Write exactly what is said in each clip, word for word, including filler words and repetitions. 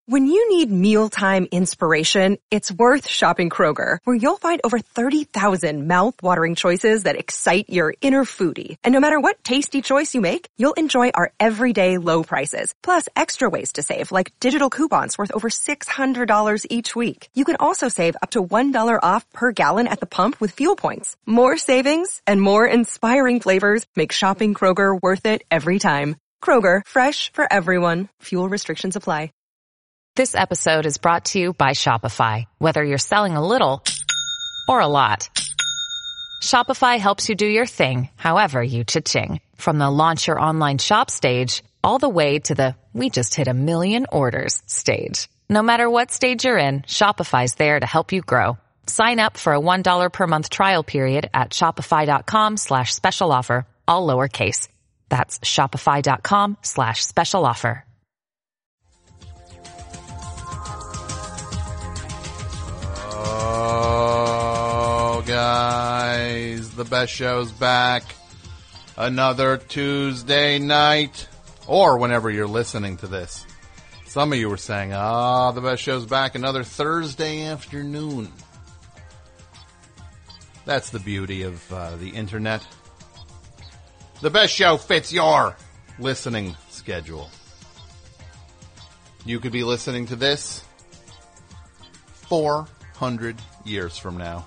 When you need mealtime inspiration, it's worth shopping Kroger, where you'll find over thirty thousand mouth-watering choices that excite your inner foodie. And no matter what tasty choice you make, you'll enjoy our everyday low prices, plus extra ways to save, like digital coupons worth over six hundred dollars each week. You can also save up to one dollar off per gallon at the pump with fuel points. More savings and more inspiring flavors make shopping Kroger worth it every time. Kroger, fresh for everyone. Fuel restrictions apply. This episode is brought to you by Shopify. Whether you're selling a little or a lot, Shopify helps you do your thing, however you cha-ching. From the launch your online shop stage, all the way to the we just hit a million orders stage. No matter what stage you're in, Shopify's there to help you grow. Sign up for a one dollar per month trial period at shopify.com slash special offer, all lowercase. That's shopify.com slash special offer. Oh, guys, the best show's back. Another Tuesday night, or whenever you're listening to this. Some of you were saying, ah, oh, the best show's back another Thursday afternoon. That's the beauty of uh, the internet. The best show fits your listening schedule. You could be listening to this four hundred years from now,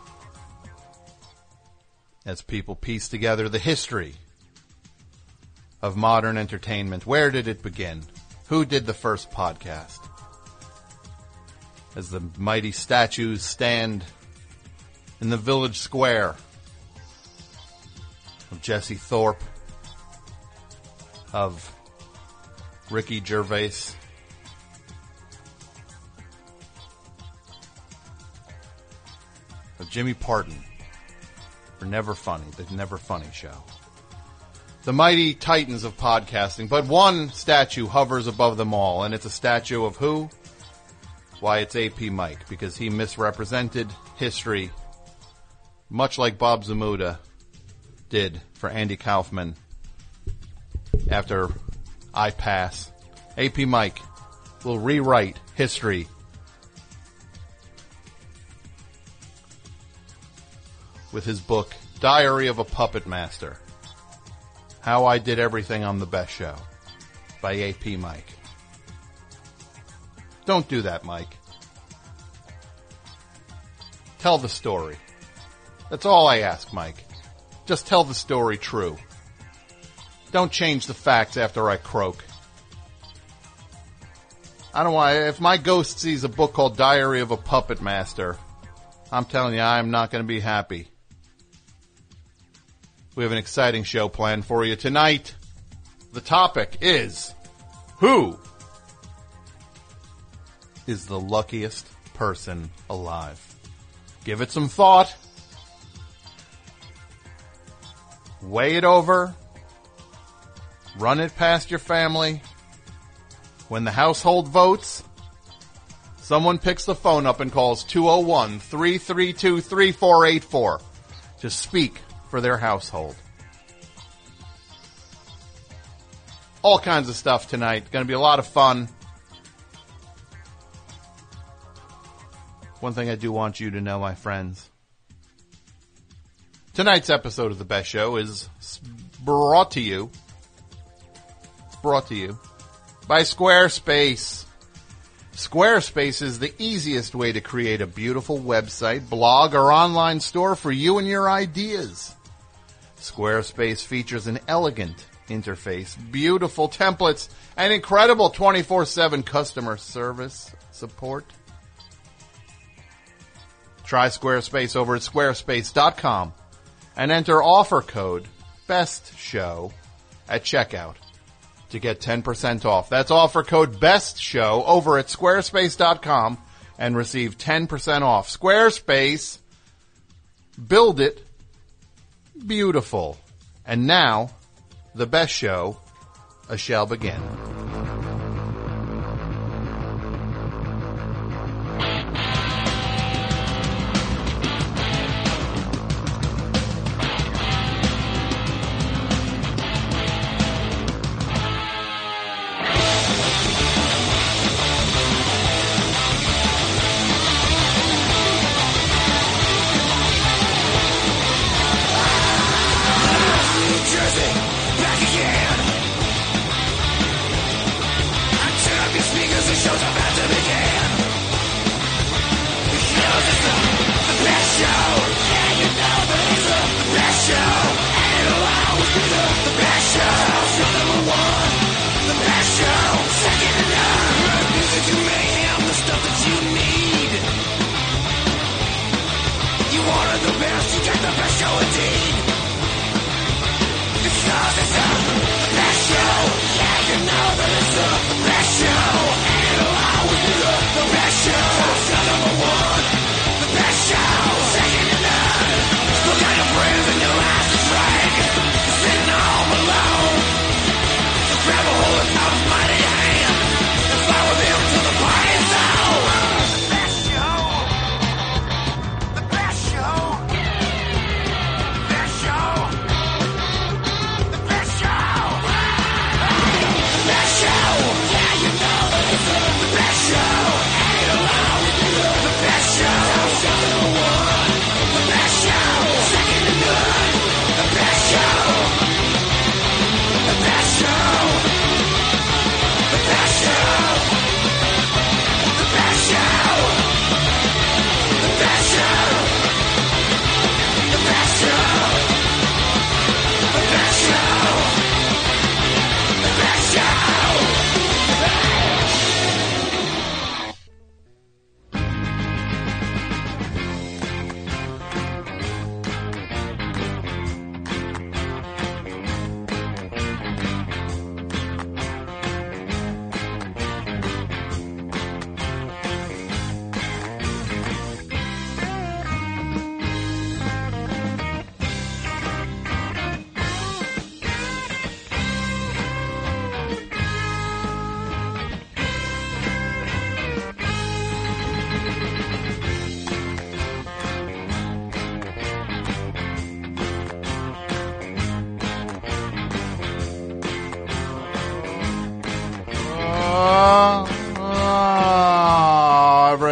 as people piece together the history of modern entertainment. Where did it begin? Who did the first podcast? As the mighty statues stand in the village square of Jesse Thorpe, of Ricky Gervais, of Jimmy Parton, for Never Funny, the Never Funny Show. The mighty titans of podcasting, but one statue hovers above them all, and it's a statue of who? Why, it's A P Mike, because he misrepresented history, much like Bob Zmuda did for Andy Kaufman after I pass. A P Mike will rewrite history with his book, Diary of a Puppet Master, How I Did Everything on the Best Show, by A P Mike. Don't do that, Mike. Tell the story. That's all I ask, Mike. Just tell the story true. Don't change the facts after I croak. I don't want, if my ghost sees a book called Diary of a Puppet Master, I'm telling you, I'm not going to be happy. We have an exciting show planned for you tonight. The topic is, who is the luckiest person alive? Give it some thought. Weigh it over. Run it past your family. When the household votes, someone picks the phone up and calls two oh one, three three two, three four eight four to speak for their household. All kinds of stuff tonight. Going to be a lot of fun. One thing I do want you to know, my friends. Tonight's episode of The Best Show is brought to you. It's brought to you by Squarespace. Squarespace is the easiest way to create a beautiful website, blog, or online store for you and your ideas. Squarespace features an elegant interface, beautiful templates, and incredible twenty-four seven customer service support. Try Squarespace over at squarespace dot com and enter offer code BESTSHOW at checkout to get ten percent off. That's offer code BESTSHOW over at squarespace dot com and receive ten percent off. Squarespace, build it beautiful. And now, the best show uh, shall begin.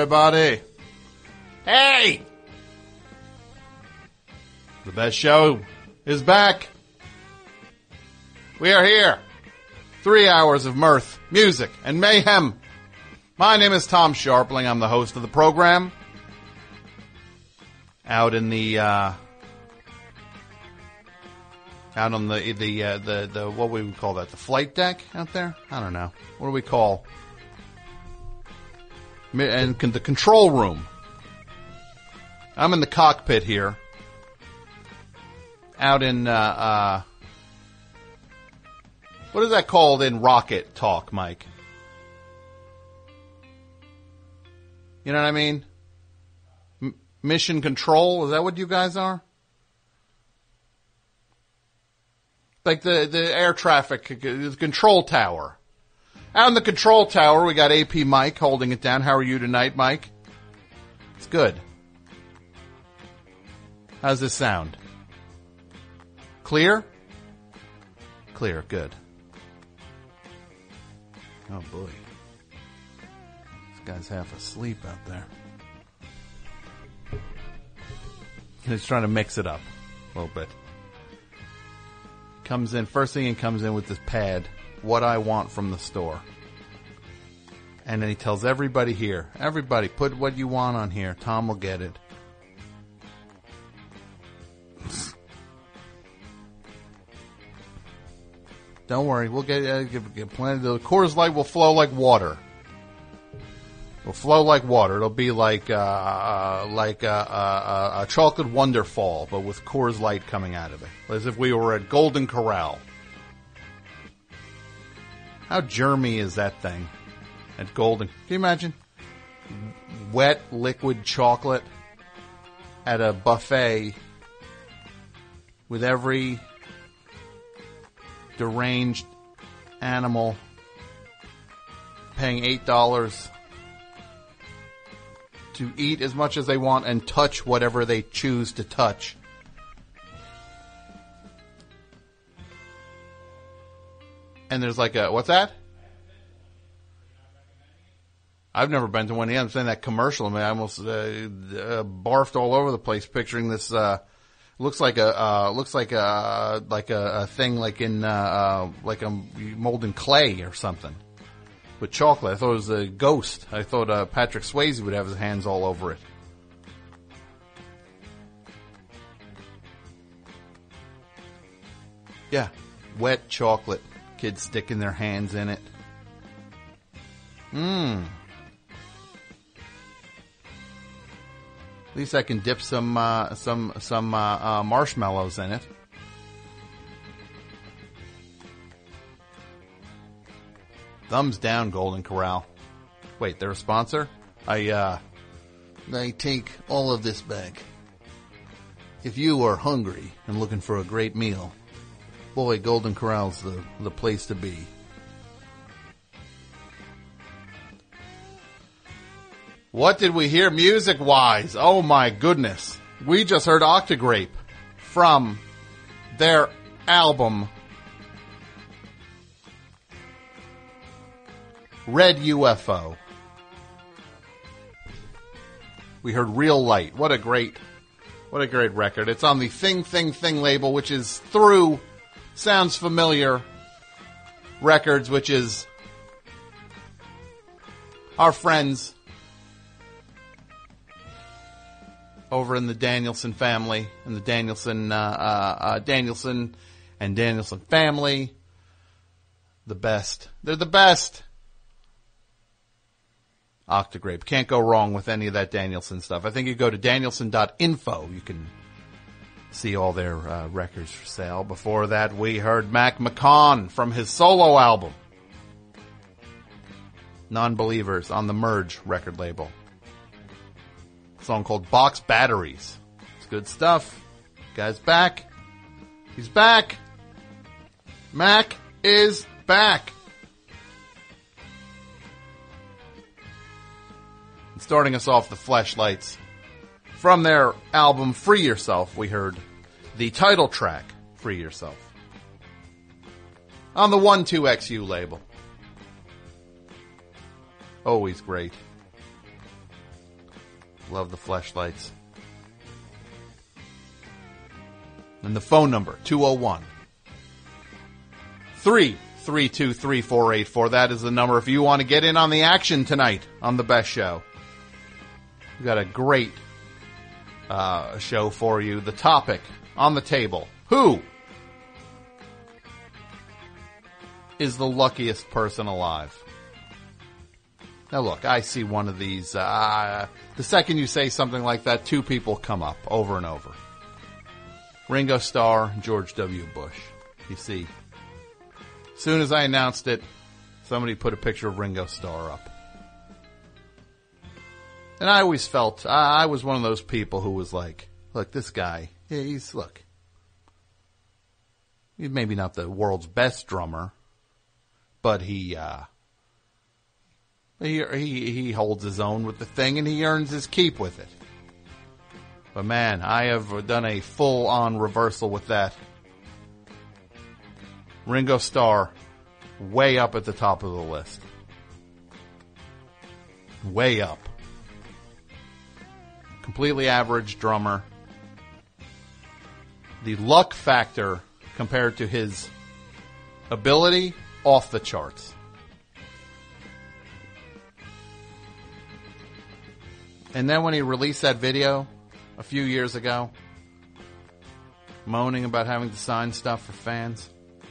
everybody. Hey! The best show is back. We are here. Three hours of mirth, music, and mayhem. My name is Tom Sharpling. I'm the host of the program. Out in the, uh, out on the, the, uh, the, the, what we would call that? The flight deck out there? I don't know. What do we call? And the control room. I'm in the cockpit here. Out in, uh, uh, what is that called in rocket talk, Mike? You know what I mean? M- mission control, is that what you guys are? Like the, the air traffic the control tower. Out in the control tower, we got A P Mike holding it down. How are you tonight, Mike? It's good. How's this sound? Clear? Clear, good. Oh boy. This guy's half asleep out there. He's trying to mix it up a little bit. Comes in, first thing he comes in with this pad, what I want from the store. And then he tells everybody here, everybody, put what you want on here. Tom will get it. Don't worry, we'll get, uh, get, get plenty. The Coors Light will flow like water. It'll flow like water. It'll be like uh, uh, like a, a, a chocolate wonderfall, but with Coors Light coming out of it, as if we were at Golden Corral. How germy is that thing at Golden? Can you imagine wet liquid chocolate at a buffet with every deranged animal paying eight dollars to eat as much as they want and touch whatever they choose to touch. And there's like a, what's that? I've never been to one yet. I'm saying that commercial, I mean, I almost uh, uh, barfed all over the place picturing this, uh, looks like a, uh, looks like a, like a, a thing like in, uh, uh, like a molding clay or something. With chocolate. I thought it was a ghost. I thought uh, Patrick Swayze would have his hands all over it. Yeah. Wet chocolate. Kids sticking their hands in it. Mmm. At least I can dip some uh, some some uh, uh, marshmallows in it. Thumbs down, Golden Corral. Wait, they're a sponsor? I, uh, I take all of this back. If you are hungry and looking for a great meal, boy, Golden Corral's the, the place to be. What did we hear music-wise? Oh my goodness. We just heard Octagrape from their album Red U F O. We heard Real Light. What a great, what a great record. It's on the Thing Thing Thing label, which is through Sounds Familiar Records, which is our friends over in the Danielson family, and the Danielson, uh, uh, uh, Danielson and Danielson family. The best. They're the best. Octagrape. Can't go wrong with any of that Danielson stuff. I think you go to danielson dot info. You can see all their uh, records for sale. Before that, we heard Mac McCon from his solo album, Non-Believers, on the Merge record label. A song called Box Batteries. It's good stuff. Guy's back. He's back. Mac is back. Starting us off, the Fleshlights. From their album Free Yourself, we heard the title track, Free Yourself, on the one two X U label. Always great. Love the fleshlights. And the phone number, two oh one, three three two, three four eight four. That is the number if you want to get in on the action tonight on The Best Show. We've got a great uh, show for you. The topic on the table. Who is the luckiest person alive? Now look, I see one of these. Uh, the second you say something like that, two people come up over and over. Ringo Starr, George W. Bush. You see, as soon as I announced it, somebody put a picture of Ringo Starr up. And I always felt, I was one of those people who was like, look, this guy, he's, look, he's maybe not the world's best drummer, but he, uh, he, he, he holds his own with the thing and he earns his keep with it. But man, I have done a full-on reversal with that. Ringo Starr, way up at the top of the list. Way up. Completely average drummer. The luck factor compared to his ability, off the charts. And then when he released that video a few years ago, moaning about having to sign stuff for fans.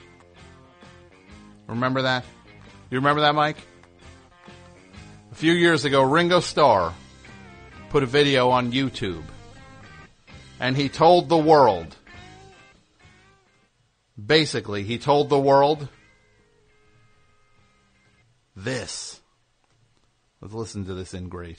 Remember that? You remember that, Mike? A few years ago, Ringo Starr put a video on YouTube, and he told the world, basically, he told the world this. Let's listen to this in great.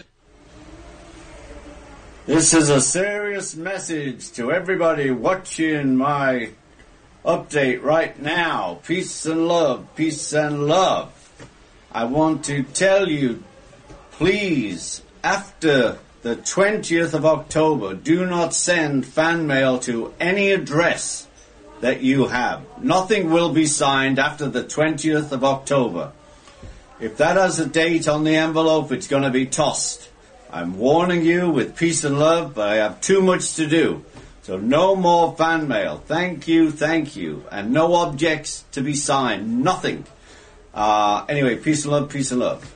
This is a serious message to everybody watching my update right now. Peace and love, peace and love. I want to tell you, please, after the twentieth of October, do not send fan mail to any address that you have. Nothing will be signed after the twentieth of October. If that has a date on the envelope, it's going to be tossed. I'm warning you with peace and love, but I have too much to do. So no more fan mail. Thank you, thank you. And no objects to be signed. Nothing. Uh, anyway, peace and love, peace and love.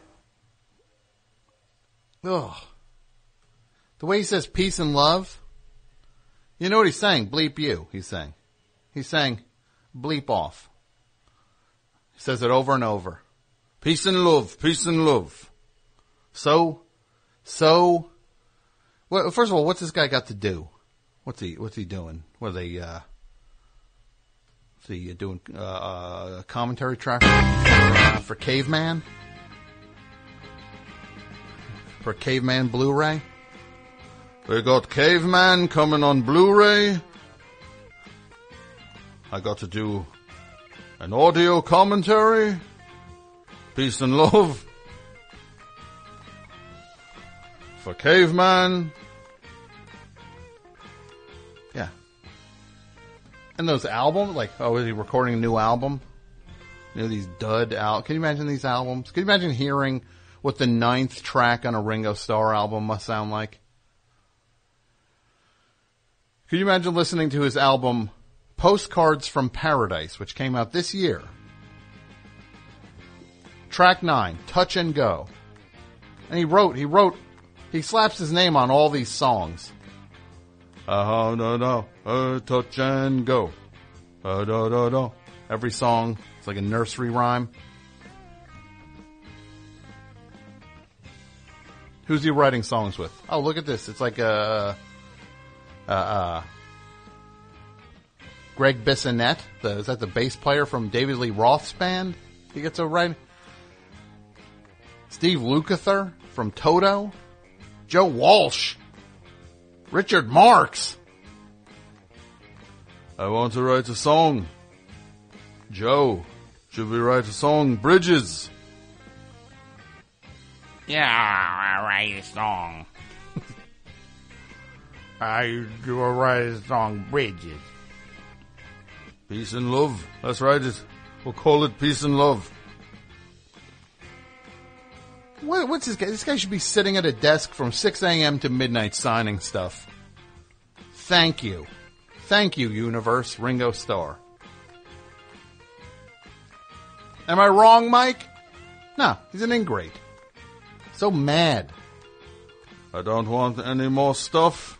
Ugh. The way he says peace and love, you know what he's saying? Bleep you, he's saying. He's saying bleep off. He says it over and over. Peace and love, peace and love. So... So, well, first of all, what's this guy got to do? What's he, what's he doing? What are they, uh, is he doing, uh, a commentary track for, for Caveman? For Caveman Blu-ray? They got Caveman coming on Blu-ray. I got to do an audio commentary. Peace and love. For Caveman. Yeah. And those albums, like, oh, is he recording a new album? You know, these dud al- Can you imagine these albums? Can you imagine hearing what the ninth track on a Ringo Starr album must sound like? Can you imagine listening to his album Postcards from Paradise, which came out this year? Track nine, Touch and Go. And he wrote, he wrote, He slaps his name on all these songs. Uh, no, no, uh, touch and go. Uh, no, no, no. Every song, it's like a nursery rhyme. Who's he writing songs with? Oh, look at this. It's like a, uh, uh, Greg Bissonette. The, is that the bass player from David Lee Roth's band? He gets a write. Steve Lukather from Toto. Joe Walsh. Richard Marx. I want to write a song. Joe, should we write a song? Bridges. Yeah, I write a song. I do a write a song, Bridges. Peace and love. Let's write it. We'll call it Peace and Love. What, what's this guy? This guy should be sitting at a desk from six a.m. to midnight signing stuff. Thank you. Thank you, universe, Ringo Starr. Am I wrong, Mike? No, he's an ingrate. So mad. I don't want any more stuff.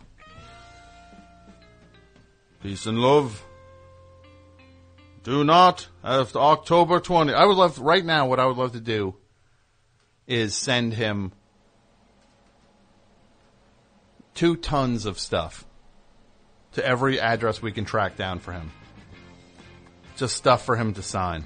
Peace and love. Do not, after October twentieth. I would love, right now, what I would love to do is send him two tons of stuff to every address we can track down for him. Just stuff for him to sign.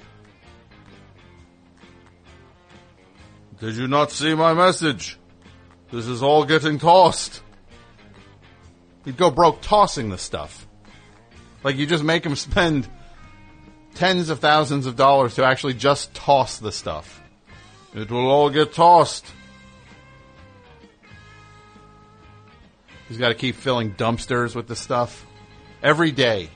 Did you not see my message? This is all getting tossed. He'd go broke tossing the stuff. Like, you just make him spend tens of thousands of dollars to actually just toss the stuff. It will all get tossed. He's got to keep filling dumpsters with the stuff every day.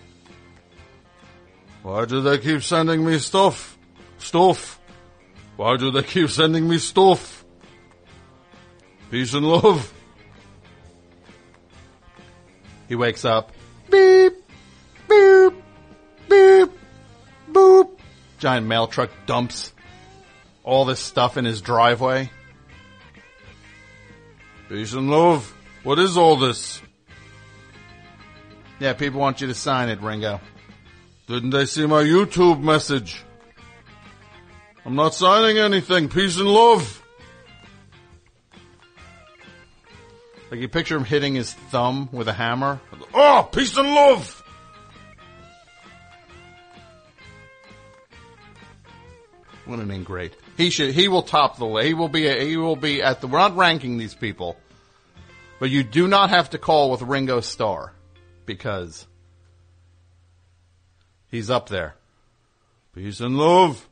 Why do they keep sending me stuff? Stuff. Why do they keep sending me stuff? Peace and love. He wakes up. Beep. Boop. Beep. Boop. Giant mail truck dumps all this stuff in his driveway. Peace and love. What is all this? Yeah, people want you to sign it, Ringo. Didn't they see my YouTube message? I'm not signing anything. Peace and love. Like, you picture him hitting his thumb with a hammer. Oh, peace and love. What an ingrate. He should, he will top the list. He will be, a, he will be at the, we're not ranking these people, but you do not have to call with Ringo Starr because he's up there. Peace and love.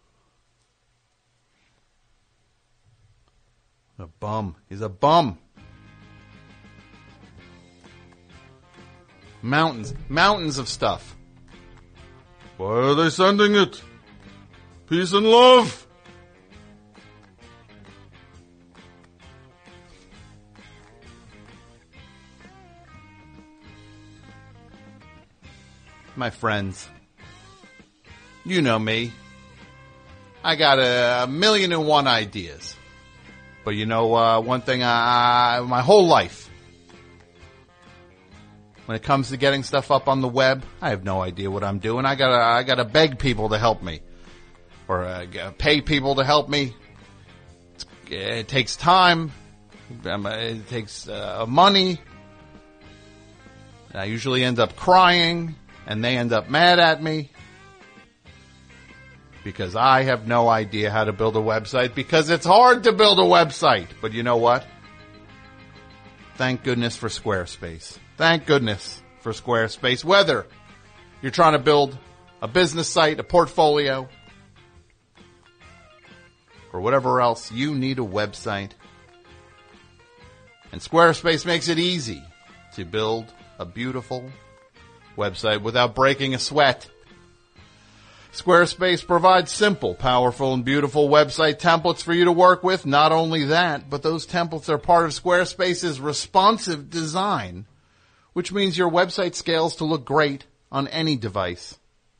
A bum. He's a bum. Mountains. Mountains of stuff. Why are they sending it? Peace and love. My friends, you know me. I got a million and one ideas. But you know, uh, one thing, I, my whole life, when it comes to getting stuff up on the web, I have no idea what I'm doing. I gotta, I gotta beg people to help me. Or uh, pay people to help me. It's, it takes time. It takes uh, money. I usually end up crying, and they end up mad at me. Because I have no idea how to build a website, because it's hard to build a website. But you know what? Thank goodness for Squarespace. Thank goodness for Squarespace. Whether you're trying to build a business site, a portfolio, or whatever else, you need a website. And Squarespace makes it easy to build a beautiful website without breaking a sweat. Squarespace provides simple, powerful, and beautiful website templates for you to work with. Not only that, but those templates are part of Squarespace's responsive design, which means your website scales to look great on any device.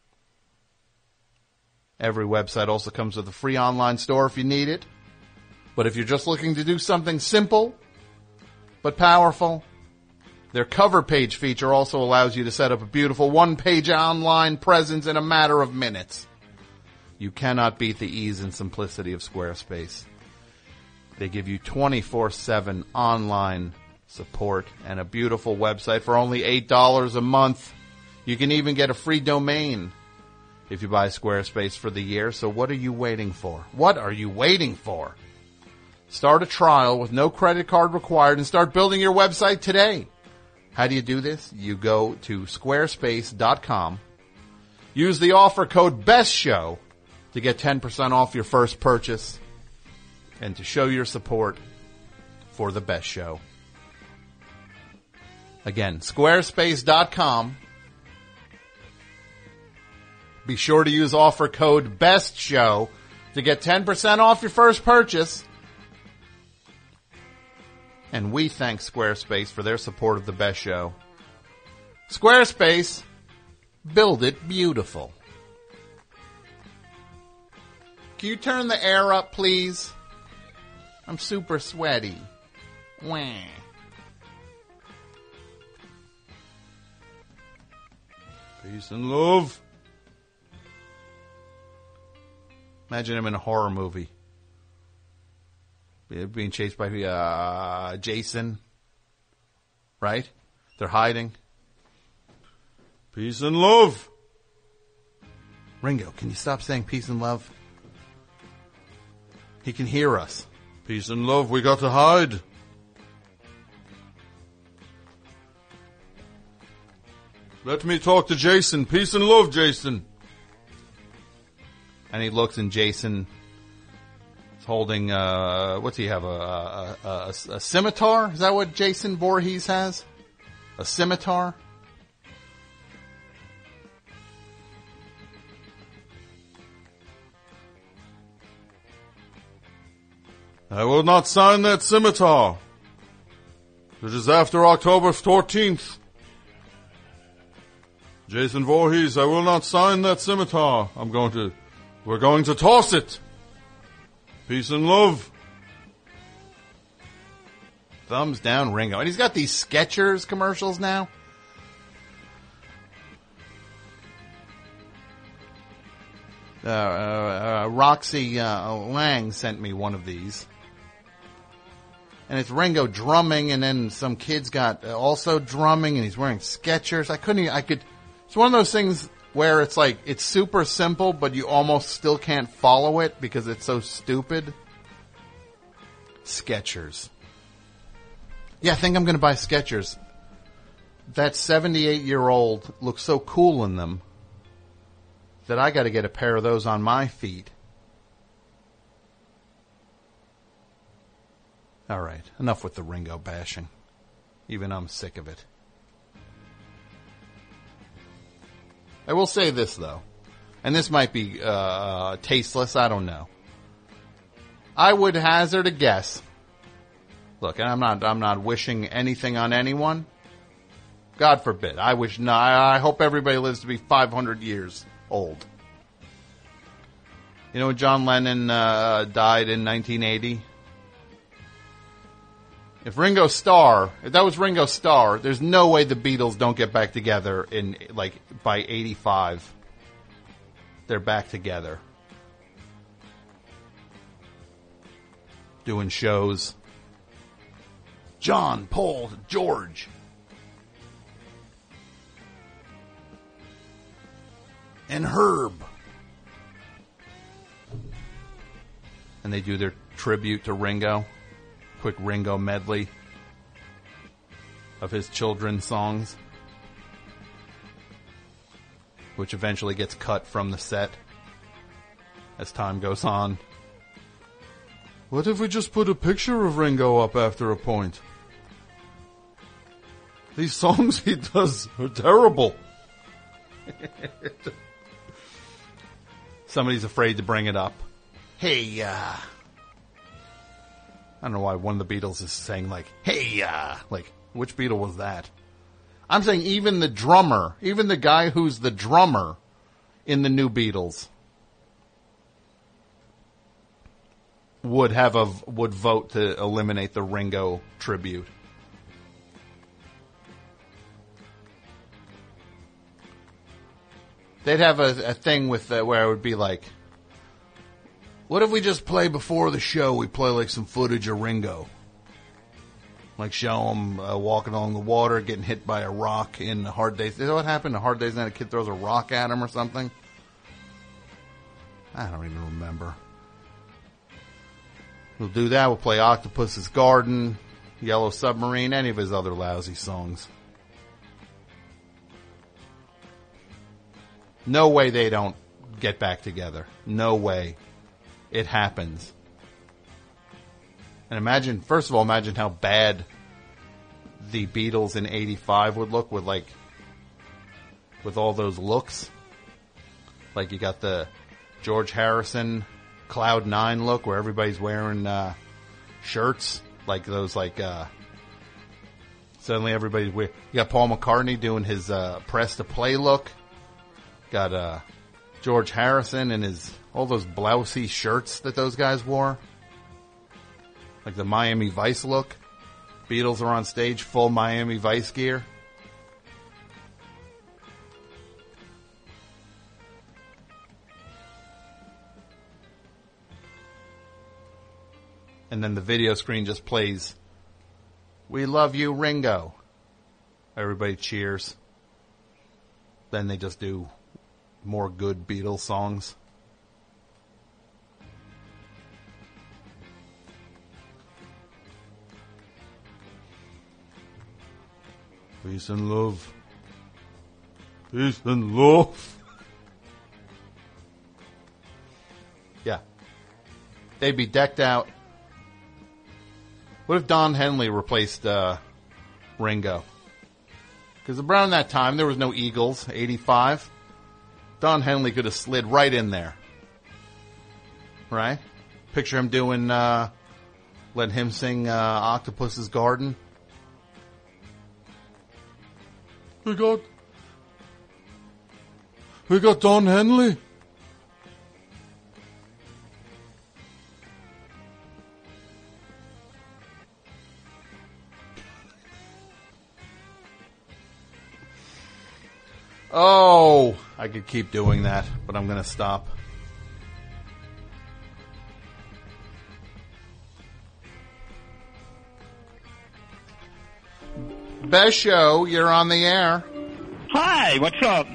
Every website also comes with a free online store if you need it. But if you're just looking to do something simple but powerful, their cover page feature also allows you to set up a beautiful one-page online presence in a matter of minutes. You cannot beat the ease and simplicity of Squarespace. They give you twenty-four seven online support and a beautiful website for only eight dollars a month. You can even get a free domain if you buy Squarespace for the year. So what are you waiting for? What are you waiting for? Start a trial with no credit card required and start building your website today. How do you do this? You go to squarespace dot com. Use the offer code BESTSHOW to get ten percent off your first purchase and to show your support for the Best Show. Again, squarespace dot com. Be sure to use offer code BESTSHOW to get ten percent off your first purchase And we thank Squarespace for their support of the best show. Squarespace, build it beautiful. Can you turn the air up, please? I'm super sweaty. Wah. Peace and love. Imagine him in a horror movie. Being chased by uh, Jason. Right? They're hiding. Peace and love. Ringo, can you stop saying peace and love? He can hear us. Peace and love, we got to hide. Let me talk to Jason. Peace and love, Jason. And he looks, and Jason is holding, uh, what's he have, a, a, a, a, a scimitar? Is that what Jason Voorhees has? A scimitar? I will not sign that scimitar. It is after October fourteenth. Jason Voorhees, I will not sign that scimitar. I'm going to, we're going to toss it. Peace and love. Thumbs down, Ringo. And he's got these Skechers commercials now. Uh, uh, uh, Roxy uh, Lang sent me one of these. And it's Ringo drumming, and then some kids got also drumming, and he's wearing Skechers. I couldn't even, I could, it's one of those things where it's like, it's super simple, but you almost still can't follow it because it's so stupid. Skechers. Yeah, I think I'm going to buy Skechers. That seventy-eight-year-old looks so cool in them that I got to get a pair of those on my feet. All right, enough with the Ringo bashing. Even I'm sick of it. I will say this, though, and this might be uh, tasteless, I don't know. I would hazard a guess. Look, and I'm not I'm not wishing anything on anyone. God forbid. I wish no, I hope everybody lives to be five hundred years old. You know when John Lennon uh, died in nineteen eighty? If Ringo Starr, if that was Ringo Starr, there's no way the Beatles don't get back together in, like, by eighty-five. They're back together. Doing shows. John, Paul, George. And Herb. And they do their tribute to Ringo. Quick Ringo medley of his children's songs, which eventually gets cut from the set as time goes on. What if we just put a picture of Ringo up after a point? These songs he does are terrible. Somebody's afraid to bring it up. Hey, uh... I don't know why one of the Beatles is saying, like, hey, uh, like, which Beatle was that? I'm saying even the drummer, even the guy who's the drummer in the new Beatles would have a, would vote to eliminate the Ringo tribute. They'd have a, a thing with uh, where it would be like, what if we just play before the show, we play like some footage of Ringo? Like show him uh, walking along the water, getting hit by a rock in Hard Days. Is that what happened? A Hard Days Night, a kid throws a rock at him or something? I don't even remember. We'll do that. We'll play Octopus's Garden, Yellow Submarine, any of his other lousy songs. No way they don't get back together. No way. It happens. And imagine, first of all, imagine how bad the Beatles in eighty-five would look with like, with all those looks. Like you got the George Harrison Cloud Nine look where everybody's wearing uh, shirts like those like uh, suddenly everybody's weird. You got Paul McCartney doing his uh, press to play look. Got uh, George Harrison in his all those blousy shirts that those guys wore, like the Miami Vice look. Beatles are on stage, full Miami Vice gear. And then the video screen just plays, "We love you, Ringo." Everybody cheers. Then they just do more good Beatles songs. Peace and love. Peace and love. Yeah. They'd be decked out. What if Don Henley replaced uh, Ringo? Because around that time, there was no Eagles, eighty-five. Don Henley could have slid right in there. Right? Picture him doing, uh, letting him sing uh, Octopus's Garden. We got, we got Don Henley. Oh, I could keep doing that, but I'm going to stop. Best show, you're on the air. Hi, what's up?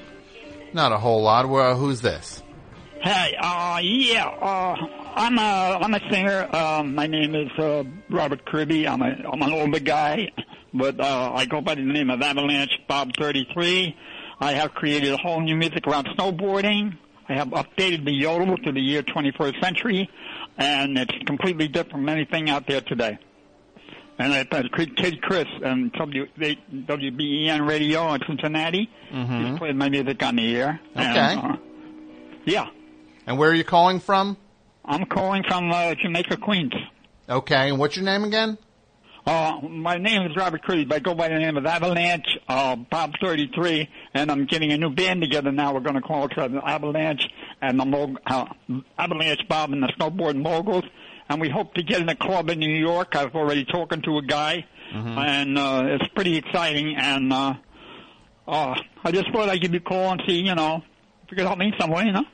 Not a whole lot. Well, who's this? Hey, uh, yeah, uh, I'm a, I'm a singer. Um, my name is, uh, Robert Kirby. I'm a, I'm an older guy, but, uh, I go by the name of Avalanche Bob thirty-three. I have created a whole new music around snowboarding. I have updated the yodel to the year twenty-first century, and it's completely different from anything out there today. And I played Kid Chris and W B E N radio in Cincinnati. Mm-hmm. He's played my music on the air. Okay. And, uh, yeah. And where are you calling from? I'm calling from uh, Jamaica, Queens. Okay. And what's your name again? Uh, my name is Robert Cruz. I go by the name of Avalanche uh, Bob thirty-three, and I'm getting a new band together now. We're going to call it uh, Avalanche and the Mo- uh, Avalanche Bob and the Snowboard Moguls. And we hope to get in a club in New York. I've already talked to a guy, mm-hmm. and uh, it's pretty exciting. And uh, uh, I just thought I'd give you a call and see, you know, if you could help me in some way, you know.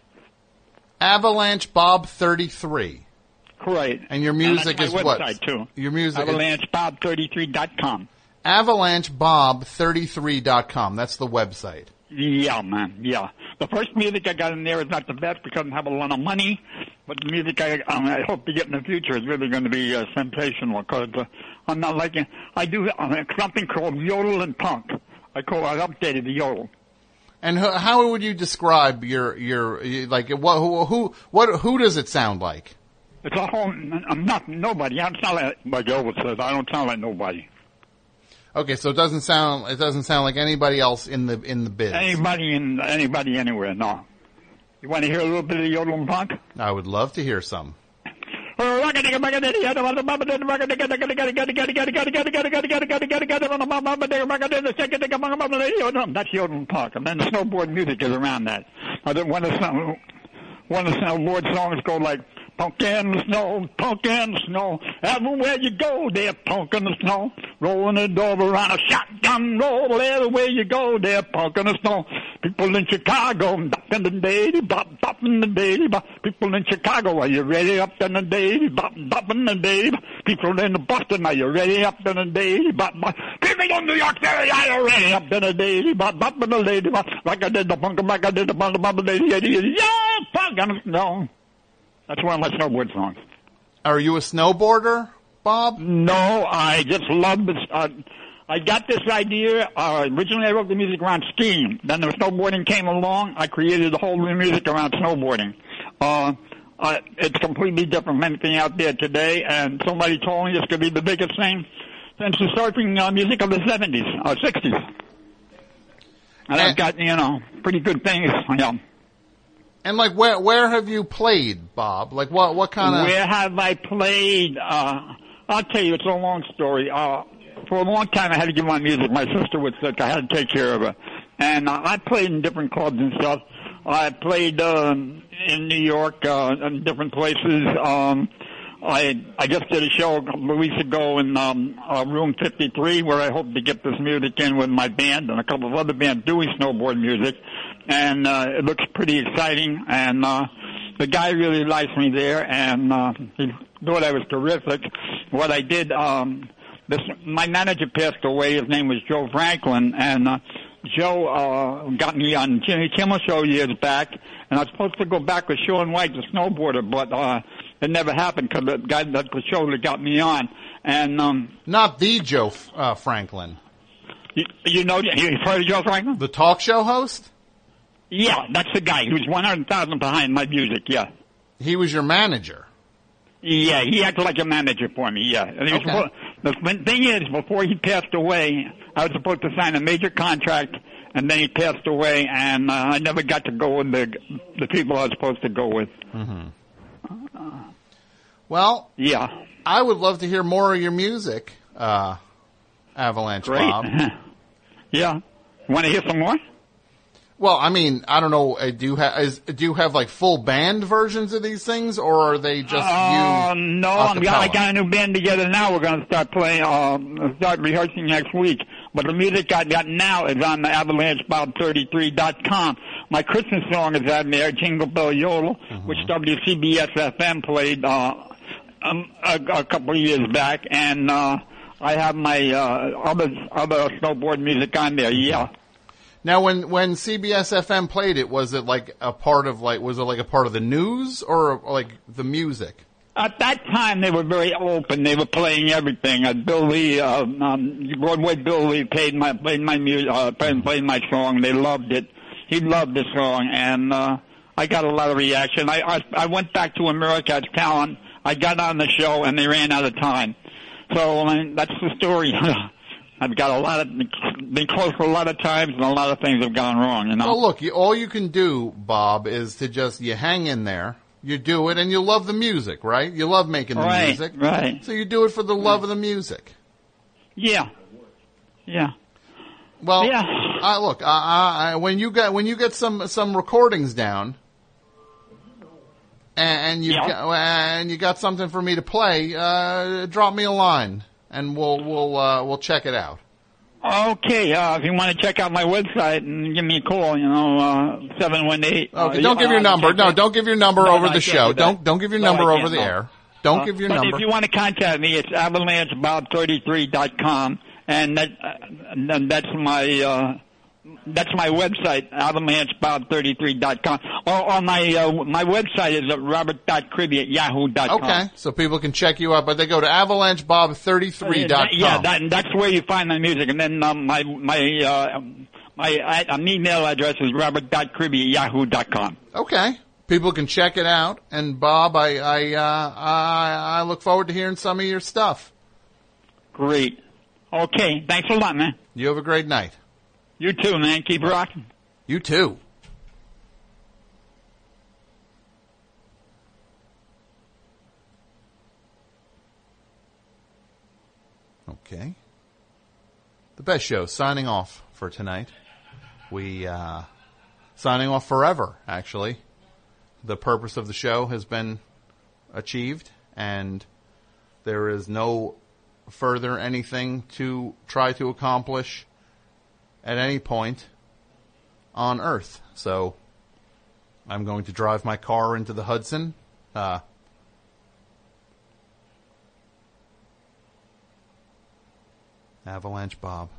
Avalanche Bob thirty-three. Correct. And your music and is my what? Website too. Your music Avalanche Bob thirty-three dot com. Avalanche Bob thirty-three dot com. That's the website. Yeah, man. Yeah. The first music I got in there is not the best because I don't have a lot of money, but the music I, um, I hope to get in the future is really going to be uh, sensational because uh, I'm not liking. I do uh, something called yodel and punk. I call I updated the yodel. And who, how would you describe your your like what who, who what who does it sound like? It's a whole. I'm not nobody. I don't sound like like Elvis says. I don't sound like nobody. Okay, so it doesn't sound it doesn't sound like anybody else in the in the biz. Anybody in anybody anywhere? No. You want to hear a little bit of yodel and punk? I would love to hear some. That's yodel and punk, and then the snowboard music is around that. I think one of the one of the snowboard songs go like. Punk in the snow, punk in the snow, everywhere you go, they're punk in the snow, rolling the door around a shotgun roll, everywhere you go, they're punk in the snow. People in Chicago, up in the day, bop, bop in the day, bop. People in Chicago, are you ready? Up in the day, bop, bop in the day. People in Boston, are you ready? Up in the day, bop, bop. People in New York City, are you ready? Up in the day, bop, bop in the day, bop. Like I did the punk, like I did the punk, bop, the yeah, punk in the snow. That's one of my snowboard songs. Are you a snowboarder, Bob? No, I just love this. Uh, I got this idea. Uh, originally, I wrote the music around skiing. Then the snowboarding came along. I created the whole new music around snowboarding. Uh, uh, it's completely different from anything out there today. And somebody told me this could be the biggest thing since the surfing uh, music of the seventies or sixties. And, and I've got, you know, pretty good things. Yeah. And like, where where have you played, Bob? Like, what what kind of? Where have I played? Uh, I'll tell you, it's a long story. Uh, for a long time, I had to give my music. My sister was sick. I had to take care of her. And uh, I played in different clubs and stuff. I played um, in New York, uh, in different places. Um, I I just did a show a couple of weeks ago in um, uh, Room fifty-three, where I hope to get this music in with my band and a couple of other bands doing snowboard music. And uh, it looks pretty exciting. And uh, the guy really likes me there, and uh, he thought I was terrific. What I did, um, this my manager passed away. His name was Joe Franklin, and uh, Joe uh, got me on Jimmy Kimmel Show years back, and I was supposed to go back with Shaun White, the snowboarder, but uh, it never happened because the guy that the show that got me on. And um, not the Joe uh, Franklin. You, you know, you've heard of Joe Franklin? The talk show host? Yeah, that's the guy who's one hundred thousand behind my music, yeah. He was your manager? Yeah, he acted like a manager for me, yeah. And he was Okay. supposed, the thing is, before he passed away, I was supposed to sign a major contract, and then he passed away, and uh, I never got to go with the the people I was supposed to go with. Mm-hmm. Well, yeah. I would love to hear more of your music, uh, Avalanche Great. Bob. Yeah. Want to hear some more? Well, I mean, I don't know. Uh, do you have is, do you have like full band versions of these things, or are they just Uh, you? no, I'm, acapella? I got a new band together now. We're going to start playing, uh, start rehearsing next week. But the music I got now is on the avalanche bob thirty-three dot com. My Christmas song is on there, Jingle Bell Yodel, Mm-hmm. which W C B S F M played uh, um, a, a couple of years back, and uh, I have my uh, other other snowboard music on there. Yeah. Now, when when C B S F M played it, was it like a part of like was it like a part of the news or like the music? At that time, they were very open. They were playing everything. Uh, Bill Lee, uh, um, Broadway Bill Lee played my played my music, uh, played, played my song. They loved it. He loved the song, and uh, I got a lot of reaction. I, I I went back to America's Talent. I got on the show, and they ran out of time. So I mean, that's the story. I've got a lot of been close a lot of times, and a lot of things have gone wrong. You know. Well, look, you, all you can do, Bob, is to just you hang in there. You do it, and you love the music, right? You love making the Right, music, right. So you do it for the love of the music. Yeah. Yeah. Well, Yeah. uh, look, uh, uh, when you get when you get some some recordings down, and, and you Yeah. got, and you got something for me to play, uh, drop me a line, and we'll we'll uh, we'll check it out. Okay, uh, if you want to check out my website and give me a call, you know, uh, seven one eight. Okay, don't give your number. No, don't give your number No, over no, I the can't show. do that. Don't don't give your No, number I over can't, the no. air. Don't Uh, give your but number. if you want to contact me, it's avalanche bob thirty-three dot com, and that uh, and that's my uh, that's my website, avalanche bob thirty-three dot com. Or, or my uh, my website is at robert dot cribby at yahoo dot com. Okay, so people can check you out, but they go to avalanche bob thirty-three dot com. Yeah, that, that's where you find my music. And then um, my my uh, my uh, email address is robert dot cribby at yahoo dot com. Okay. People can check it out. And Bob, I I, uh, I I look forward to hearing some of your stuff. Great. Okay, thanks a lot, man. You have a great night. You too, man. Keep rocking. You too. Okay. The Best Show signing off for tonight. We uh signing off forever, actually. The purpose of the show has been achieved, and there is no further anything to try to accomplish at any point on Earth. So I'm going to drive my car into the Hudson. Uh, Avalanche Bob.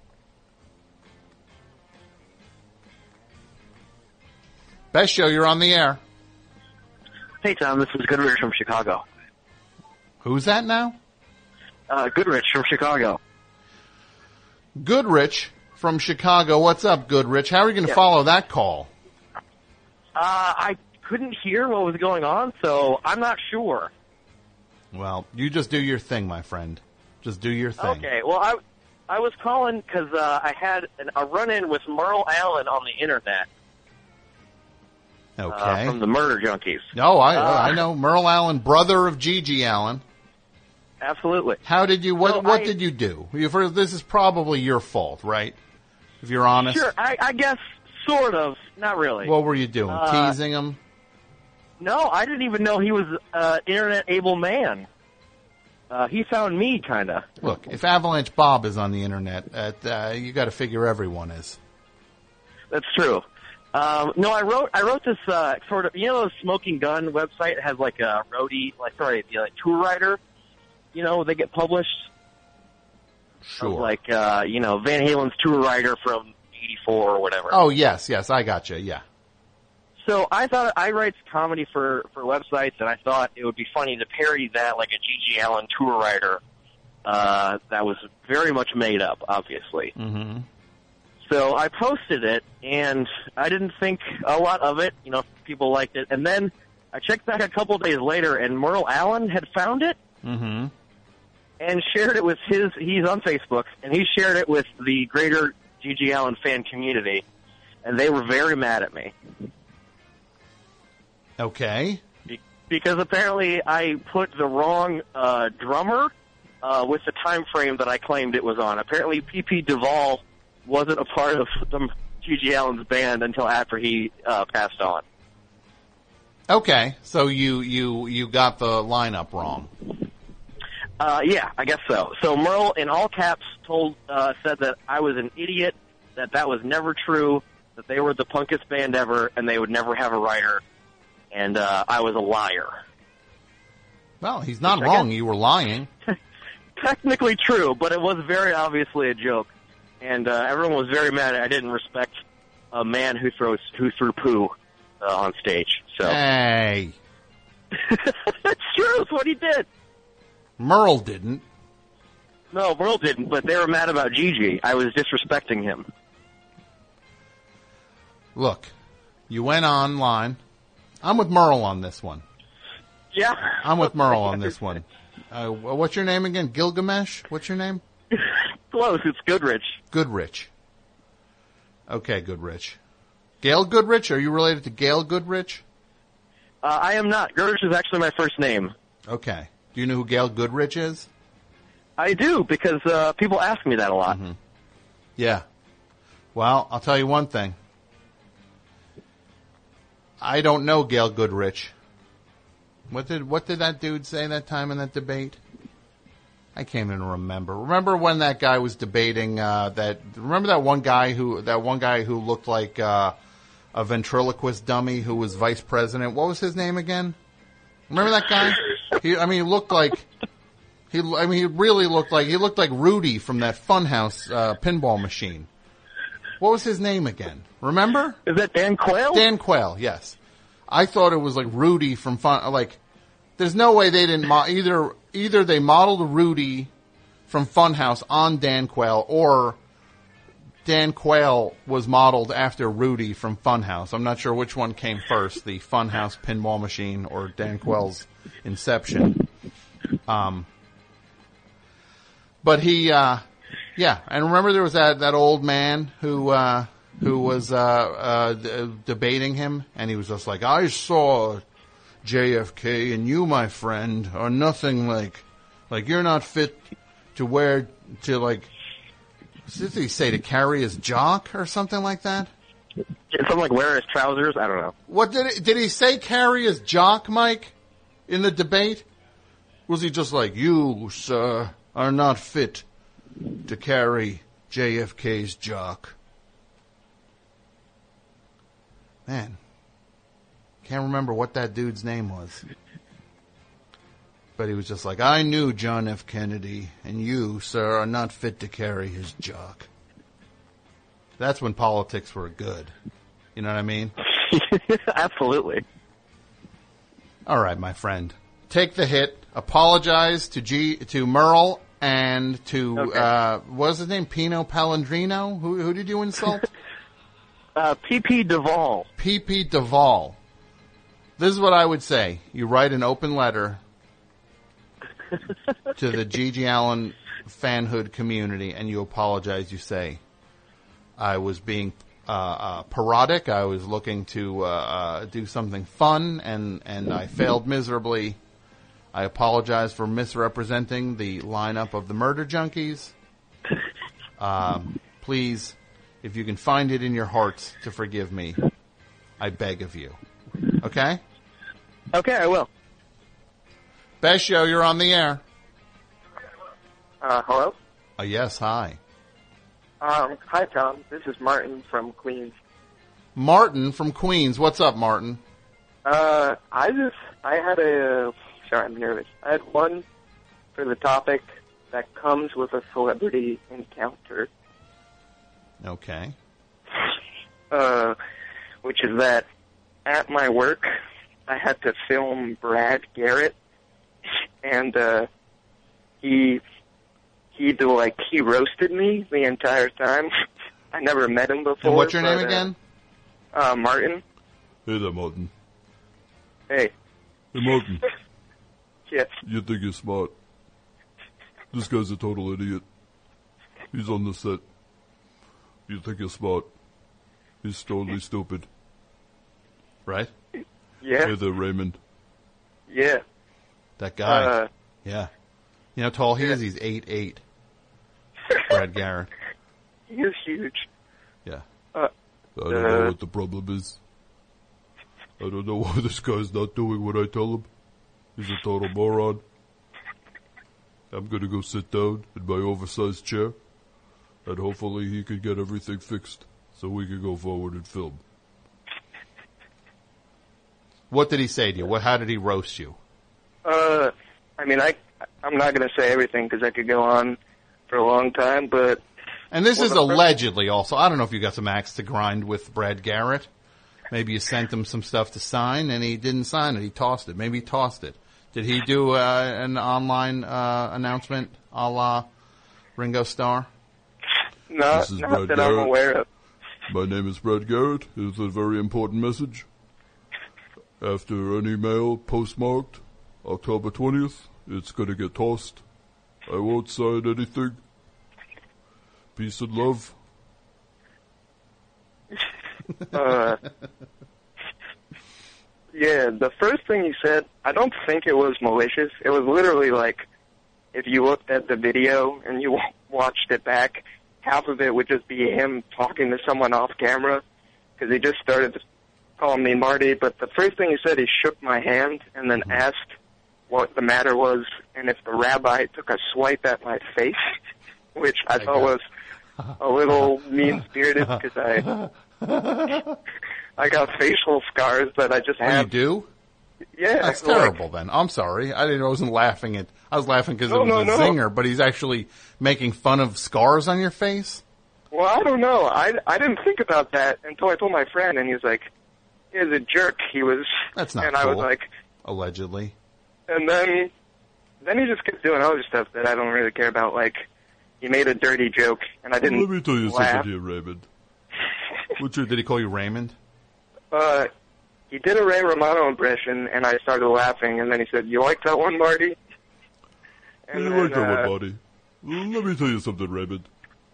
Best Show, you're on the air. Hey, Tom, this is Goodrich from Chicago. Who's that now? Uh, Goodrich from Chicago. Goodrich from Chicago. What's up, Goodrich? How are you going to Yeah. follow that call? Uh, I couldn't hear what was going on, so I'm not sure. Well, you just do your thing, my friend. Just do your thing. Okay, well, I, I was calling because uh, I had an, a run-in with Merle Allen on the Internet. Okay. Uh, from the Murder Junkies. No, I Uh, I know Merle Allen, brother of Gigi Allen. absolutely. How did you? What So What I- did you do? You, for, this is probably your fault, right? If you're honest. Sure, I, I guess sort of, not really. What were you doing? Uh, Teasing him? No, I didn't even know he was an internet-able man. Uh, he found me, kind of. Look, if Avalanche Bob is on the internet, at, uh, you got to figure everyone is. That's true. Um, no, I wrote I wrote this uh, sort of, you know, the Smoking Gun website has like a roadie, like sorry, the like, tour writer. You know, they get published. Sure. Of like uh, you know, Van Halen's tour writer from eighty-four or whatever. Oh yes, yes, I got you. Yeah. So I thought I write comedy for for websites, and I thought it would be funny to parody that, like a G G Allen tour writer. Uh, that was very much made up, obviously. Mm-hmm. So I posted it, and I didn't think a lot of it. You know, people liked it, and then I checked back a couple days later, and Merle Allen had found it Mm-hmm. and shared it with his. He's on Facebook, and he shared it with the greater G G Allen fan community, and they were very mad at me. Okay. Because apparently I put the wrong uh, drummer uh, with the time frame that I claimed it was on. Apparently P P Duvall wasn't a part of the G G Allen's band until after he uh, passed on. Okay. So you you you got the lineup wrong. Uh, yeah, I guess so. So Merle, in all caps, told uh, said that I was an idiot, that that was never true, that they were the punkest band ever, and they would never have a writer, and uh, I was a liar. Well, he's not Which I wrong. guess- You were lying. Technically true, but it was very obviously a joke, and uh, everyone was very mad. I didn't respect a man who throws who threw poo uh, on stage. So Hey, it's true. It's what he did. Merle didn't. No, Merle didn't, but they were mad about Gigi. I was disrespecting him. Look, you went online. I'm with Merle on this one. Yeah, I'm with Merle on this one. Uh, what's your name again? Gilgamesh? What's your name? Close. It's Goodrich. Goodrich. Okay, Goodrich. Gail Goodrich? Are you related to Gail Goodrich? Uh, I am not. Goodrich is actually my first name. Okay. Do you know who Gail Goodrich is? I do, because uh, people ask me that a lot. Mm-hmm. Yeah. Well, I'll tell you one thing. I don't know Gail Goodrich. What did what did that dude say that time in that debate? I can't even remember. Remember when that guy was debating uh, that? Remember that one guy who that one guy who looked like uh, a ventriloquist dummy who was vice president. What was his name again? Remember that guy? He, I mean, he looked like he. I mean, he really looked like he looked like Rudy from that Funhouse uh, pinball machine. What was his name again? Remember? Is that Dan Quayle? Dan Quayle, yes. I thought it was like Rudy from Fun. Like, there's no way they didn't mo- either. Either they modeled Rudy from Funhouse on Dan Quayle, or Dan Quayle was modeled after Rudy from Funhouse. I'm not sure which one came first, the Funhouse pinball machine or Dan Quayle's Inception. Um, but he, uh, yeah, and remember there was that that old man who. Uh, who was uh, uh, d- debating him, and he was just like, I saw J F K, and you, my friend, are nothing like, like you're not fit to wear, to like, what did he say, to carry his jock or something like that? Something like wear his trousers? I don't know. What did it, did he say, carry his jock, Mike, in the debate? Was he just like, you, sir, are not fit to carry J F K's jock? Man, can't remember what that dude's name was. But he was just like, I knew John F. Kennedy, and you, sir, are not fit to carry his jock. That's when politics were good. You know what I mean? Absolutely. All right, my friend. Take the hit. Apologize to G to Merle and to, Okay. uh, what was his name? Pino Palladino? Who, who did you insult? Uh, P P Duvall. P P Duvall. This is what I would say. You write an open letter to the G G Allen fanhood community, and you apologize. You say, I was being uh, uh, parodic. I was looking to uh, uh, do something fun, and, and I failed miserably. I apologize for misrepresenting the lineup of the Murder Junkies. Um, please, if you can find it in your hearts to forgive me, I beg of you. Okay? Okay, I will. Best Show, you're on the air. Uh, hello? Uh, yes, hi. Um, hi, Tom. This is Martin from Queens. Martin from Queens. What's up, Martin? Uh, I just, I had a, sorry, I'm nervous. I had one for the topic that comes with a celebrity encounter. Okay. Uh, which is that at my work, I had to film Brad Garrett, and, uh, he, he, do, like, he roasted me the entire time. I never met him before. And what's your but, name again? Uh, uh, Martin. Hey there, Martin. Hey. Hey, Martin. Yes. You think you're smart. This guy's a total idiot. He's on the set. You think you're smart. He's totally stupid. Right? Yeah. Hey there, Raymond. Yeah. That guy. Uh, yeah. You know how tall he yeah. is? He's eight eight. Brad Garrett. He is huge. Yeah. Uh, I don't know what the problem is. I don't know why this guy's not doing what I tell him. He's a total moron. I'm gonna go sit down in my oversized chair, and hopefully he can get everything fixed so we can go forward and film. What did he say to you? What? How did he roast you? Uh, I mean, I, I'm not going to say everything because I could go on for a long time, but... And this well, is allegedly also, I don't know if you got some axe to grind with Brad Garrett. Maybe you sent him some stuff to sign, and he didn't sign it. He tossed it. Maybe he tossed it. Did he do uh, an online uh, announcement a la Ringo Starr? No, This is not Brad that Garrett. I'm aware of. My name is Brad Garrett. It's a very important message. After any mail postmarked October twentieth, it's going to get tossed. I won't sign anything. Peace and love. Uh, yeah, the first thing he said, I don't think it was malicious. It was literally like, if you looked at the video and you watched it back, half of it would just be him talking to someone off camera, because he just started calling me Marty. But the first thing he said, he shook my hand and then asked what the matter was and if the rabbi took a swipe at my face, which I thought was a little mean-spirited because I I got facial scars that I just Oh, have. you do? Yeah. That's like- terrible then. I'm sorry. I didn't I wasn't laughing at, I was laughing because No, it was no, a no. zinger, but he's actually making fun of scars on your face? Well, I don't know. I, I didn't think about that until I told my friend, and he was like, he was a jerk. He was... That's not And cool. I was like... Allegedly. And then, then he just kept doing other stuff that I don't really care about. Like, he made a dirty joke, and I didn't Let me tell you laugh. something here, Raymond. What's your, did he call you Raymond? Uh, he did a Ray Romano impression, and I started laughing, and then he said, "You like that one, Marty?" And You then, like that uh, one, Marty. Let me tell you something, Raymond.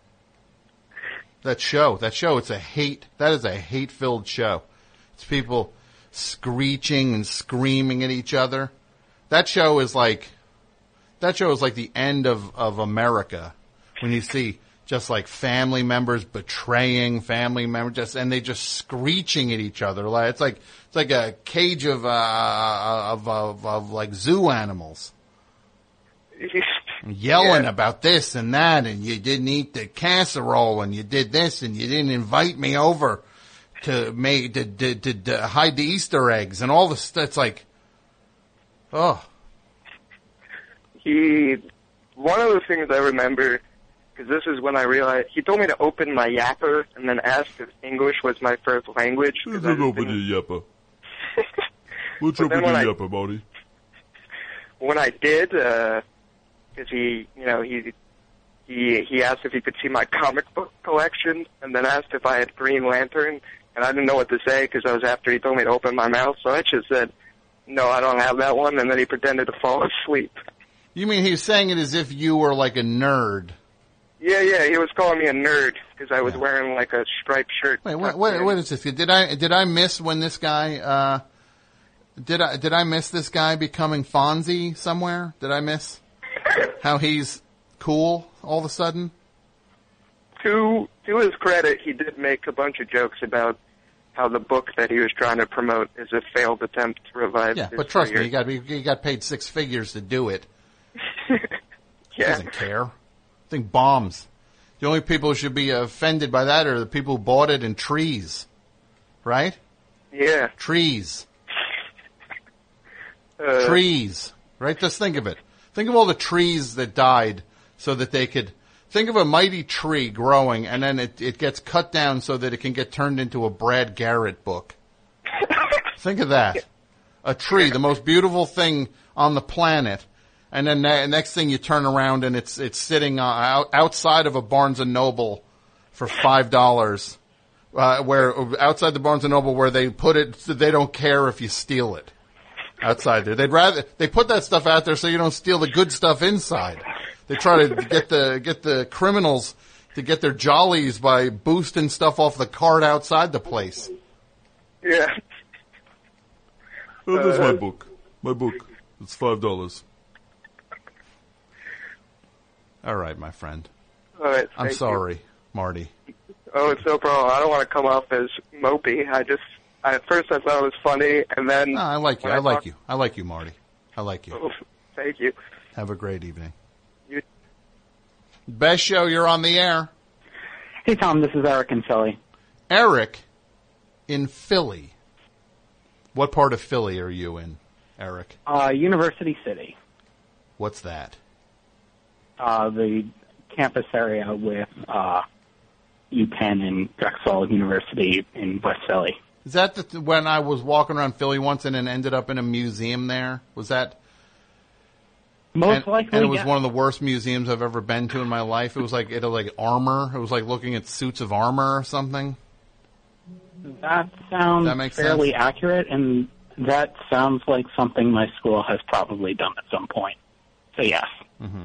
That show, that show, it's a hate, that is a hate-filled show. It's people screeching and screaming at each other. That show is like, that show is like the end of, of America. When you see just like family members betraying family members, just, and they just screeching at each other. Like, it's like, it's like a cage of, uh, of, of, of like zoo animals. Yelling Yeah. about this and that, and you didn't eat the casserole, and you did this, and you didn't invite me over to make to, to, to, to hide the Easter eggs, and all this stuff. It's like, oh, He, one of the things I remember, because this is when I realized, he told me to open my yapper and then asked if English was my first language. 'cause I Don't just open didn't- your yapper. What's But up then with when your I- yapper, Marty? When I did, uh 'cause he, you know, he, he, he asked if he could see my comic book collection and then asked if I had Green Lantern, and I didn't know what to say because I was after he told me to open my mouth, so I just said, "No, I don't have that one," and then he pretended to fall asleep. you mean he's saying it as if you were like a nerd? Yeah, yeah, he was calling me a nerd because I was Yeah. wearing like a striped shirt. Wait, what, what, what is this? Did I did I miss when this guy uh, Did I did I miss this guy becoming Fonzie somewhere? Did I miss how he's cool all of a sudden? To to his credit, he did make a bunch of jokes about how the book that he was trying to promote is a failed attempt to revive. Yeah, his but trust career. me, you got you got paid six figures to do it. He Yeah. doesn't care. I think bombs. The only people who should be offended by that are the people who bought it in trees, right? Yeah. Trees. Uh, trees, right? Just think of it. Think of all the trees that died so that they could... Think of a mighty tree growing, and then it, it gets cut down so that it can get turned into a Brad Garrett book. Think of that. A tree, the most beautiful thing on the planet, and then the next thing you turn around and it's it's sitting uh, out, outside of a Barnes and Noble for five dollars, uh, where outside the Barnes and Noble where they put it so they don't care if you steal it. Outside there, they'd rather they put that stuff out there so you don't steal the good stuff inside. They try to get the get the criminals to get their jollies by boosting stuff off the cart outside the place. Yeah. Oh, there's Uh, my book. My book. It's five dollars. All right, my friend. All right. I'm thank sorry, you. Marty. Oh, it's no problem. I don't want to come off as mopey. I just, I, at first I thought it was funny, and then... No, I like you. when I like talk- you. I like you, Marty. I like you. Oh, thank you. Have a great evening. You- Best show, you're on the air. Hey, Tom, this is Eric in Philly. Eric in Philly. What part of Philly are you in, Eric? Uh, University City, What's that? uh, the campus area with uh, UPenn and Drexel University in West Philly. Is that the, when I was walking around Philly once and then ended up in a museum there? Was that? Most and, likely, and it was yeah. one of the worst museums I've ever been to in my life. It was like it had like armor. It was like looking at suits of armor or something. That sounds That makes fairly sense. accurate, and that sounds like something my school has probably done at some point. So, yes. Mm-hmm.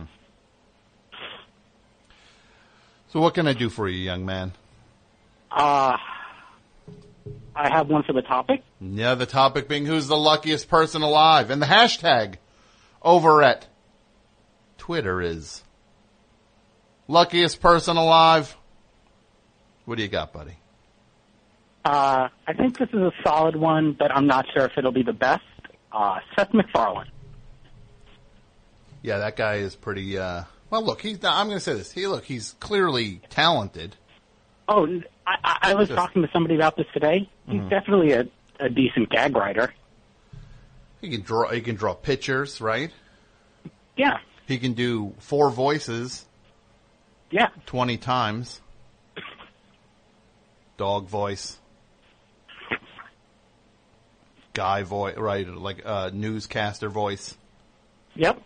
So what can I do for you, young man? Uh, I have one for the topic. Yeah, the topic being who's the luckiest person alive. And the hashtag over at Twitter is luckiest person alive. What do you got, buddy? Uh, I think this is a solid one, but I'm not sure if it'll be the best. Uh, Seth MacFarlane. Yeah, that guy is pretty, uh, well, look, he's not, I'm going to say this. He, look, he's clearly talented. Oh, I, I I was Just- talking to somebody about this today. He's Mhm. definitely a, a decent gag writer. He can draw, he can draw pictures, right? Yeah, He can do four voices yeah. twenty times. Dog voice. Guy voice, right, like, uh, newscaster voice. Yep.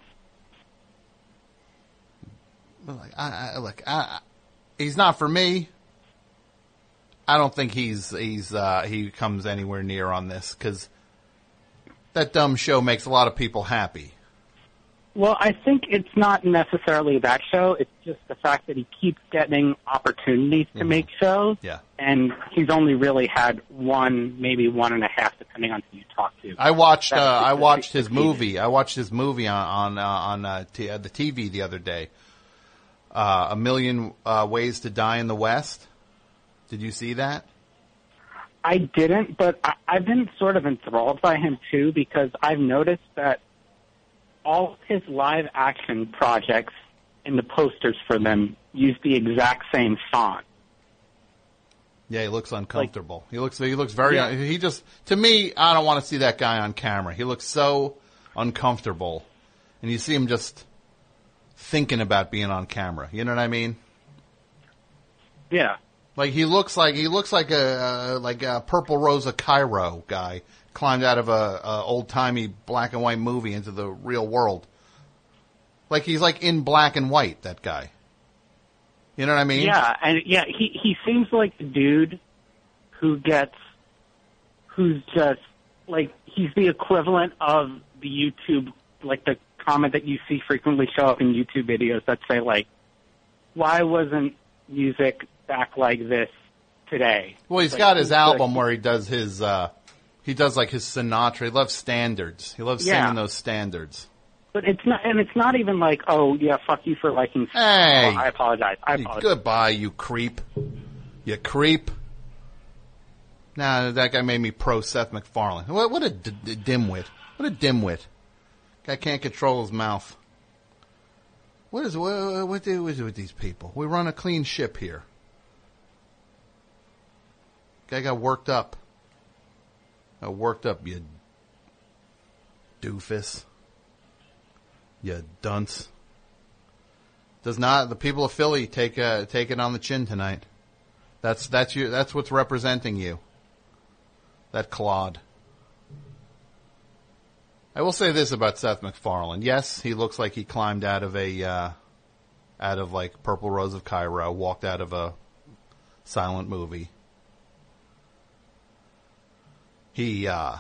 Like, I, I, look, I, I, he's not for me. I don't think he's he's uh, he comes anywhere near on this because that dumb show makes a lot of people happy. Well, I think it's not necessarily that show. It's just the fact that he keeps getting opportunities to make shows. Yeah. And he's only really had one, maybe one and a half, depending on who you talk to. I watched uh, That's I just watched his succeeded. movie. I watched his movie on on uh, on uh, t- uh, the T V the other day. Uh, A Million uh, Ways to Die in the West. Did you see that? I didn't, but I, I've been sort of enthralled by him, too, because I've noticed that all of his live action projects and the posters for them use the exact same font. Yeah, he looks uncomfortable. he looks he looks very Yeah. he just to me I don't want to see that guy on camera. He looks so uncomfortable. And you see him just thinking about being on camera. You know what I mean? Yeah. Like he looks like he looks like a uh, like a Purple Rosa Cairo guy climbed out of a, a old-timey black and white movie into the real world. Like he's like in black and white, that guy. You know what I mean? Yeah, and yeah, he he seems like the dude who gets, who's just like he's the equivalent of the YouTube, like the comment that you see frequently show up in YouTube videos that say like, "Why wasn't music back like this today?" Well, he's Like, got his he's like- album where he does his, uh, He does like his Sinatra. He loves standards. He loves Yeah. singing those standards. But it's not, and it's not even like, oh yeah, fuck you for liking. Hey, oh, I apologize. I apologize. Goodbye, you creep. You creep. Nah, that guy made me pro Seth MacFarlane. What, what a d- d- dimwit. What a dimwit. Guy can't control his mouth. What is what, what do we do with these people? We run a clean ship here. Guy got worked up. Got worked up, you doofus. You dunce. Does not the people of Philly take uh, take it on the chin tonight? That's that's you. That's what's representing you. That clod. I will say this about Seth MacFarlane. Yes, he looks like he climbed out of a uh, out of like Purple Rose of Cairo, walked out of a silent movie. He uh,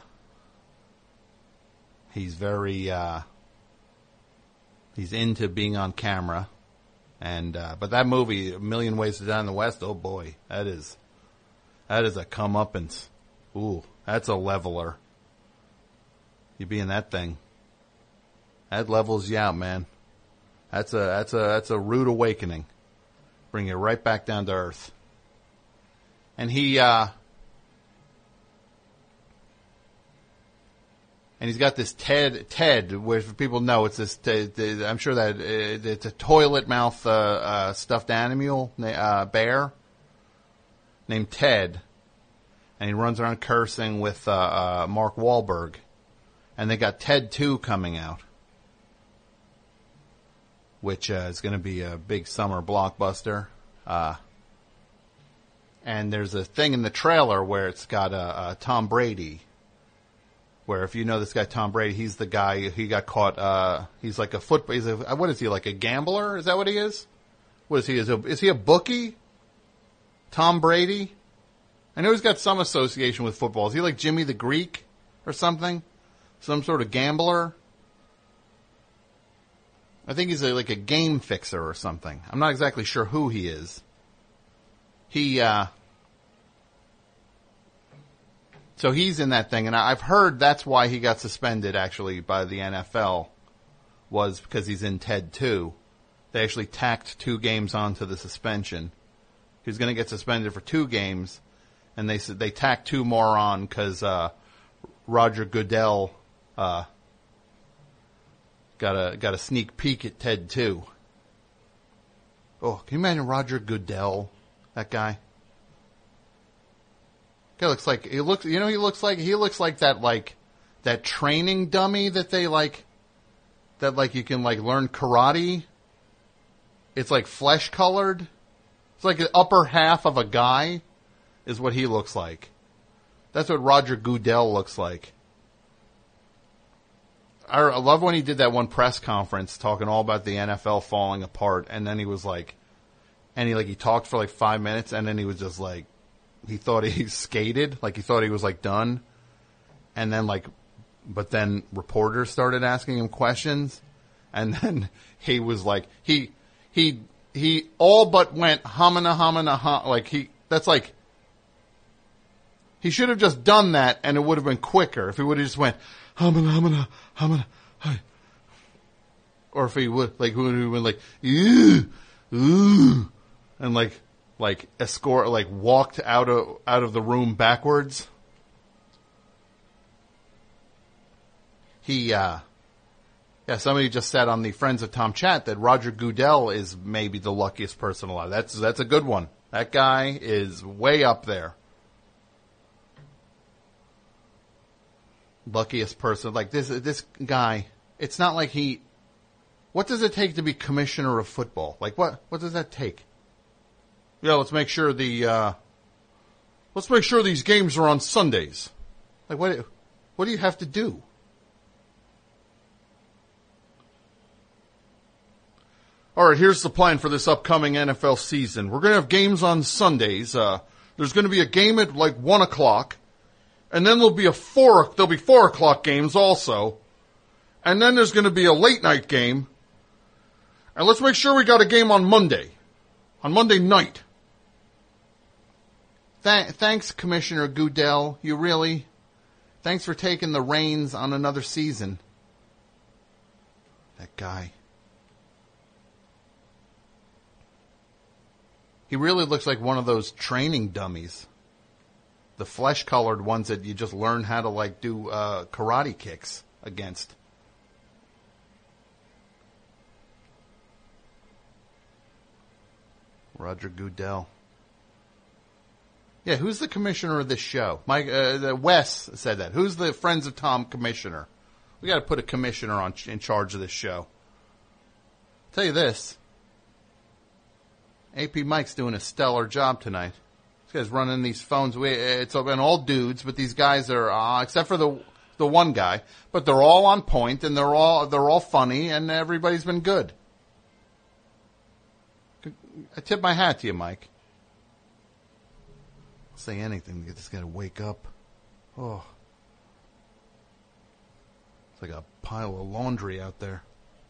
he's very. Uh, He's into being on camera, and uh, but that movie, A Million Ways to Die in the West, oh boy, that is that is a comeuppance. Ooh, that's a leveler. You be in that thing, that levels you out, man. That's a that's a that's a rude awakening. Bring you right back down to earth. And he. Uh, And he's got this Ted, Ted, which people know it's this, I'm sure that it's a toilet mouth, uh, uh, stuffed animal, uh, bear named Ted. And he runs around cursing with, uh, uh, Mark Wahlberg. And they got Ted two coming out. Which, uh, is gonna be a big summer blockbuster. Uh, and there's a thing in the trailer where it's got, uh, uh Tom Brady. Where if you know this guy Tom Brady, he's the guy, he got caught, uh, he's like a football, he's a, what is he, like a gambler? Is that what he is? What is he, is, a, is he a bookie? Tom Brady? I know he's got some association with football. Is he like Jimmy the Greek or something? Some sort of gambler? I think he's a, like a game fixer or something. I'm not exactly sure who he is. He, uh, So he's in that thing, and I've heard that's why he got suspended, actually, by the N F L, was because he's in Ted two. They actually tacked two games onto the suspension. He was going to get suspended for two games, and they said they tacked two more on because uh, Roger Goodell uh, got a got a sneak peek at Ted two. Oh, can you imagine Roger Goodell, that guy? He looks like he looks. You know, he looks like he looks like that like that training dummy that they like. That like you can like learn karate. It's like flesh colored. It's like the upper half of a guy, is what he looks like. That's what Roger Goodell looks like. I, I love when he did that one press conference talking all about the N F L falling apart, and then he was like, and he like he talked for like five minutes, and then he was just like. He thought he skated, like he thought he was like done. And then like, but then reporters started asking him questions. And then he was like, he, he, he all but went hamina hamina ha, like he, that's like, he should have just done that and it would have been quicker if he would have just went hamina hamina hamina, hi. Or if he would, like, would have been like, ooh, ooh, and like, like escort, like walked out of out of the room backwards. He, uh, yeah, somebody just said on the Friends of Tom chat that Roger Goodell is maybe the luckiest person alive. That's that's a good one. That guy is way up there. Luckiest person, like this this guy. It's not like he. What does it take to be commissioner of football? Like what? What does that take? Yeah, let's make sure the, uh, let's make sure these games are on Sundays. Like, what, what do you have to do? Alright, here's the plan for this upcoming N F L season. We're gonna have games on Sundays. Uh, there's gonna be a game at like one o'clock. And then there'll be a four, there'll be four o'clock games also. And then there's gonna be a late night game. And let's make sure we got a game on Monday. On Monday night. Th- thanks, Commissioner Goodell. You really, Thanks for taking the reins on another season. That guy. He really looks like one of those training dummies. The flesh-colored ones that you just learn how to, like, do uh, karate kicks against. Roger Goodell. Yeah, who's the commissioner of this show? Mike, uh, Wes said that. Who's the Friends of Tom commissioner? We got to put a commissioner on in charge of this show. I'll tell you this. A P Mike's doing a stellar job tonight. This guy's running these phones. We, it's been all dudes, but these guys are, uh, except for the the one guy, but they're all on point and they're all they're all funny and everybody's been good. I tip my hat to you, Mike. I'll say anything to get this guy to wake up. Oh. It's like a pile of laundry out there.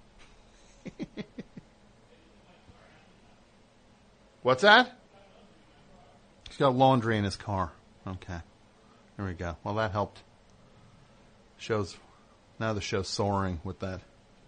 What's that? He's got laundry in his car. Okay. There we go. Well, that helped. Show's, now the show's soaring with that.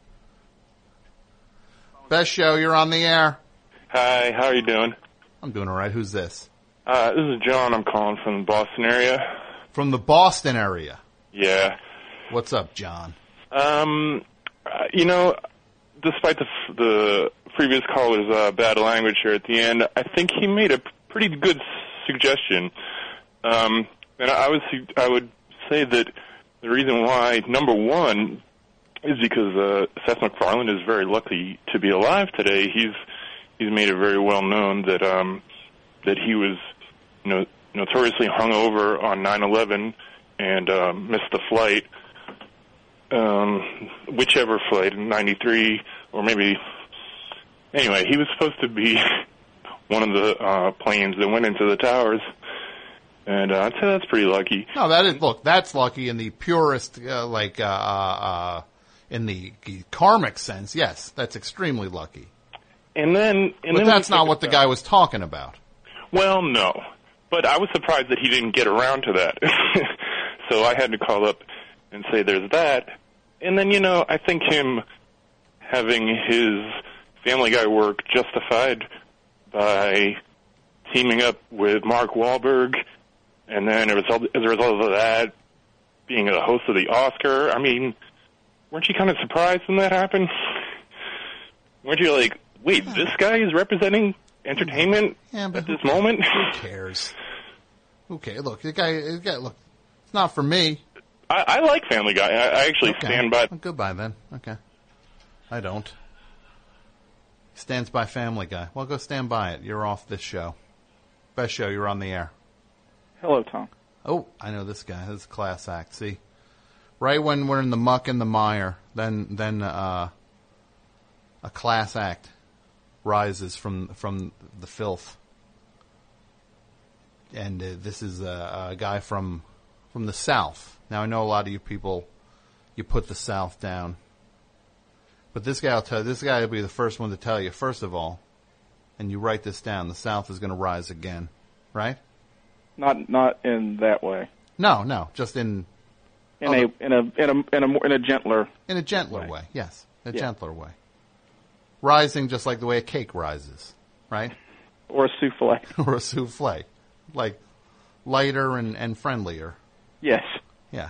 Best show, you're on the air. Hi, how are you doing? I'm doing all right. Who's this? Uh, this is John. I'm calling from the Boston area. From the Boston area? Yeah. What's up, John? Um, uh, you know, despite the the previous caller's uh, bad language here at the end, I think he made a p- pretty good suggestion. Um, and I would I would say that the reason why, number one, is because uh, Seth MacFarlane is very lucky to be alive today. He's he's made it very well known that um, that he was no, notoriously hungover on nine eleven and uh, missed the flight, um, whichever flight, ninety-three or maybe. Anyway, he was supposed to be one of the uh, planes that went into the towers, and uh, I'd say that's pretty lucky. No, that is, look, that's lucky in the purest, uh, like, uh, uh, in the karmic sense. Yes, that's extremely lucky. And then, and but then that's not what the guy was talking about. Well, no, but I was surprised that he didn't get around to that. So I had to call up and say there's that. And then, you know, I think him having his Family Guy work justified by teaming up with Mark Wahlberg, and then as a result, as a result of that, being a host of the Oscar. I mean, weren't you kind of surprised when that happened? Weren't you like, wait, this guy is representing entertainment yeah, but at this moment? Who cares? Who cares? Look, the guy, the guy, look, it's not for me. I, I like Family Guy. I, I actually okay. stand by. Well, goodbye then. Okay. I don't. Stands by Family Guy. Well, go stand by it. You're off this show. Best show. You're on the air. Hello, Tom. Oh, I know this guy. This is a class act. See, right when we're in the muck and the mire, then then uh, a class act rises from from the filth. And uh, this is a, a guy from from the South. Now I know a lot of you people, you put the South down. But this guy will tell you, this guy will be the first one to tell you, first of all, and you write this down, the South is going to rise again, right? Not not in that way. No, no, just in in oh, a in a in a in a more in a gentler in a gentler way. way. Yes, a yeah. gentler way. Rising just like the way a cake rises, right? Or a souffle. Or a souffle, like lighter and, and friendlier. Yes. Yeah.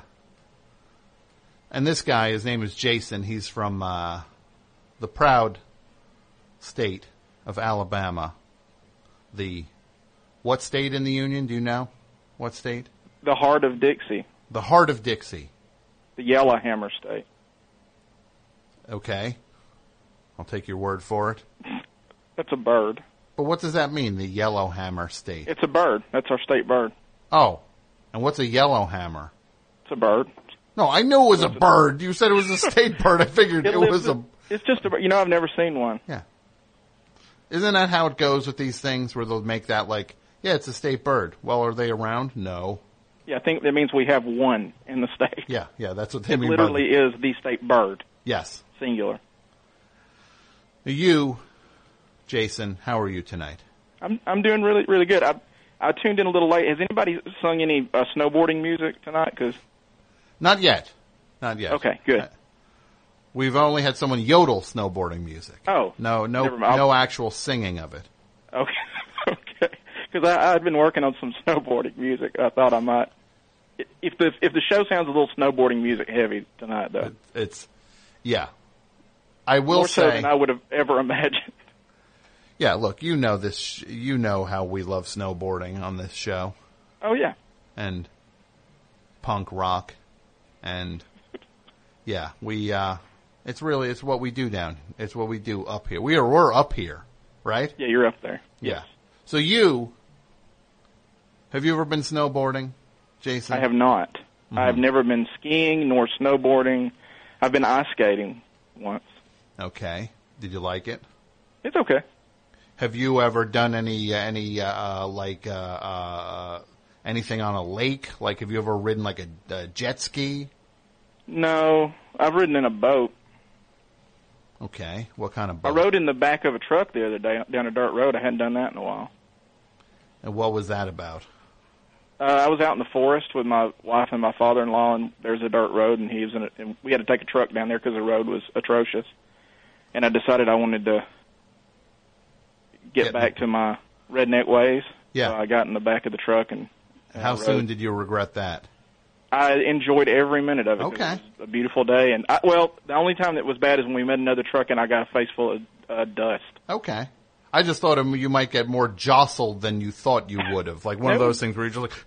And this guy, his name is Jason. He's from uh, the proud state of Alabama. The what state in the Union? Do you know? What state? The heart of Dixie. The heart of Dixie. The Yellowhammer State. Okay. I'll take your word for it. That's a bird. But what does that mean, the Yellowhammer State? It's a bird. That's our state bird. Oh. And what's a yellowhammer? It's a bird. No, I knew it was a bird. You said it was a state bird. I figured it, it was a... It's just a bird. You know, I've never seen one. Yeah. Isn't that how it goes with these things, where they'll make that like, yeah, it's a state bird. Well, are they around? No. Yeah, I think that means we have one in the state. Yeah, yeah, that's what they it mean. It literally by is the state bird. Yes. Singular. You, Jason, how are you tonight? I'm I'm doing really really good. I I tuned in a little late. Has anybody sung any uh, snowboarding music tonight? Because Not yet. Not yet. Okay, good. Uh, we've only had someone yodel snowboarding music. Oh. No, no, never mind. no actual singing of it. Okay, okay. Because I I'd been working on some snowboarding music. I thought I might. If the if the show sounds a little snowboarding music heavy tonight, though, It's, yeah. I will more so say, than I would have ever imagined. yeah, look, you know this, sh- you know how we love snowboarding on this show. Oh yeah. And punk rock. And, yeah, we, uh, it's really, it's what we do down, it's what we do up here. We are, we're up here, right? Yeah, you're up there. Yeah. So you, have you ever been snowboarding, Jason? I have not. Mm-hmm. I've never been skiing nor snowboarding. I've been ice skating once. Okay. Did you like it? It's okay. Have you ever done any, uh, any, uh, like, uh, uh, anything on a lake? Like, have you ever ridden like a, a jet ski? No, I've ridden in a boat. Okay. What kind of I boat? rode in the back of a truck the other day down a dirt road. I hadn't done that in a while. And what was that about? Uh, I was out in the forest with my wife and my father-in-law, and there's a dirt road, and he was in it, and we had to take a truck down there because the road was atrocious. And I decided I wanted to get Get back to my redneck ways. Yeah. So I got in the back of the truck and. and How I rode. soon did you regret that? I enjoyed every minute of it. Okay. It was a beautiful day, and I, well, the only time that was bad is when we met another truck and I got a face full of uh, dust. Okay. I just thought you might get more jostled than you thought you would have. Like one of No. those things where you're just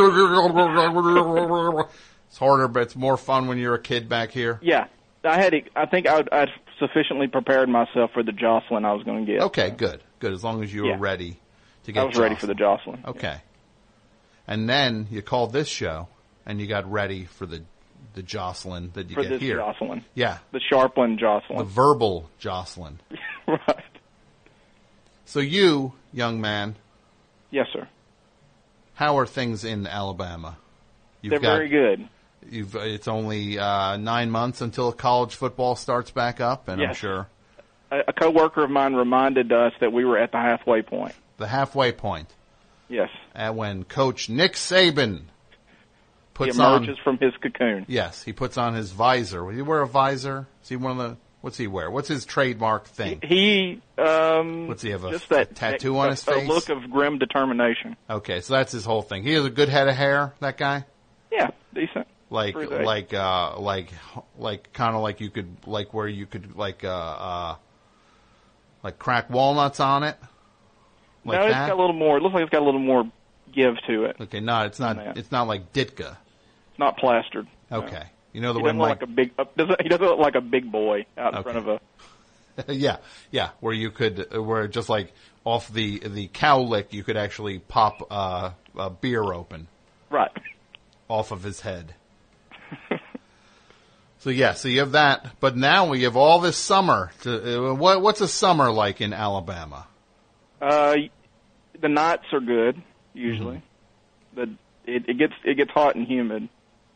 like, it's harder, but it's more fun when you're a kid back here. Yeah, I had. I think I'd, I'd sufficiently prepared myself for the jostling I was going to get. Okay, good, good. As long as you Yeah. were ready to get I was ready for jostled. the jostling. Okay. And then you called this show, and you got ready for the the jostling that you For get this here. jostling. Yeah, The Sharpland the jostling. verbal jostling. Right. So you, young man, Yes, sir. how are things in Alabama? You've They're got, very good. You've it's only uh, nine months until college football starts back up, and I'm Yes. sure A, a coworker of mine reminded us that we were at the halfway point. the halfway point, Yes. and when Coach Nick Saban He puts on emerges from his cocoon. yes, he puts on his visor. Will he wear a visor? Is he one of the what's he wear? What's his trademark thing? He, um, What's he have a just that a tattoo that, on his a, face? A look of grim determination. Okay, so that's his whole thing. He has a good head of hair. That guy. Yeah, decent. Like, For his age. like, uh, like, like, kind of like you could, like where you could, like, uh, uh, like crack walnuts on it. Like no, it's that? got a little more. It looks like it's got a little more give to it. Okay, no, it's not. Yeah. It's not like Ditka. It's not plastered. Okay, you know the He one doesn't look like, like a big. Uh, doesn't, he doesn't look like a big boy out in Okay. front of a. yeah, yeah, where you could, where just like off the the cow lick, you could actually pop uh, a beer open Right. off of his head. So yeah, so you have that, but now we have all this summer. To, uh, what, what's a summer like in Alabama? Uh, the nights are good usually. Mm-hmm. The it, it gets it gets hot and humid.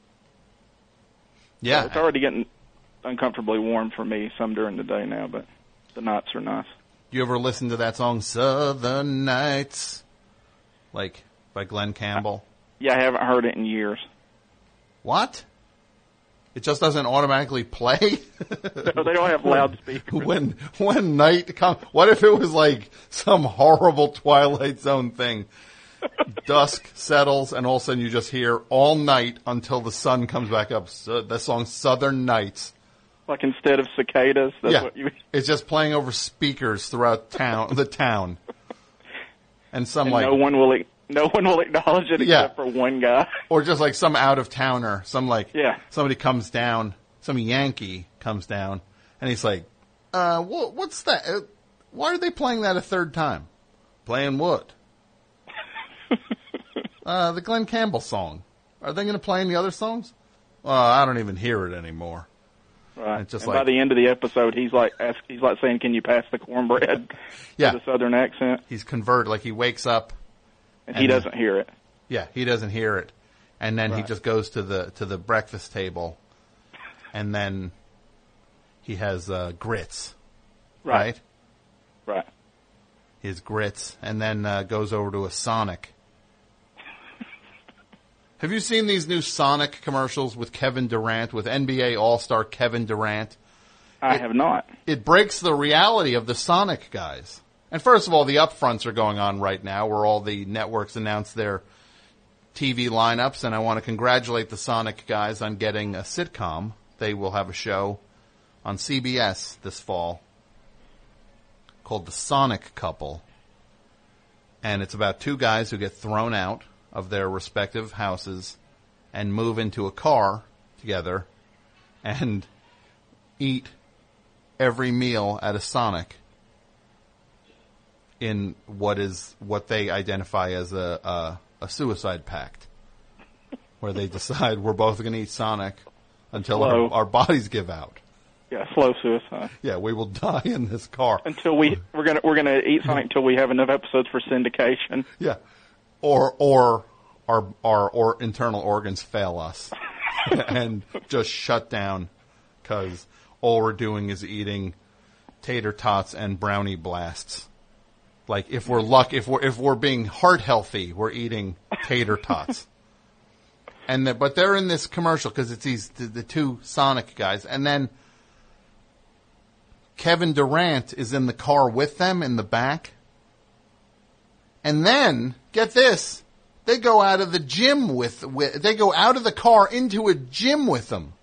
Yeah, So it's already getting uncomfortably warm for me some during the day now, but the nights are nice. you ever listen to that song "Southern Nights," like by Glenn Campbell? Yeah, I haven't heard it in years. What? It just doesn't automatically play? No, they don't have loudspeakers. when when night comes, what if it was like some horrible Twilight Zone thing? Dusk settles, and all of a sudden you just hear all night until the sun comes back up. So, that song "Southern Nights." Like instead of cicadas, that's yeah, what you. it's just playing over speakers throughout town, the town, and some And like no one will. No one will acknowledge it Yeah. except for one guy. or just like some out of towner, some like Yeah. somebody comes down, some Yankee comes down, and he's like, "Uh, what, what's that? Uh, why are they playing that a third time? Playing what? uh, the Glenn Campbell song. Are they going to play any other songs? Uh, I don't even hear it anymore." Right. It's just and like- by the end of the episode, he's like ask, he's like saying, "Can you pass the cornbread?" Yeah. With a southern accent, He's converted, like he wakes up. and he And- doesn't hear it. Yeah, he doesn't hear it, and then he Right. just goes to the to the breakfast table, and then he has uh, grits, right? Right. His grits, and then uh, goes over to a Sonic. Have you seen these new Sonic commercials with Kevin Durant, with N B A All-Star Kevin Durant? I it, have not. It breaks the reality of the Sonic guys. And first of all, the upfronts are going on right now where all the networks announce their T V lineups, and I want to congratulate the Sonic guys on getting a sitcom. They will have a show on C B S this fall called The Sonic Couple. And it's about two guys who get thrown out of their respective houses and move into a car together and eat every meal at a Sonic in what is what they identify as a a, a suicide pact, where they decide we're both going to eat Sonic until our, our bodies give out. Yeah, slow suicide. Yeah, we will die in this car until we we're gonna we're gonna eat Sonic until we have enough episodes for syndication. Yeah, or or our our or internal organs fail us and just shut down because all we're doing is eating tater tots and brownie blasts. Like if we're luck, if we're if we're being heart healthy, we're eating tater tots. And the, but they're in this commercial because it's these the, the two Sonic guys, and then Kevin Durant is in the car with them in the back. And then get this, they go out of the gym with, with they go out of the car into a gym with them.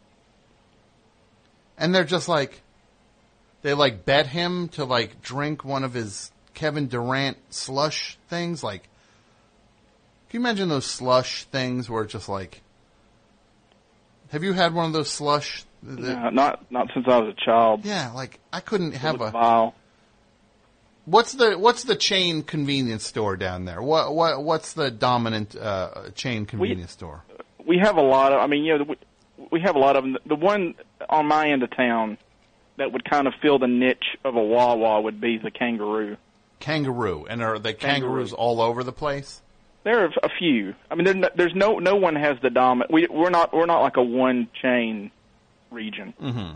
And they're just like, they like bet him to like drink one of his Kevin Durant slush things. Like, can you imagine those slush things where it's just like, have you had one of those slush? No, not not since I was a child. Yeah, like I couldn't have a. Vile. What's the what's the chain convenience store down there? What what what's the dominant uh, chain convenience we, store? We have a lot of. I mean, you know, we, we have a lot of them. The one on my end of town that would kind of fill the niche of a Wawa would be the Kangaroo. Kangaroo, and are they Kangaroo. kangaroos all over the place? There are a few. I mean, no, there's no no one has the dominant. We we're not we're not like a one chain region. Mm-hmm.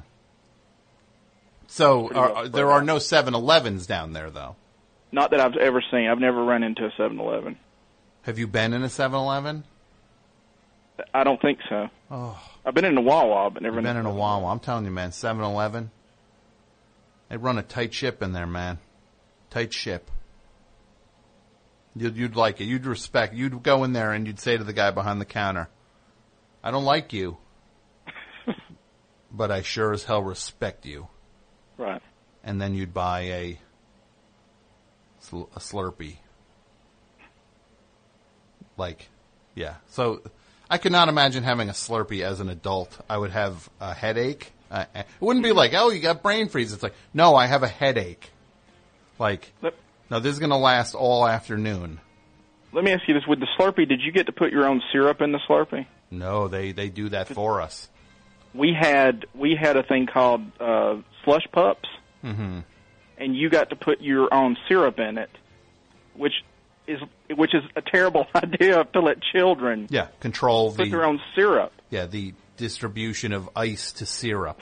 So are, there are no seven elevens down there, though? Not that I've ever seen. I've never run into a seven eleven. Have you been in a seven eleven? I don't think so. Oh. I've been in a Wawa, but never I've been in a a Wawa. I'm telling you, man, seven eleven, they run a tight ship in there, man. Tight ship. You'd, you'd like it. You'd respect. You'd go in there and you'd say to the guy behind the counter, I don't like you, but I sure as hell respect you. Right. And then you'd buy a, a Slurpee. Like, yeah. So I could not imagine having a Slurpee as an adult. I would have a headache. Uh, it wouldn't be like, oh, you got brain freeze. It's like, no, I have a headache. Like, no, this is going to last all afternoon. Let me ask you this. With the Slurpee, did you get to put your own syrup in the Slurpee? No, they, they do that for us. We had we had a thing called uh, Slush Pups, mm-hmm. and you got to put your own syrup in it, which is which is a terrible idea to let children yeah control put the, their own syrup. Yeah, the distribution of ice to syrup,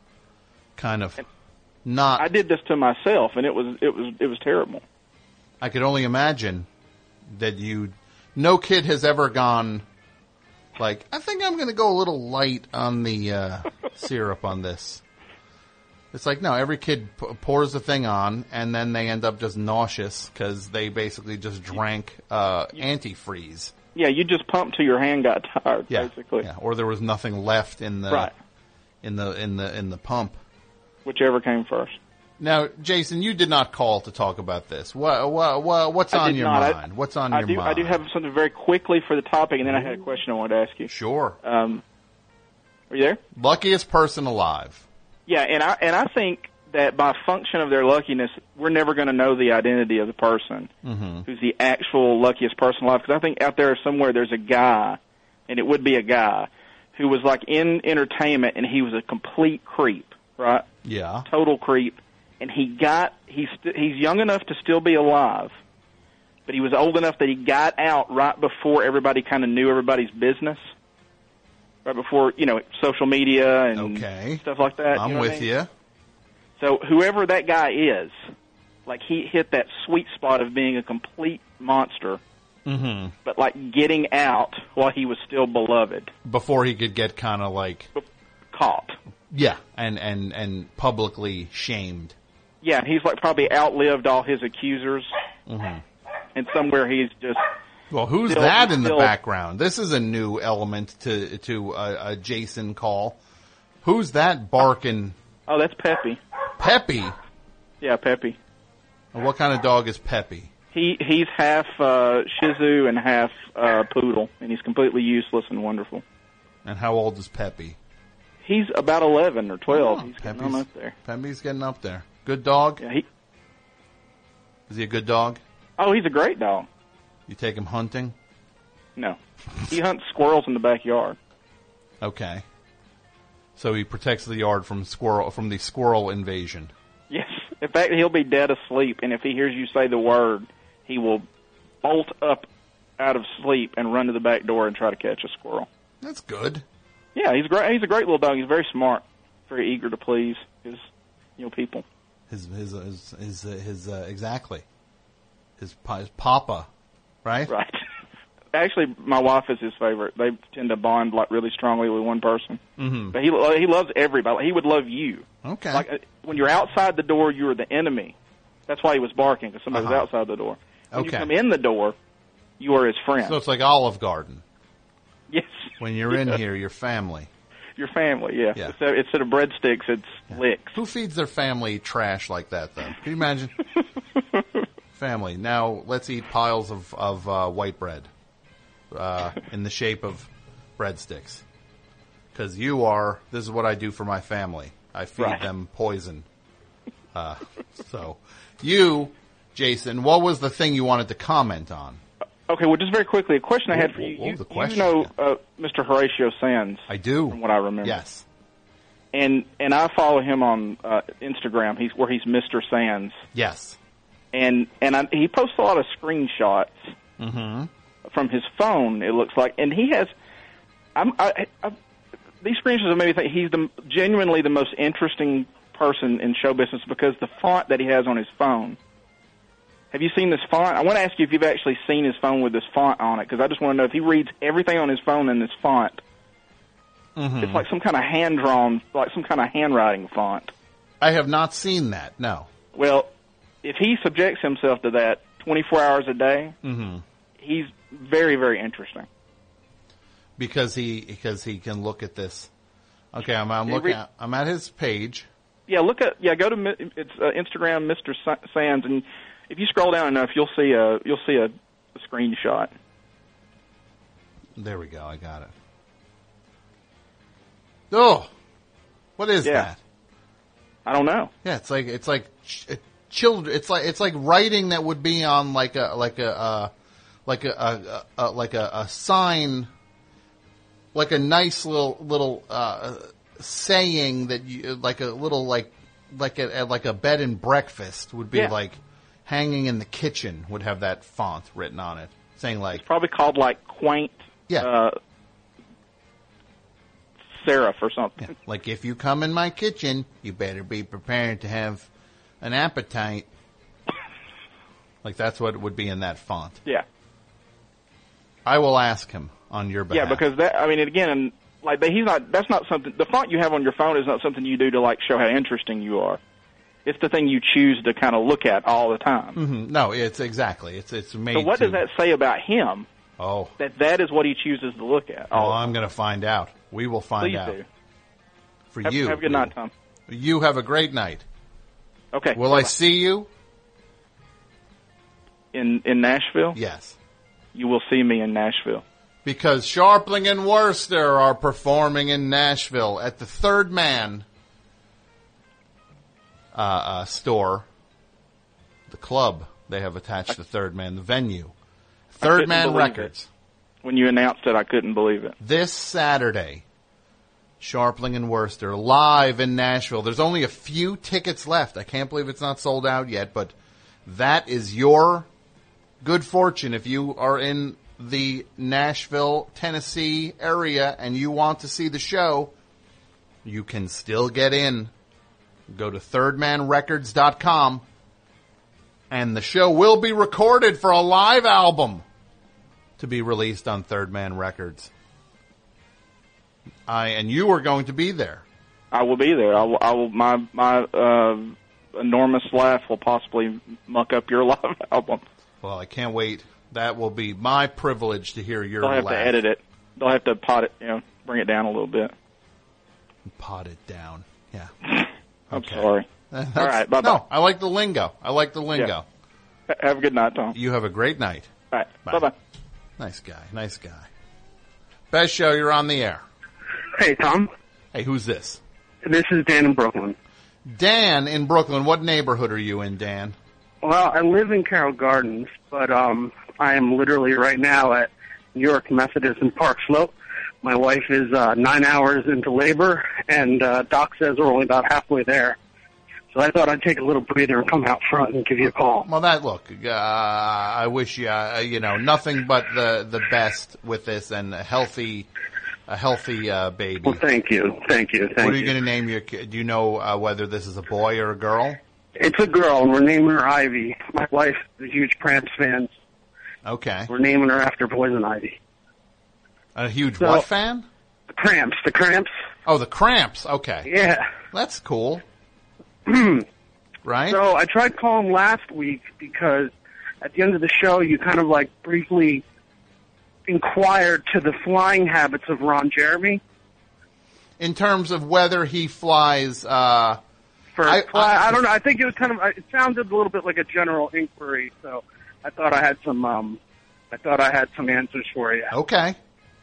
kind of. Not. I did this to myself, and it was it was it was terrible. I could only imagine that you. No kid has ever gone like, I think I'm going to go a little light on the uh, syrup on this. It's like, no, every kid p- pours the thing on, and then they end up just nauseous because they basically just drank uh, antifreeze. Yeah, you just pumped till your hand got tired, yeah, basically. Yeah, or there was nothing left in the right. in the in the in the pump. Whichever came first. Now, Jason, you did not call to talk about this. What, what, what what's I on did your not. mind? I, what's on I your do, mind? I do have something very quickly for the topic, and then I had a question I wanted to ask you. Sure. Um, are you there? Luckiest person alive. Yeah, and I and I think that by function of their luckiness, we're never going to know the identity of the person mm-hmm. who's the actual luckiest person alive. Because I think out there somewhere there's a guy, and it would be a guy, who was like in entertainment, and he was a complete creep, right? Yeah. Total creep. And he got, he's, st- he's young enough to still be alive, but he was old enough that he got out right before everybody kind of knew everybody's business. Right before, you know, social media and okay. stuff like that. I'm you know with what I mean? you. So whoever that guy is, like he hit that sweet spot of being a complete monster, Mm-hmm. but like getting out while he was still beloved. Before he could get kind of like caught. Yeah, and, and, and publicly shamed. Yeah, and he's like probably outlived all his accusers. Mm-hmm. And somewhere he's just... Well, who's still, that in still, the background? This is a new element to to a, a Jason call. Who's that barking? Oh, that's Peppy. Peppy? Yeah, Peppy. And what kind of dog is Peppy? He he's half uh, Shih Tzu and half uh, Poodle, and he's completely useless and wonderful. And how old is Peppy? He's about eleven or twelve. Oh, he's getting Peppy's, on up there. Peppy's getting up there. Good dog? Yeah, he, is he a good dog? Oh, he's a great dog. You take him hunting? No. He hunts squirrels in the backyard. Okay. So he protects the yard from squirrel from the squirrel invasion. Yes. In fact, he'll be dead asleep, and if he hears you say the word, he will bolt up out of sleep and run to the back door and try to catch a squirrel. That's good. Yeah, he's great. He's a great little dog. He's very smart, very eager to please his, you know, people. His his his his, uh, his uh, exactly. His, his papa, right? Right. Actually, my wife is his favorite. They tend to bond like really strongly with one person. Mm-hmm. But he he loves everybody. He would love you. Okay. Like uh, when you're outside the door, you are the enemy. That's why he was barking, because somebody Uh-huh. was outside the door. When Okay. you come in the door, you are his friend. So it's like Olive Garden. Yes. When you're in Yeah. here, your family. Your family, yeah. Yeah. So instead of breadsticks, it's Yeah. licks. Who feeds their family trash like that, though? Can you imagine? Family. Now let's eat piles of of uh, white bread uh, in the shape of breadsticks. Because you are. This is what I do for my family. I feed Right. them poison. Uh, so you, Jason, what was the thing you wanted to comment on? Okay, well, just very quickly, a question I had for you. Whoa, whoa, You, the you question, know uh, Mister Horatio Sands. I do. From what I remember. Yes. And and I follow him on uh, Instagram. He's where he's Mister Sands. Yes. And and I, he posts a lot of screenshots Mm-hmm. from his phone. It looks like, and he has. I'm. I, I, these screenshots have made me think he's the genuinely the most interesting person in show business because the font that he has on his phone. Have you seen this font? I want to ask you if you've actually seen his phone with this font on it, because I just want to know if he reads everything on his phone in this font. Mm-hmm. It's like some kind of hand-drawn, like some kind of handwriting font. I have not seen that, no. Well, if he subjects himself to that twenty-four hours a day, Mm-hmm. he's very, very interesting. Because he because he can look at this. Okay, I'm, I'm Yeah, looking. read- At, I'm at his page. Yeah, look at yeah. Go to Mi- it's uh, Instagram, Mister Sa- Sands, and if you scroll down enough, you'll see a you'll see a, a screenshot. There we go. I got it. Oh, what is Yeah. that? I don't know. Yeah, it's like it's like ch- children. It's like it's like writing that would be on like a like a uh, like a, a, a like a, a sign, like a nice little little uh, saying that you like a little like like a like a bed and breakfast would be Yeah. like hanging in the kitchen would have that font written on it saying like It's probably called like quaint. Yeah. Uh, serif or something. Yeah, like if you come in my kitchen, you better be prepared to have an appetite. Like that's what would be in that font. Yeah. I will ask him on your Yeah, behalf. because that I mean, again, like but he's not. That's not something. The font you have on your phone is not something you do to like show how interesting you are. It's the thing you choose to kind of look at all the time. Mhm. No, it's exactly. It's it's made. So what to, does that say about him? Oh, That that is what he chooses to look at. oh, I'm going to find out. We will find Please out do. for Have, you. have a good night, Tom. You have a great night. Okay. Will I see you? In in Nashville? Yes. You will see me in Nashville. Because Sharpling and Worcester are performing in Nashville at the Third Man uh, uh, store, the club they have attached to Third Man, the venue. Third couldn't Man believe Records. When you announced it, I couldn't believe it. This Saturday, Sharpling and Worcester live in Nashville. There's only a few tickets left. I can't believe it's not sold out yet, but that is your good fortune if you are in the Nashville, Tennessee area and you want to see the show. You can still get in. Go to third man records dot com and the show will be recorded for a live album. to be released on Third Man Records. I and you are going to be there. I will be there. I will. I will my my uh, enormous laugh will possibly muck up your live album. Well, I can't wait. That will be my privilege to hear your They'll have laugh. to edit it. They'll have to pot it, you know, bring it down a little bit. Pot it down. Yeah. I'm Okay. sorry. All right. Bye bye. No, I like the lingo. I like the lingo. Yeah. Have a good night, Tom. You have a great night. All right. Bye. Bye bye. Nice guy. Nice guy. Best Show, you're on the air. Hey, Tom. Hey, who's this? This is Dan in Brooklyn. Dan in Brooklyn. What neighborhood are you in, Dan? Well, I live in Carroll Gardens, but um, I am literally right now at New York Methodist in Park Slope. My wife is uh, nine hours into labor, and uh, Doc says we're only about halfway there. So I thought I'd take a little breather and come out front and give you a call. Well, that look, uh, I wish you, uh, you know, nothing but the the best with this, and a healthy, a healthy uh, baby. Well, thank you, thank you, thank What are you, you. going to name your kid? Do you know uh, whether this is a boy or a girl? It's a girl, and we're naming her Ivy. My wife is a huge Cramps fan. Okay. We're naming her after Poison Ivy. A huge So- what fan? The Cramps, the Cramps. Oh, the Cramps. Okay. Yeah. That's cool. Right? So I tried calling last week because at the end of the show you kind of like briefly inquired to the flying habits of Ron Jeremy. In terms of whether he flies, uh, First I- class. I- I, don't know. I think it was kind of. It sounded a little bit like a general inquiry. So I thought I had some. Um, I thought I had some answers for you. Okay.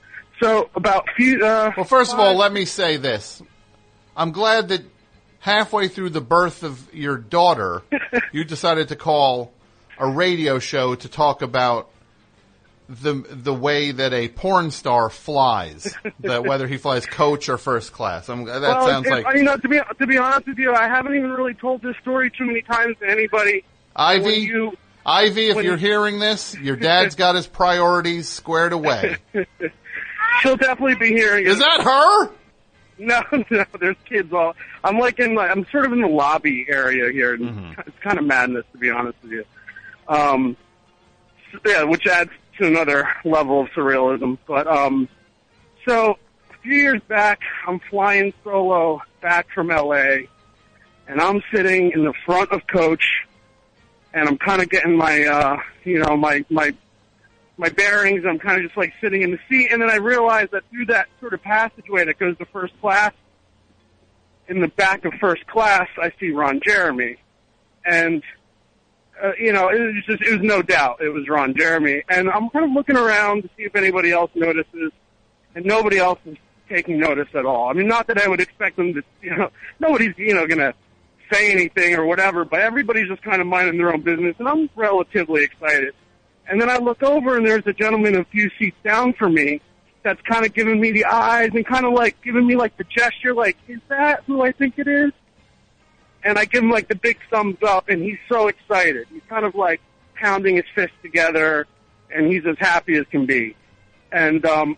So about few. Uh, Well, first of all, let me say this. I'm glad that halfway through the birth of your daughter, you decided to call a radio show to talk about the the way that a porn star flies, that whether he flies coach or first class. I'm, that well, sounds if, like you know. To be to be honest with you, I haven't even really told this story too many times to anybody. Ivy. When you, Ivy, if when- you're hearing this, your dad's got his priorities squared away. She'll definitely be hearing it. Is that her? No, no, there's kids all. I'm like in, like, I'm sort of in the lobby area here. And Mm-hmm. It's kind of madness, to be honest with you. Um, yeah, which adds to another level of surrealism. But um, so a few years back, I'm flying solo back from L A, and I'm sitting in the front of coach, and I'm kind of getting my, uh, you know, my my. my bearings. I'm kind of just like sitting in the seat, and then I realized that through that sort of passageway that goes to first class, in the back of first class, I see Ron Jeremy, and uh, you know, it was just it was no doubt it was Ron Jeremy, and I'm kind of looking around to see if anybody else notices, and nobody else is taking notice at all. I mean, not that I would expect them to, you know, nobody's you know gonna say anything or whatever, but everybody's just kind of minding their own business, and I'm relatively excited. And then I look over, and there's a gentleman a few seats down from me that's kind of giving me the eyes and kind of like giving me like the gesture, like, is that who I think it is? And I give him like the big thumbs up, and he's so excited. He's kind of like pounding his fists together, and he's as happy as can be. And um,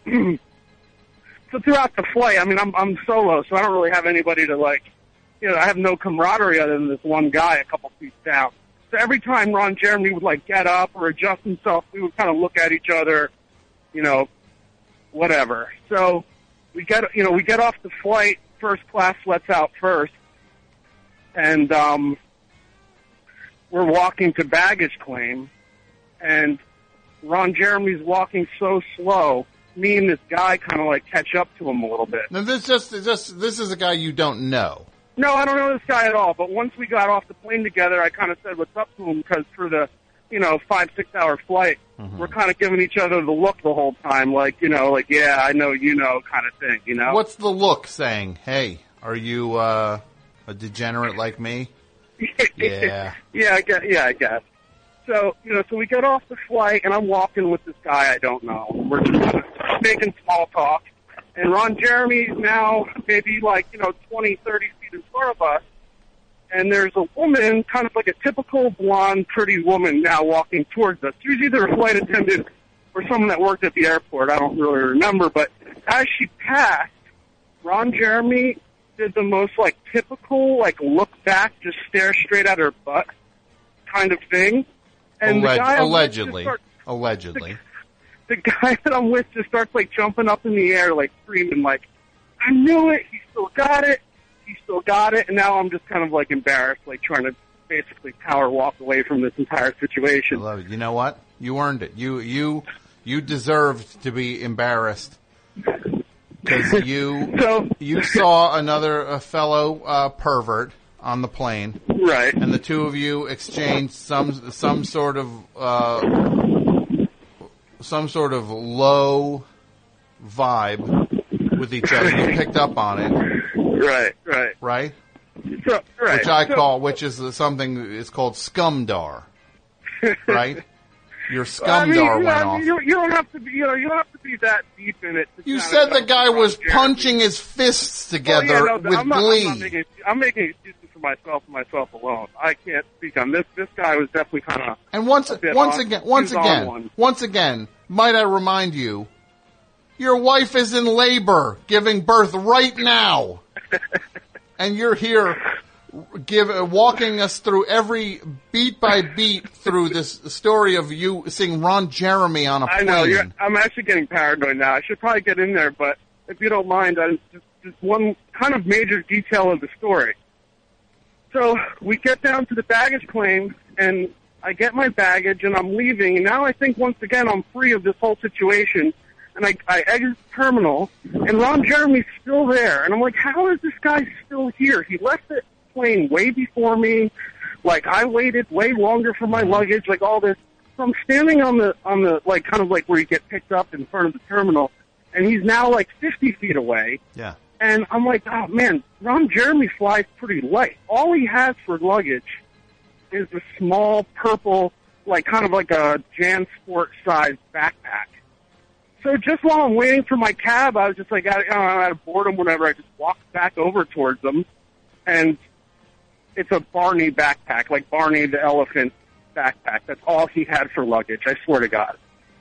so throughout the flight, I mean, I'm I'm solo, so I don't really have anybody to like, you know, I have no camaraderie other than this one guy a couple seats down. So every time Ron Jeremy would like get up or adjust himself, we would kind of look at each other, you know, whatever. So we get, you know, we get off the flight, first class lets out first, and um, we're walking to baggage claim, and Ron Jeremy's walking so slow, me and this guy kind of like catch up to him a little bit. Now this just just this is a guy you don't know. No, I don't know this guy at all, but once we got off the plane together, I kind of said what's up to him because for the, you know, five, six hour flight, Mm-hmm. we're kind of giving each other the look the whole time, like, you know, like, yeah, I know, you know, kind of thing, you know? What's the look saying? Hey, are you uh, a degenerate like me? Yeah. yeah, I guess, yeah, I guess. So, you know, so we get off the flight, and I'm walking with this guy I don't know. We're just kind of making small talk. And Ron Jeremy is now maybe like, you know, twenty, thirty feet in front of us. And there's a woman, kind of like a typical blonde, pretty woman now walking towards us. She was either a flight attendant or someone that worked at the airport. I don't really remember. But as she passed, Ron Jeremy did the most, like, typical, like, look back, just stare straight at her butt kind of thing. And Alleg- the guy allegedly. Start, Allegedly. the guy that I'm with just starts, like, jumping up in the air, like, screaming, like, I knew it, he still got it, he still got it, and now I'm just kind of, like, embarrassed, like, trying to basically power walk away from this entire situation. I love it. You know what? You earned it. You you you deserved to be embarrassed because you so, you saw another a fellow uh, pervert on the plane, right? And the two of you exchanged some some sort of uh, some sort of low vibe with each other. You picked up on it, right? Right? Right? So, right. Which I so, call, which is something is called scumdar, right? Your scumdar I mean, went I mean, off. You, you don't have to be, you know, you don't have to be that deep in it. You said the guy was punching his fists together well, yeah, no, with I'm not, glee. I'm, not making, I'm making excuses for myself and myself alone. I can't speak on this. This guy was definitely kind of. And once, once on, again, once again, on once again, might I remind you, your wife is in labor, giving birth right now, and you're here. Give uh, walking us through every beat by beat through this story of you seeing Ron Jeremy on a plane. I know. You're, I'm actually getting paranoid now. I should probably get in there, but if you don't mind, I, just, just one kind of major detail of the story. So we get down to the baggage claim, and I get my baggage, and I'm leaving. And now I think once again I'm free of this whole situation. And I, I exit the terminal, and Ron Jeremy's still there. And I'm like, how is this guy still here? He left it. Plane way before me, like I waited way longer for my luggage, like all this. So I'm standing on the on the like kind of like where you get picked up in front of the terminal, and he's now like fifty feet away. Yeah. And I'm like, oh man, Ron Jeremy flies pretty light. All he has for luggage is a small purple, like kind of like a JanSport sized backpack. So just while I'm waiting for my cab, I was just like, out, out of boredom, whenever I just walked back over towards them, and it's a Barney backpack, like Barney the elephant backpack. That's all he had for luggage, I swear to God.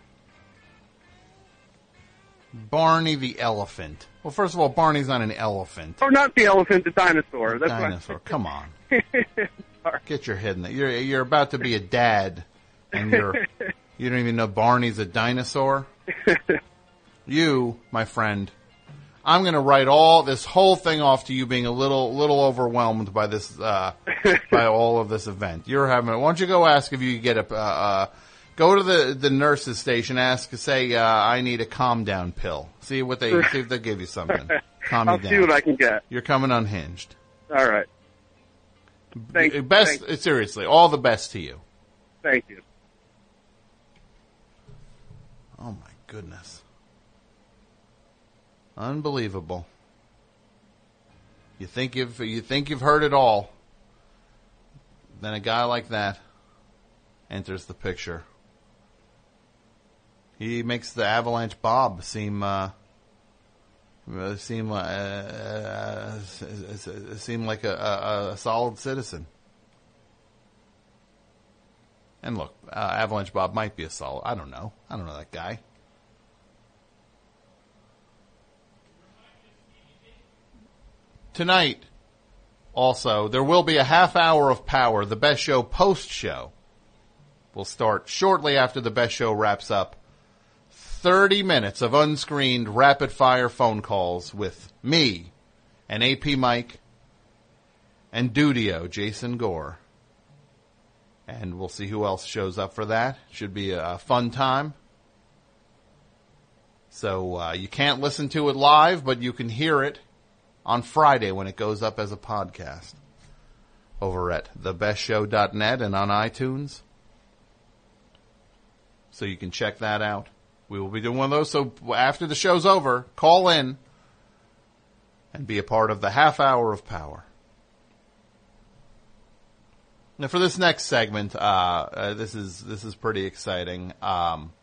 Barney the elephant. Well, first of all, Barney's not an elephant. Or not the elephant, the dinosaur. That's Dinosaur, what come on. Get your head in there. You're, you're about to be a dad, and you're you don't even know Barney's a dinosaur? You, my friend... I'm going to write all this whole thing off to you being a little little overwhelmed by this uh, by all of this event. You're having. Why don't you go ask if you can get a uh, uh, go to the the nurse's station. Ask, say, uh, I need a calm down pill. See what they see if they give you something. Calm I'll you down. see what I can get. You're coming unhinged. All right. Thank you. Best Thank you. Seriously, all the best to you. Thank you. Oh my goodness. Unbelievable. You think you've you think you've heard it all. Then a guy like that enters the picture. He makes the Avalanche Bob seem uh, seem uh, uh, seem like a, a, a solid citizen. And look, uh, Avalanche Bob might be a solid. I don't know. I don't know that guy. Tonight, also, there will be a half hour of Power, the Best Show post-show. Will start shortly after the Best Show wraps up. thirty minutes of unscreened rapid-fire phone calls with me and A P Mike and Dudio, Jason Gore. And we'll see who else shows up for that. Should be a fun time. So uh, you can't listen to it live, but you can hear it on Friday when it goes up as a podcast over at the best show dot net and on iTunes. So you can check that out. We will be doing one of those. So after the show's over, call in and be a part of the half hour of Power. Now for this next segment, uh, uh this is this is pretty exciting. Um,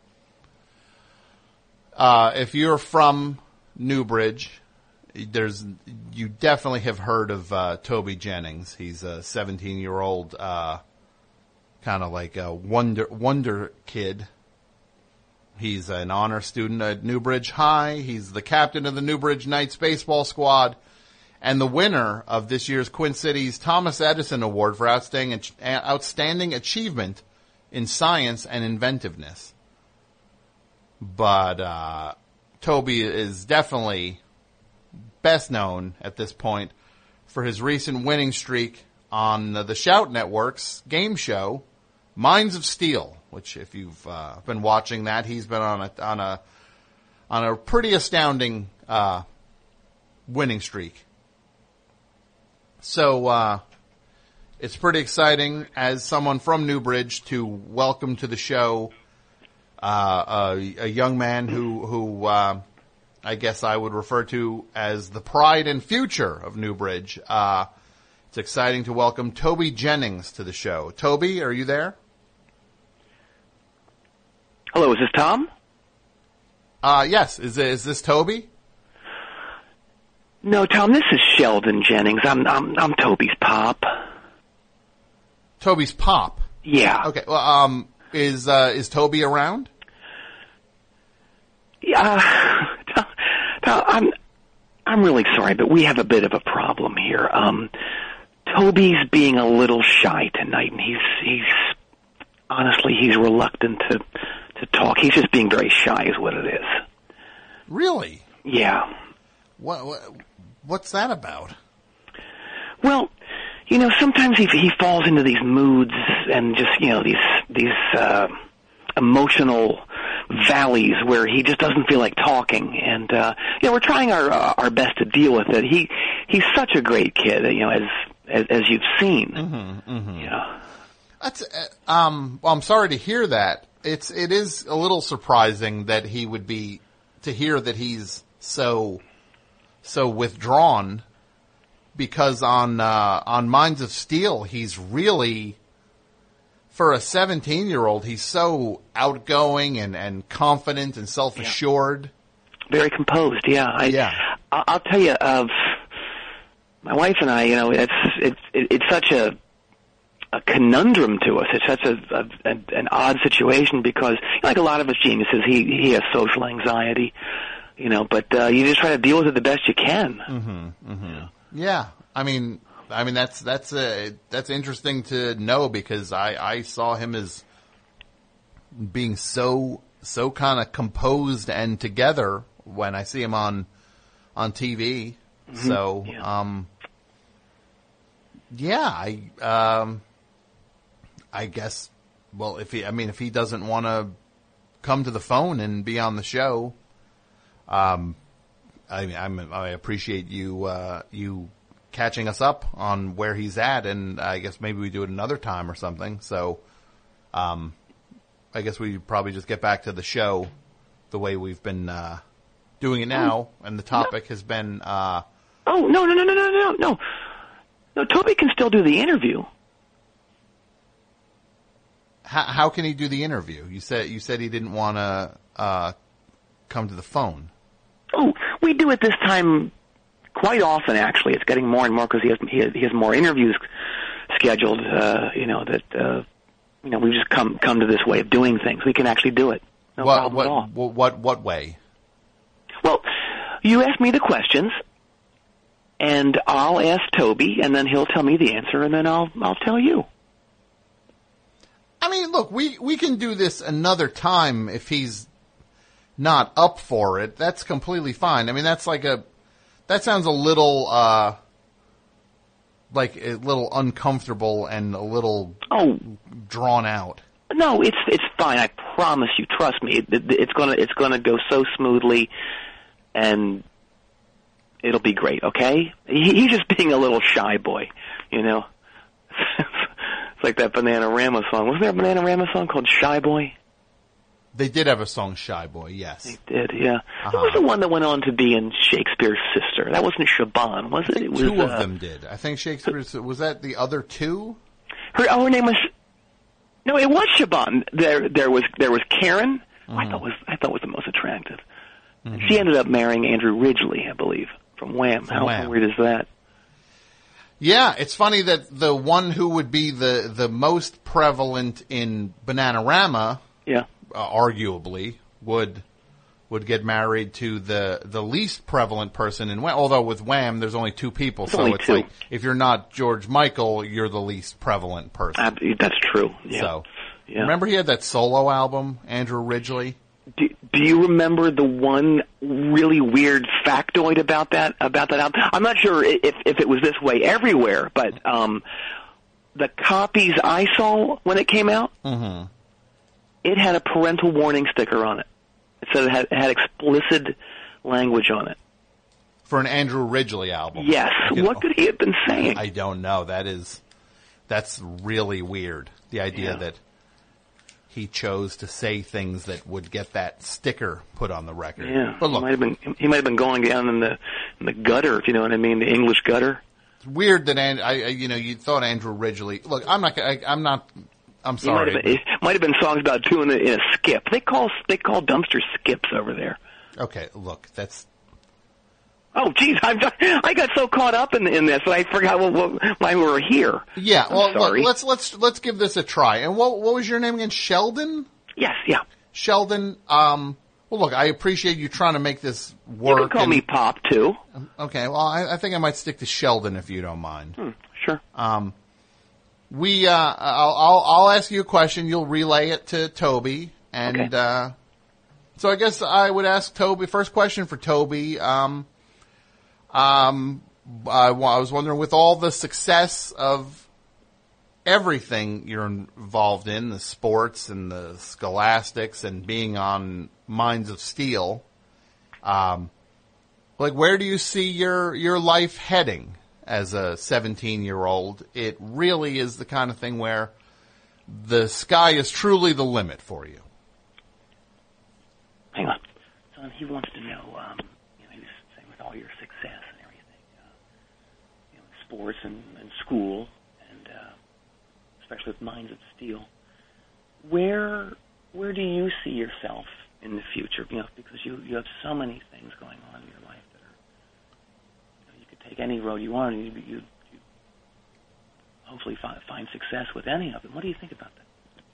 uh, if you're from Newbridge, There's, you definitely have heard of uh, Toby Jennings. He's a seventeen-year-old, uh, kind of like a wonder wonder kid. He's an honor student at Newbridge High. He's the captain of the Newbridge Knights baseball squad, and the winner of this year's Quinn City's Thomas Edison Award for outstanding outstanding achievement in science and inventiveness. but uh, Toby is definitely best known at this point for his recent winning streak on the Shout Network's game show, Minds of Steel, which if you've uh, been watching that, he's been on a on a on a pretty astounding uh, winning streak. So uh, it's pretty exciting as someone from Newbridge to welcome to the show uh, a, a young man who who uh, I guess I would refer to as the pride and future of Newbridge. Uh, it's exciting to welcome Toby Jennings to the show. Toby, are you there? Hello, is this Tom? Uh, yes. Is is this Toby? No, Tom, this is Sheldon Jennings. I'm I'm I'm Toby's pop. Toby's pop? Yeah. Okay. Well, um, is uh, is Toby around? Yeah. Tom, Tom, I'm I'm really sorry, but we have a bit of a problem here. Um, Toby's being a little shy tonight, and he's he's honestly he's reluctant to to talk. He's just being very shy, is what it is. Really? Yeah. What, what what's that about? Well, you know, sometimes he he falls into these moods and just, you know, these these uh emotional valleys where he just doesn't feel like talking, and uh you know, we're trying our uh, our best to deal with it. He he's such a great kid, you know, as as, as you've seen. Mm-hmm, mm-hmm. Yeah. That's uh, um well, I'm sorry to hear that. It's it is a little surprising that he would be to hear that he's so so withdrawn, because on uh, on Minds of Steel he's really, for a seventeen-year-old, he's so outgoing and, and confident and self-assured. Very composed, yeah. I, yeah. I, I'll tell you, uh, my wife and I, you know, it's it's it's such a a conundrum to us. It's such a, a, a an odd situation because, like a lot of us geniuses, he he has social anxiety, you know. But uh, you just try to deal with it the best you can. Mm-hmm. Mm-hmm. Yeah. I mean, I mean that's that's uh, that's interesting to know, because I, I saw him as being so so kind of composed and together when I see him on on T V. Mm-hmm. So, yeah. um, yeah, I um, I guess. Well, if he, I mean, if he doesn't want to come to the phone and be on the show, um, I mean, I'm, I appreciate you uh, you. catching us up on where he's at, and I guess maybe we do it another time or something. So, um, I guess we probably just get back to the show the way we've been uh, doing it now, and the topic no. has been. Uh, oh no no no no no no no no! Toby can still do the interview. How, how can he do the interview? You said you said he didn't want to uh, come to the phone. Oh, we do it this time. Quite often, actually, it's getting more and more because he has, he has he has more interviews scheduled. Uh, you know that uh, you know we've just come come to this way of doing things. We can actually do it. No what, problem what, at all. What what what way? Well, you ask me the questions, and I'll ask Toby, and then he'll tell me the answer, and then I'll I'll tell you. I mean, look, we we can do this another time if he's not up for it. That's completely fine. I mean, that's like a. That sounds a little, uh, like a little uncomfortable and a little oh. drawn out. No, it's it's fine. I promise you. Trust me. It, it, it's gonna it's gonna go so smoothly, and it'll be great. Okay? He, he's just being a little shy boy, you know. It's like that Bananarama song. Wasn't there a Bananarama song called Shy Boy? They did have a song, Shy Boy, yes. They did, yeah. Uh-huh. It was the one that went on to be in Shakespeare's Sister. That wasn't Shaban, was it? It was, two of uh, them did. I think Shakespeare's, was that the other two? Her, oh, her name was, no, it was Shaban. There, there was, there was Karen. Mm-hmm. I thought was, I thought was the most attractive. Mm-hmm. She ended up marrying Andrew Ridgeley, I believe, from Wham. From How Wham. weird is that? Yeah, it's funny that the one who would be the, the most prevalent in Bananarama, yeah, uh, arguably, would would get married to the the least prevalent person in Wham. Although with Wham, there's only two people, There's so only it's two. like if you're not George Michael, you're the least prevalent person. Uh, that's true. Yeah. So, yeah. remember he had that solo album, Andrew Ridgeley? Do, do do you remember the one really weird factoid about that about that album? I'm not sure if if it was this way everywhere, but um, the copies I saw when it came out, Mm-hmm. it had a parental warning sticker on it. It said it had, it had explicit language on it. For an Andrew Ridgeley album. Yes. You What know, could he have been saying? I don't know. That is, that's really weird. The idea Yeah. that he chose to say things that would get that sticker put on the record. Yeah, But he look, might have been he might have been going down in the in the gutter, if you know what I mean, the English gutter. it's weird that and I, I- you know, you thought Andrew Ridgeley. Look, I'm not. I, I'm not. I'm He might sorry. have been, it might have been songs about two in a, in a skip. They call they call dumpsters skips over there. Okay, look, that's Oh, geez, I'm, I got so caught up in in this that I forgot what, what, why we were here. yeah. I'm Well, sorry. look, let's let's let's give this a try. And what what was your name again? Sheldon. Yes, yeah. Sheldon. Um. Well, look, I appreciate you trying to make this work. You can call and- me Pop too. Okay, well, I, I think I might stick to Sheldon if you don't mind. Hmm, sure. Um, we, uh, I'll, I'll, I'll ask you a question. You'll relay it to Toby, and Okay. uh, so I guess I would ask Toby. First question for Toby. Um, um, I, wa- I was wondering, with all the success of everything you're involved in, the sports and the scholastics and being on Minds of Steel, um, like, where do you see your, your life heading as a seventeen-year-old? It really is the kind of thing where the sky is truly the limit for you. Hang on. Son, he wants to know, um, you know, he was saying with all your success and everything, uh, you know, in sports and, and school, and uh, especially with Minds of Steel, where where do you see yourself in the future? You know, because you, you have so many things going on in your life that are, you know, you could take any road you want, and you, you, you hopefully find, find success with any of them. What do you think about that?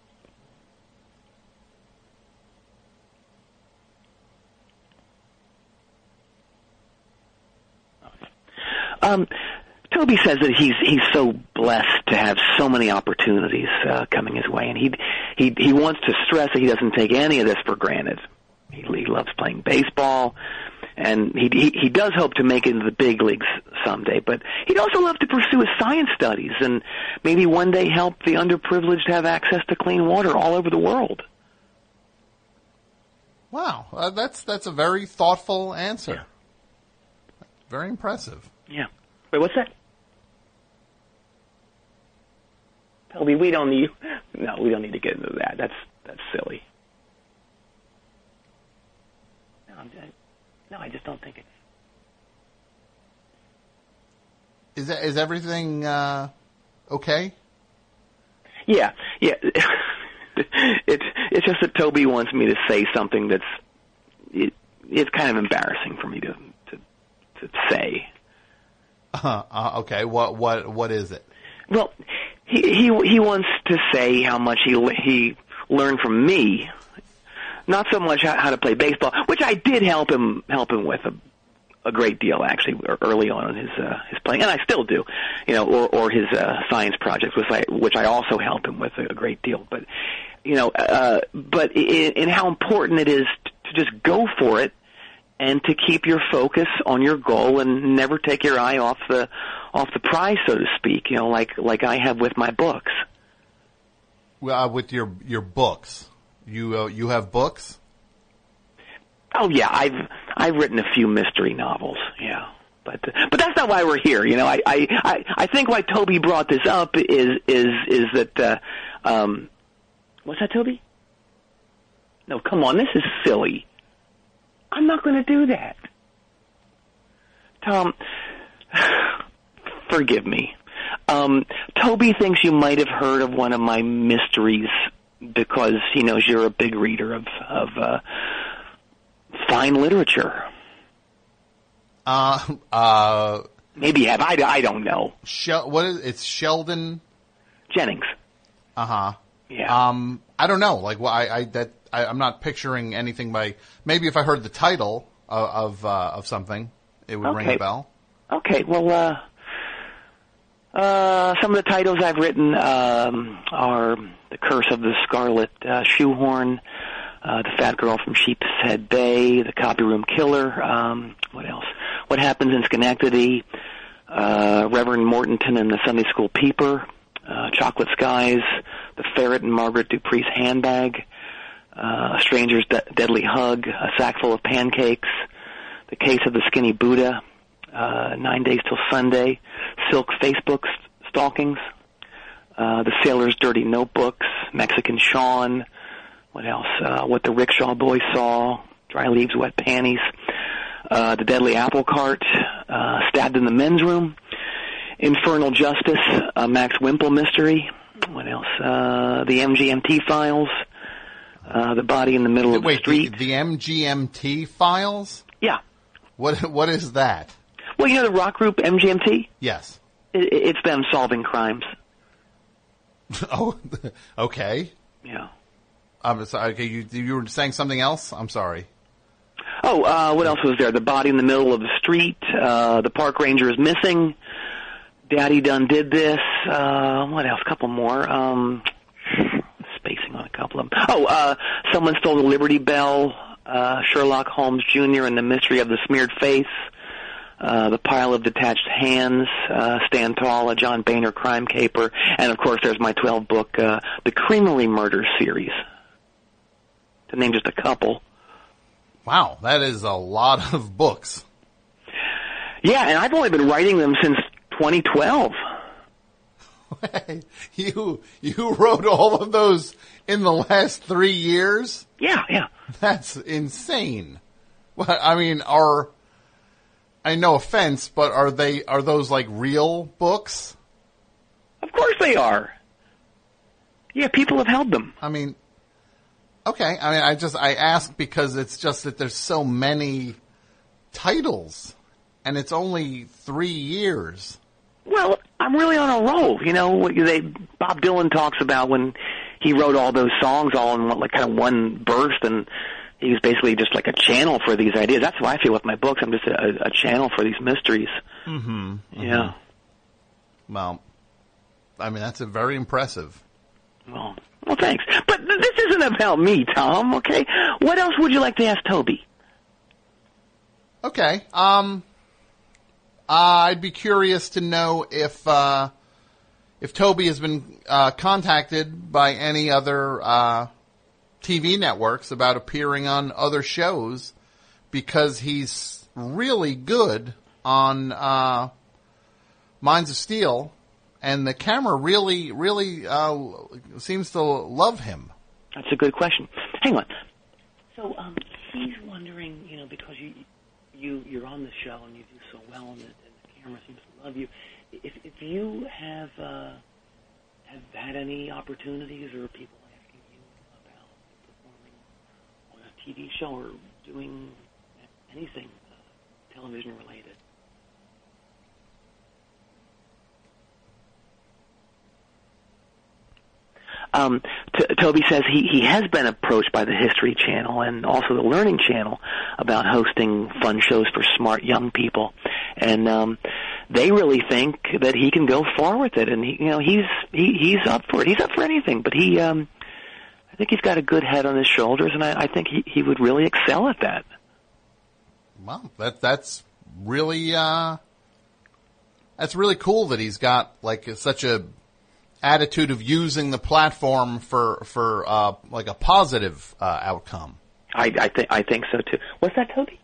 Um, Toby says that he's he's so blessed to have so many opportunities uh, coming his way, and he he he wants to stress that he doesn't take any of this for granted. He, he loves playing baseball, and he, he he does hope to make it into the big leagues someday. But he'd also love to pursue his science studies and maybe one day help the underprivileged have access to clean water all over the world. Wow, uh, that's that's a very thoughtful answer. Very impressive. Yeah. Wait, what's that? Toby, we don't need. No, we don't need to get into that. That's that's silly. No, I'm, I, no, I just don't think it's. Is that, is everything uh, okay? Yeah, yeah. it's it's just that Toby wants me to say something that's it, it's kind of embarrassing for me to to, to say. Uh, uh, okay, what what what is it? Well, he he he wants to say how much he he learned from me, not so much how, how to play baseball, which I did help him help him with a, a great deal actually early on in his uh, his playing, and I still do, you know, or or his uh, science projects, which I which I also help him with a, a great deal. But you know, uh, but in, in how important it is to just go for it. And to keep your focus on your goal and never take your eye off the off the prize, so to speak. You know, like like I have with my books. Well, uh, with your your books, you uh, you have books. Oh yeah, I've I've written a few mystery novels. Yeah, but but that's not why we're here. You know, I I I, I think why Toby brought this up is is is that uh, um, what's that, Toby? No, come on, this is silly. I'm not going to do that. Tom, forgive me. Um, Toby thinks you might have heard of one of my mysteries because he knows you're a big reader of, of uh, fine literature. Uh, uh, Maybe you have. I, I don't know. Shel- what is it's Sheldon Jennings. Uh huh. Yeah. Um, I don't know. Like, well, I, I that I, I'm not picturing anything by. Maybe if I heard the title of of, uh, of something, it would ring Okay. a bell. Okay. Well, uh, uh, some of the titles I've written um, are "The Curse of the Scarlet uh, Shoehorn," uh, The Fat Girl from Sheepshead Bay, The Copy Room Killer. Um, what else? What Happens in Schenectady? Uh, Reverend Mortonton and the Sunday School Peeper. Uh, Chocolate Skies. The Ferret and Margaret Dupree's Handbag. Uh, A Stranger's De- Deadly Hug. A Sack Full of Pancakes. The Case of the Skinny Buddha. Uh, Nine Days Till Sunday. Silk Facebook Stalkings. Uh, The Sailor's Dirty Notebooks. Mexican Sean. What else? Uh, What the Rickshaw Boys Saw. Dry Leaves, Wet Panties. Uh, The Deadly Apple Cart. Uh, Stabbed in the Men's Room. Infernal Justice. A Max Wimple Mystery. What else? Uh, the M G M T Files. Uh, the Body in the Middle of Wait, the Street. The, the M G M T Files? Yeah. What What is that? Well, you know the rock group M G M T? Yes. It, it's them solving crimes. Oh, okay. Yeah. I'm sorry. Okay, you you were saying something else? I'm sorry. Oh, uh, what else was there? The Body in the Middle of the Street. Uh, the Park Ranger is Missing. Daddy Done Did This. Uh, what else? A couple more. Um, spacing on a couple of them. Oh, uh, Someone Stole the Liberty Bell. Uh, Sherlock Holmes Junior and the Mystery of the Smeared Face. Uh, the Pile of Detached Hands. Uh, Stand Tall, a John Boehner crime caper. And, of course, there's my twelve book, uh, The Creamery Murder series. To name just a couple. Wow, that is a lot of books. Yeah, and I've only been writing them since twenty twelve. you you wrote all of those in the last three years? Yeah, yeah. That's insane. Well, I mean, are I no offense, but are they are those like real books? Of course they are. Yeah, people have held them. I mean, okay. I mean, I just I ask because it's just that there's so many titles, and it's only three years. Well, I'm really on a roll. You know, what they Bob Dylan talks about when he wrote all those songs all in like kind of one burst, and he was basically just like a channel for these ideas. That's how I feel with my books. I'm just a, a channel for these mysteries. Mm-hmm. mm-hmm. Yeah. Well, I mean, that's a very impressive. Well, well, thanks. But th- this isn't about me, Tom, okay? What else would you like to ask Toby? Okay. Um, uh, I'd be curious to know if uh, if Toby has been uh, contacted by any other uh, T V networks about appearing on other shows, because he's really good on uh, Minds of Steel. And the camera really, really uh, seems to love him. That's a good question. Hang on. So um, he's wondering, you know, because you you you're on the show and you do so well, and the, and the camera seems to love you. If if you have uh, have had any opportunities or people asking you about performing on a T V show or doing anything uh, television related. Um, T- Toby says he, he has been approached by the History Channel and also the Learning Channel about hosting fun shows for smart young people, and um, they really think that he can go far with it. And he, you know, he's he, he's up for it. He's up for anything. But he, um, I think he's got a good head on his shoulders, and I, I think he, he would really excel at that. Wow, that that's really uh, that's really cool that he's got like such a attitude of using the platform for for uh, like a positive uh, outcome. I, I think I think so too. What's that, Toby?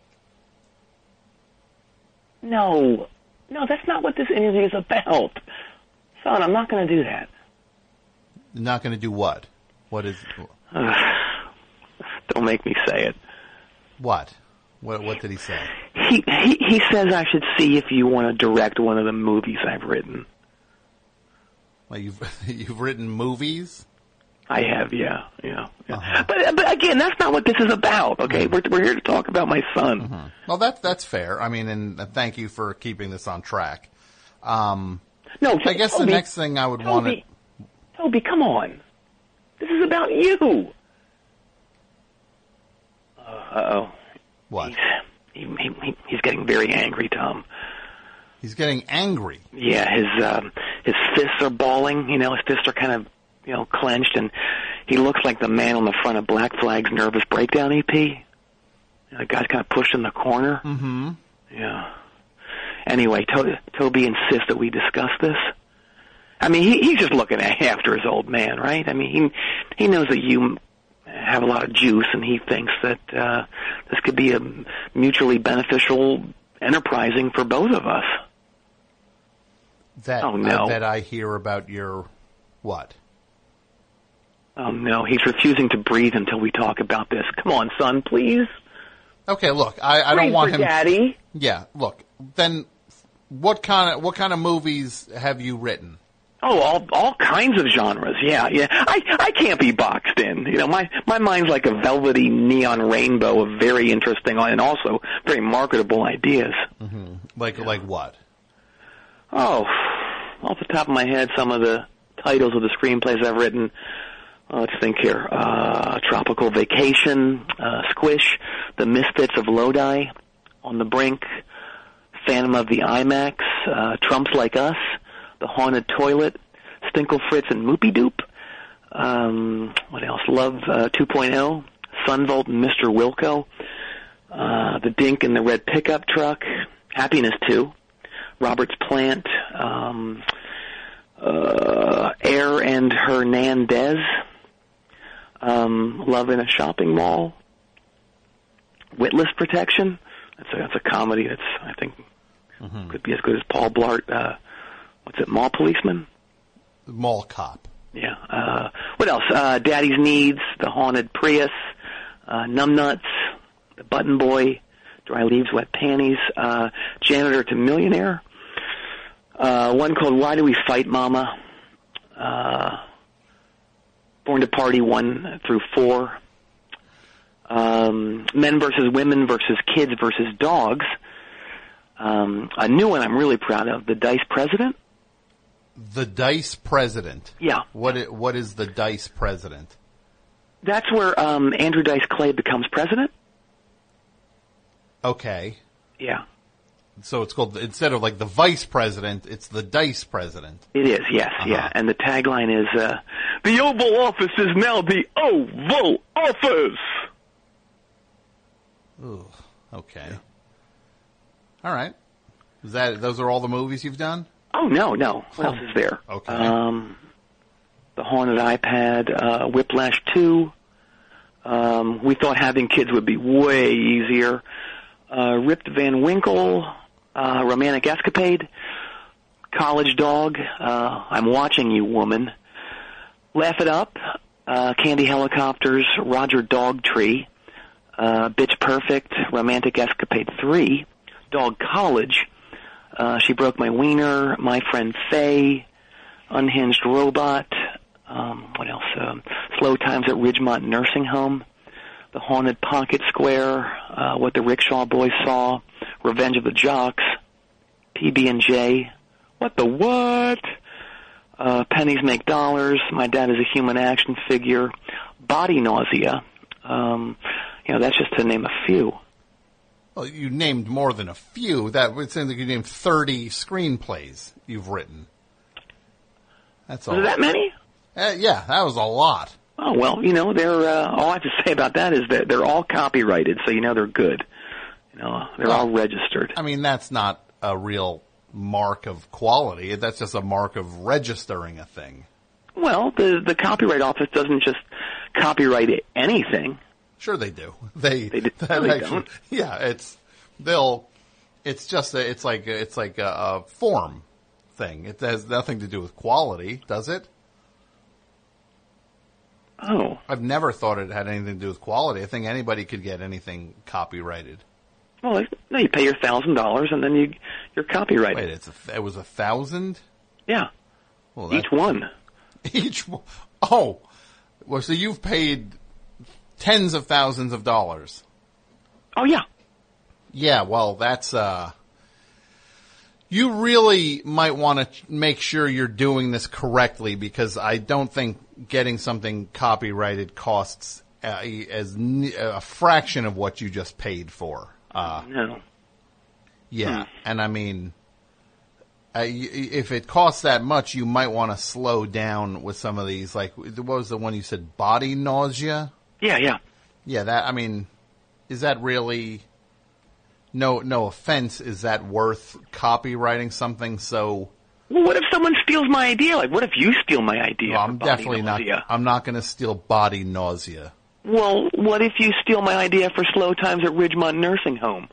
No, no, that's not what this interview is about, son. I'm not going to do that. Not going to do what? What is? Don't make me say it. What? What? What did he say? He he he says I should see if you want to direct one of the movies I've written. Well, you've you've written movies? I have, yeah, yeah. yeah. Uh-huh. But but again, that's not what this is about. Okay, mm-hmm. we're we're here to talk about my son. Mm-hmm. Well, that's that's fair. I mean, and thank you for keeping this on track. Um, no, I guess Toby, the next thing I would want to. Toby, come on. This is about you. Uh oh. What? He's, he, he, he's getting very angry, Tom. He's getting angry. Yeah, his um, his fists are balling. You know, his fists are kind of you know clenched, and he looks like the man on the front of Black Flag's Nervous Breakdown E P. The guy's kind of pushed in the corner. Mm-hmm. Yeah. Anyway, to- Toby insists that we discuss this. I mean, he, he's just looking after his old man, right? I mean, he he knows that you have a lot of juice, and he thinks that uh, this could be a mutually beneficial enterprising for both of us. That, oh, no. I, that I hear about your what? Oh, no, he's refusing to breathe until we talk about this. Come on, son, please. Okay, look, I, I don't Breathe want for him. Daddy. Yeah, look. Then, what kind of what kind of movies have you written? Oh, all all kinds of genres. Yeah, yeah. I I can't be boxed in. You know, my my mind's like a velvety neon rainbow of very interesting and also very marketable ideas. Mm-hmm. Like yeah. like what? Oh, off the top of my head, some of the titles of the screenplays I've written. Uh, let's think here. Uh, Tropical Vacation, uh, Squish, The Misfits of Lodi, On the Brink, Phantom of the IMAX, uh, Trumps Like Us, The Haunted Toilet, Stinkle Fritz and Moopy Doop. Um, what else? Love uh, two point oh, Sunvolt and Mister Wilco, uh, The Dink and the Red Pickup Truck, Happiness two, Robert's Plant, um, uh, Air and Hernandez, um, Love in a Shopping Mall, Witless Protection. That's a, that's a comedy that's, I think, mm-hmm. could be as good as Paul Blart. Uh, what's it, Mall Policeman? Mall Cop. Yeah. Uh, what else? Uh, Daddy's Needs, The Haunted Prius, uh, Numbnuts, The Button Boy, Dry Leaves, Wet Panties, uh, Janitor to Millionaire, uh, one called Why Do We Fight, Mama, uh, Born to Party one through four, um, Men versus Women versus Kids versus Dogs, um, a new one I'm really proud of, The Dice President. The Dice President. Yeah. What is, what is the Dice President? That's where um, Andrew Dice Clay becomes president. Okay. Yeah. So it's called, instead of like the Vice President, it's the Dice President. It is, yes, uh-huh. yeah. And the tagline is, uh, the Oval Office is now the Oval Office. Ooh, okay. All right. Is that, those are all the movies you've done? Oh, no, no. What else is there? Okay. Um, The Haunted iPad, uh, Whiplash two. Um, we thought having kids would be way easier. Uh, Rip Van Winkle, uh, Romantic Escapade, College Dog, uh, I'm Watching You, Woman, Laugh It Up, uh, Candy Helicopters, Roger Dogtree, uh, Bitch Perfect, Romantic Escapade three, Dog College, uh, She Broke My Wiener, My Friend Faye, Unhinged Robot, um, what else, um, Slow Times at Ridgemont Nursing Home, The Haunted Pocket Square, uh, What the Rickshaw Boys Saw, Revenge of the Jocks, P B and J, What the What, uh, Pennies Make Dollars, My Dad is a Human Action Figure, Body Nausea, um, you know, that's just to name a few. Well, you named more than a few. That would seem like you named thirty screenplays you've written. That's all. Was that many? Uh, yeah, that was a lot. Oh, well, you know, they're, uh, all I have to say about that is that they're all copyrighted, so you know they're good. You know, they're well, all registered. I mean, that's not a real mark of quality. That's just a mark of registering a thing. Well, the the Copyright Office doesn't just copyright anything. Sure they do. They, they, do, that no, they actually, don't. Yeah, it's, they'll, it's just, a, it's like, a, it's like a, a form thing. It has nothing to do with quality, does it? Oh. I've never thought it had anything to do with quality. I think anybody could get anything copyrighted. Well, no, you pay your thousand dollars and then you you're copyrighted. Wait, it's a, it was a thousand? Yeah. Well, that, each one. Each one. Oh, well, so you've paid tens of thousands of dollars. Oh yeah. Yeah. Well, that's uh. You really might want to make sure you're doing this correctly, because I don't think getting something copyrighted costs uh, as n- a fraction of what you just paid for. Uh, no. Yeah, hmm. and I mean, Uh, y- if it costs that much, you might want to slow down with some of these. Like, what was the one you said? Body nausea? Yeah, yeah. Yeah, that, I mean, is that really, no, no offense, is that worth copywriting something so? Well, what if someone steals my idea? Like, what if you steal my idea? Well, I'm for body definitely nausea? not, I'm not going to steal body nausea. Well, what if you steal my idea for slow times at Ridgemont Nursing Home?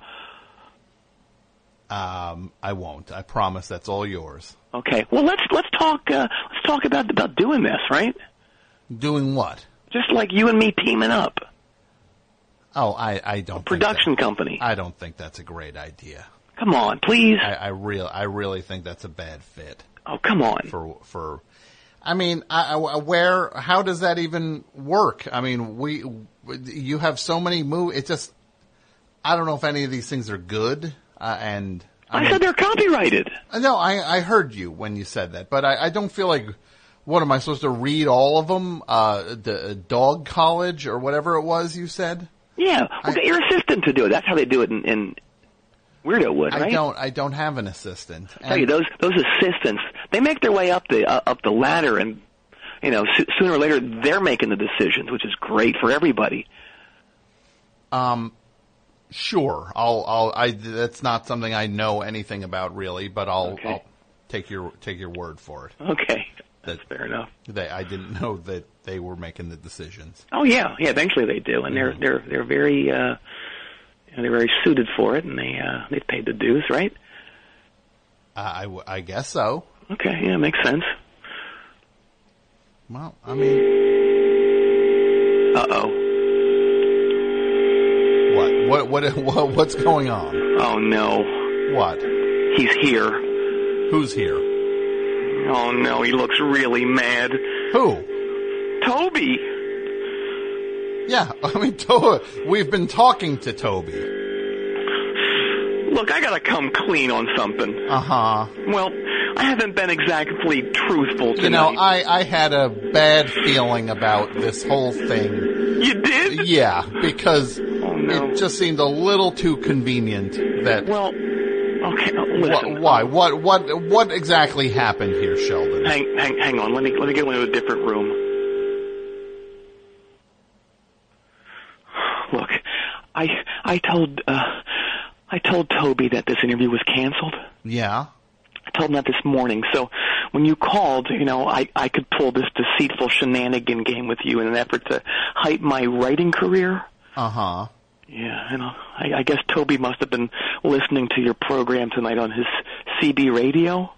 Um, I won't. I promise that's all yours. Okay. Well, let's let's talk. Uh, let's talk about about doing this, right? Doing what? Just like you and me teaming up. Oh, I I don't. A production think that, company. I don't think that's a great idea. Come on, please. I, I real I really think that's a bad fit. Oh, come on. For for, I mean, I, I, where? How does that even work? I mean, we you have so many movies. It just, I don't know if any of these things are good. Uh, and I, I mean, said they're copyrighted. No, I, I heard you when you said that, but I, I don't feel like, what am I supposed to read all of them? Uh, the Dog College or whatever it was you said? Yeah, well, I, get your assistant to do it. That's how they do it in, in Weirdo Wood, right? I don't. I don't have an assistant. I tell you, those those assistants, they make their way up the uh, up the ladder, and you know, so, sooner or later they're making the decisions, which is great for everybody. Um. Sure, I'll, I'll, I, that's not something I know anything about really, but I'll, okay. I'll take your, take your word for it. Okay. That's fair enough. They, I didn't know that they were making the decisions. Oh yeah, yeah, eventually they do, and they're, mm-hmm. they're, they're very, uh, they're very suited for it, and they, uh, they've paid the dues, right? Uh, I, w- I guess so. Okay, yeah, makes sense. Well, I mean. Uh-oh. What, what, what, what's going on? Oh no. What? He's here. Who's here? Oh no, he looks really mad. Who? Toby. Yeah, I mean, to- we've been talking to Toby. Look, I gotta come clean on something. Uh-huh. Well, I haven't been exactly truthful tonight. You know, I, I had a bad feeling about this whole thing. You did? Yeah, because oh, no. it just seemed a little too convenient that... Well, okay, listen. Wh- why? What What? What exactly happened here, Sheldon? Hang, hang, hang on. Let me, let me go into a different room. Look, I, I told, uh, I told Toby that this interview was canceled. Yeah. I told him that this morning. So when you called, you know, I, I could pull this deceitful shenanigan game with you in an effort to hype my writing career. Uh-huh. Yeah, you know, I, I guess Toby must have been listening to your program tonight on his C B radio.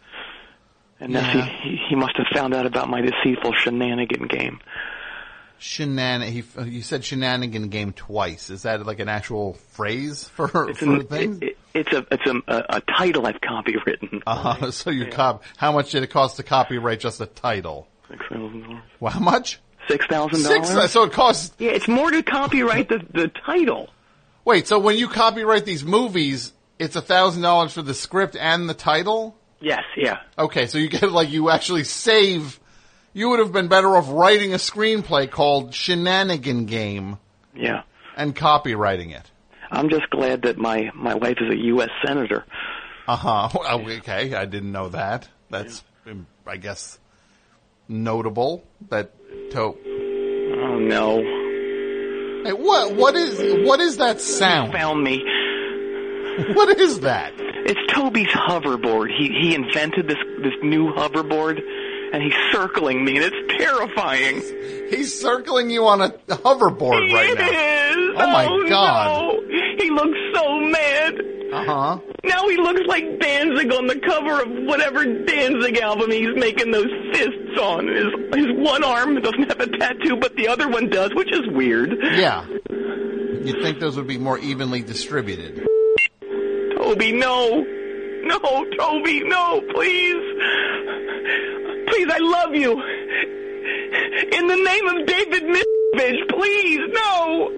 And thus yeah. he, he must have found out about my deceitful shenanigan game. Shenan, he, you said shenanigan game twice. Is that like an actual phrase for, it's for an, a thing? It, it, it's a it's a, a, a title I've copywritten. Uh-huh. So you yeah. cop. How much did it cost to copyright just the title? Six thousand dollars. Well, how much? Six thousand Six. dollars. So it costs. Yeah, it's more to copyright the the title. Wait, so when you copyright these movies, it's a thousand dollars for the script and the title? Yes. Yeah. Okay, so you get like you actually save. You would have been better off writing a screenplay called Shenanigan Game. Yeah. And copywriting it. I'm just glad that my, my wife is a U S senator. Uh-huh. Okay, I didn't know that. That's, yeah. I guess, notable that to- Oh, no. Hey, what, what is, what is that sound? He found me. What is that? It's Toby's hoverboard. He, he invented this, this new hoverboard. And he's circling me, and it's terrifying. He's circling you on a hoverboard he right now. Is. Oh, my oh, God. No. He looks so mad. Uh-huh. Now he looks like Danzig on the cover of whatever Danzig album he's making those fists on. His, his one arm doesn't have a tattoo, but the other one does, which is weird. Yeah. You'd think those would be more evenly distributed. Toby, no. No, Toby, no, please. Please, I love you. In the name of David Miscavige, please, no.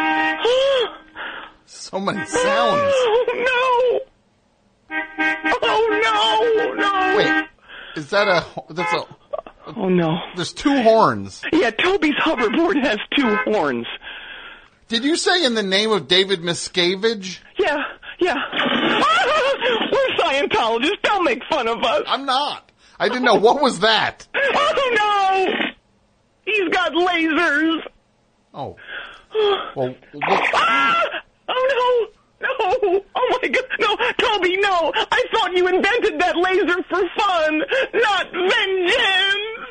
So many sounds. Oh, no. Oh, no, no. Wait, is that a, that's a... Oh, no. There's two horns. Yeah, Toby's hoverboard has two horns. Did you say in the name of David Miscavige? Yeah, yeah. We're Scientologists. Don't make fun of us. I'm not. I didn't know. What was that? Oh, no! He's got lasers. Oh. Well, look. Ah! Oh, no. No. Oh, my God. No, Toby, no. I thought you invented that laser for fun, not vengeance.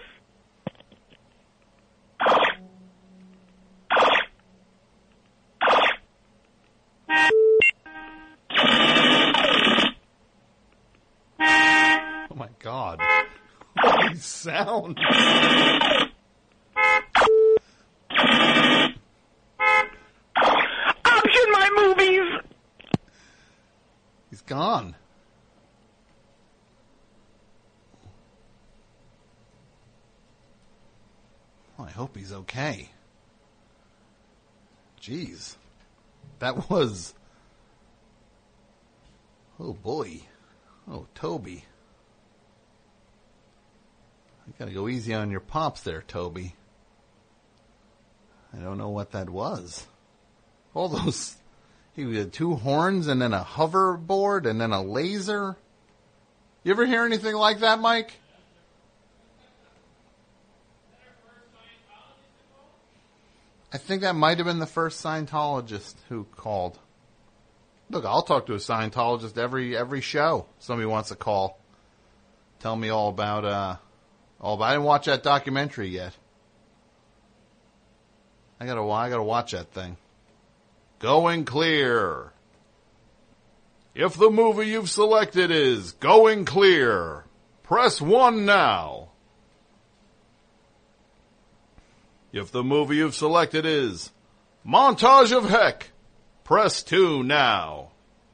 Oh, my God. Holy sound. Option my movies. He's gone. Well, I hope he's okay. Jeez. That was... Oh, boy. Oh, Toby. You gotta go easy on your pops there, Toby. I don't know what that was. All those... He had two horns and then a hoverboard and then a laser. You ever hear anything like that, Mike? I think that might have been the first Scientologist who called. Look, I'll talk to a Scientologist every every show. Somebody wants to call. Tell me all about, uh, all about, I didn't watch that documentary yet. I gotta, I gotta watch that thing. Going clear. If the movie you've selected is Going Clear, press one now. If the movie you've selected is Montage of Heck, press two now.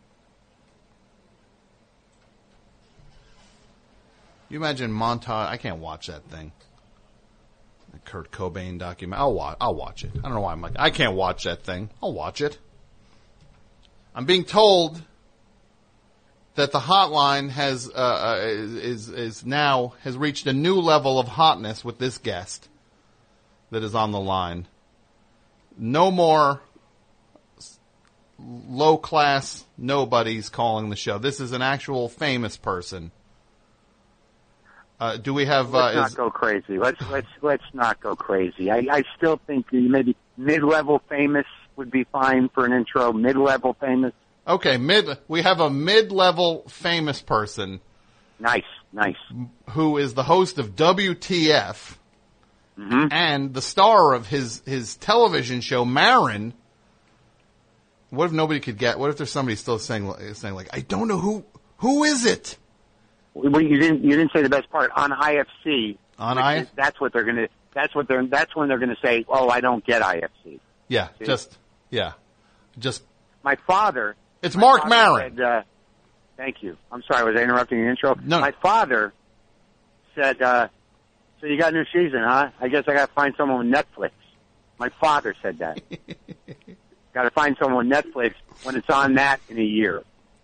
You imagine montage, I can't watch that thing. The Kurt Cobain document. I'll watch, I'll watch it. I don't know why I'm like, I can't watch that thing. I'll watch it. I'm being told that the hotline has, uh, is, is now, has reached a new level of hotness with this guest that is on the line. No more low-class nobodies calling the show. This is an actual famous person. Uh, do we have? Uh, let's not is, go crazy. Let's let's let's not go crazy. I, I still think maybe mid-level famous would be fine for an intro. Mid-level famous. Okay, mid. We have a mid-level famous person. Nice, nice. Who is the host of W T F mm-hmm. and the star of his his television show Marin. What if nobody could get? What if there's somebody still saying saying like, I don't know who who is it? Well, you didn't. You didn't say the best part on I F C. On I F C, that's what they're gonna. That's what they're. That's when they're gonna say, "Oh, I don't get I F C." Yeah, See? just yeah, just. My father. It's my Mark father Maron. Said, uh, thank you. I'm sorry. Was I interrupting the intro? No. My father said, uh, "So you got a new season, huh? I guess I got to find someone with Netflix." My father said that. Got to find someone with Netflix when it's on that in a year.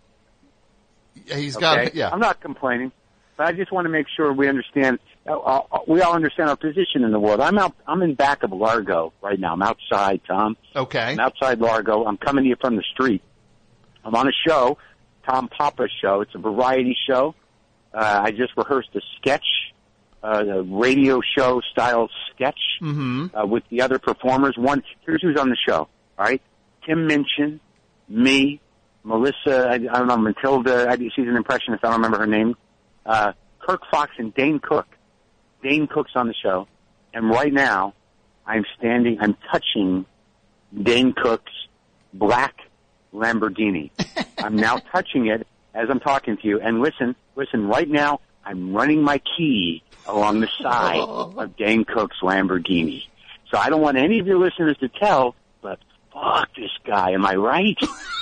He's okay? got, yeah. I'm not complaining, but I just want to make sure we understand, uh, uh, we all understand our position in the world. I'm out, I'm in back of Largo right now. I'm outside, Tom. Okay. I'm outside Largo. I'm coming to you from the street. I'm on a show, Tom Papa's show. It's a variety show. Uh, I just rehearsed a sketch, uh, a radio show style sketch, mm-hmm. uh, with the other performers. One, here's who's on the show, all right? Tim Minchin, me, Melissa, I, I don't know, Matilda, I, she's an impressionist, I don't remember her name, uh, Kirk Fox and Dane Cook. Dane Cook's on the show, and right now, I'm standing, I'm touching Dane Cook's black Lamborghini. I'm now touching it as I'm talking to you, and listen, listen, right now, I'm running my key along the side of Dane Cook's Lamborghini. So I don't want any of your listeners to tell, but fuck this guy, am I right?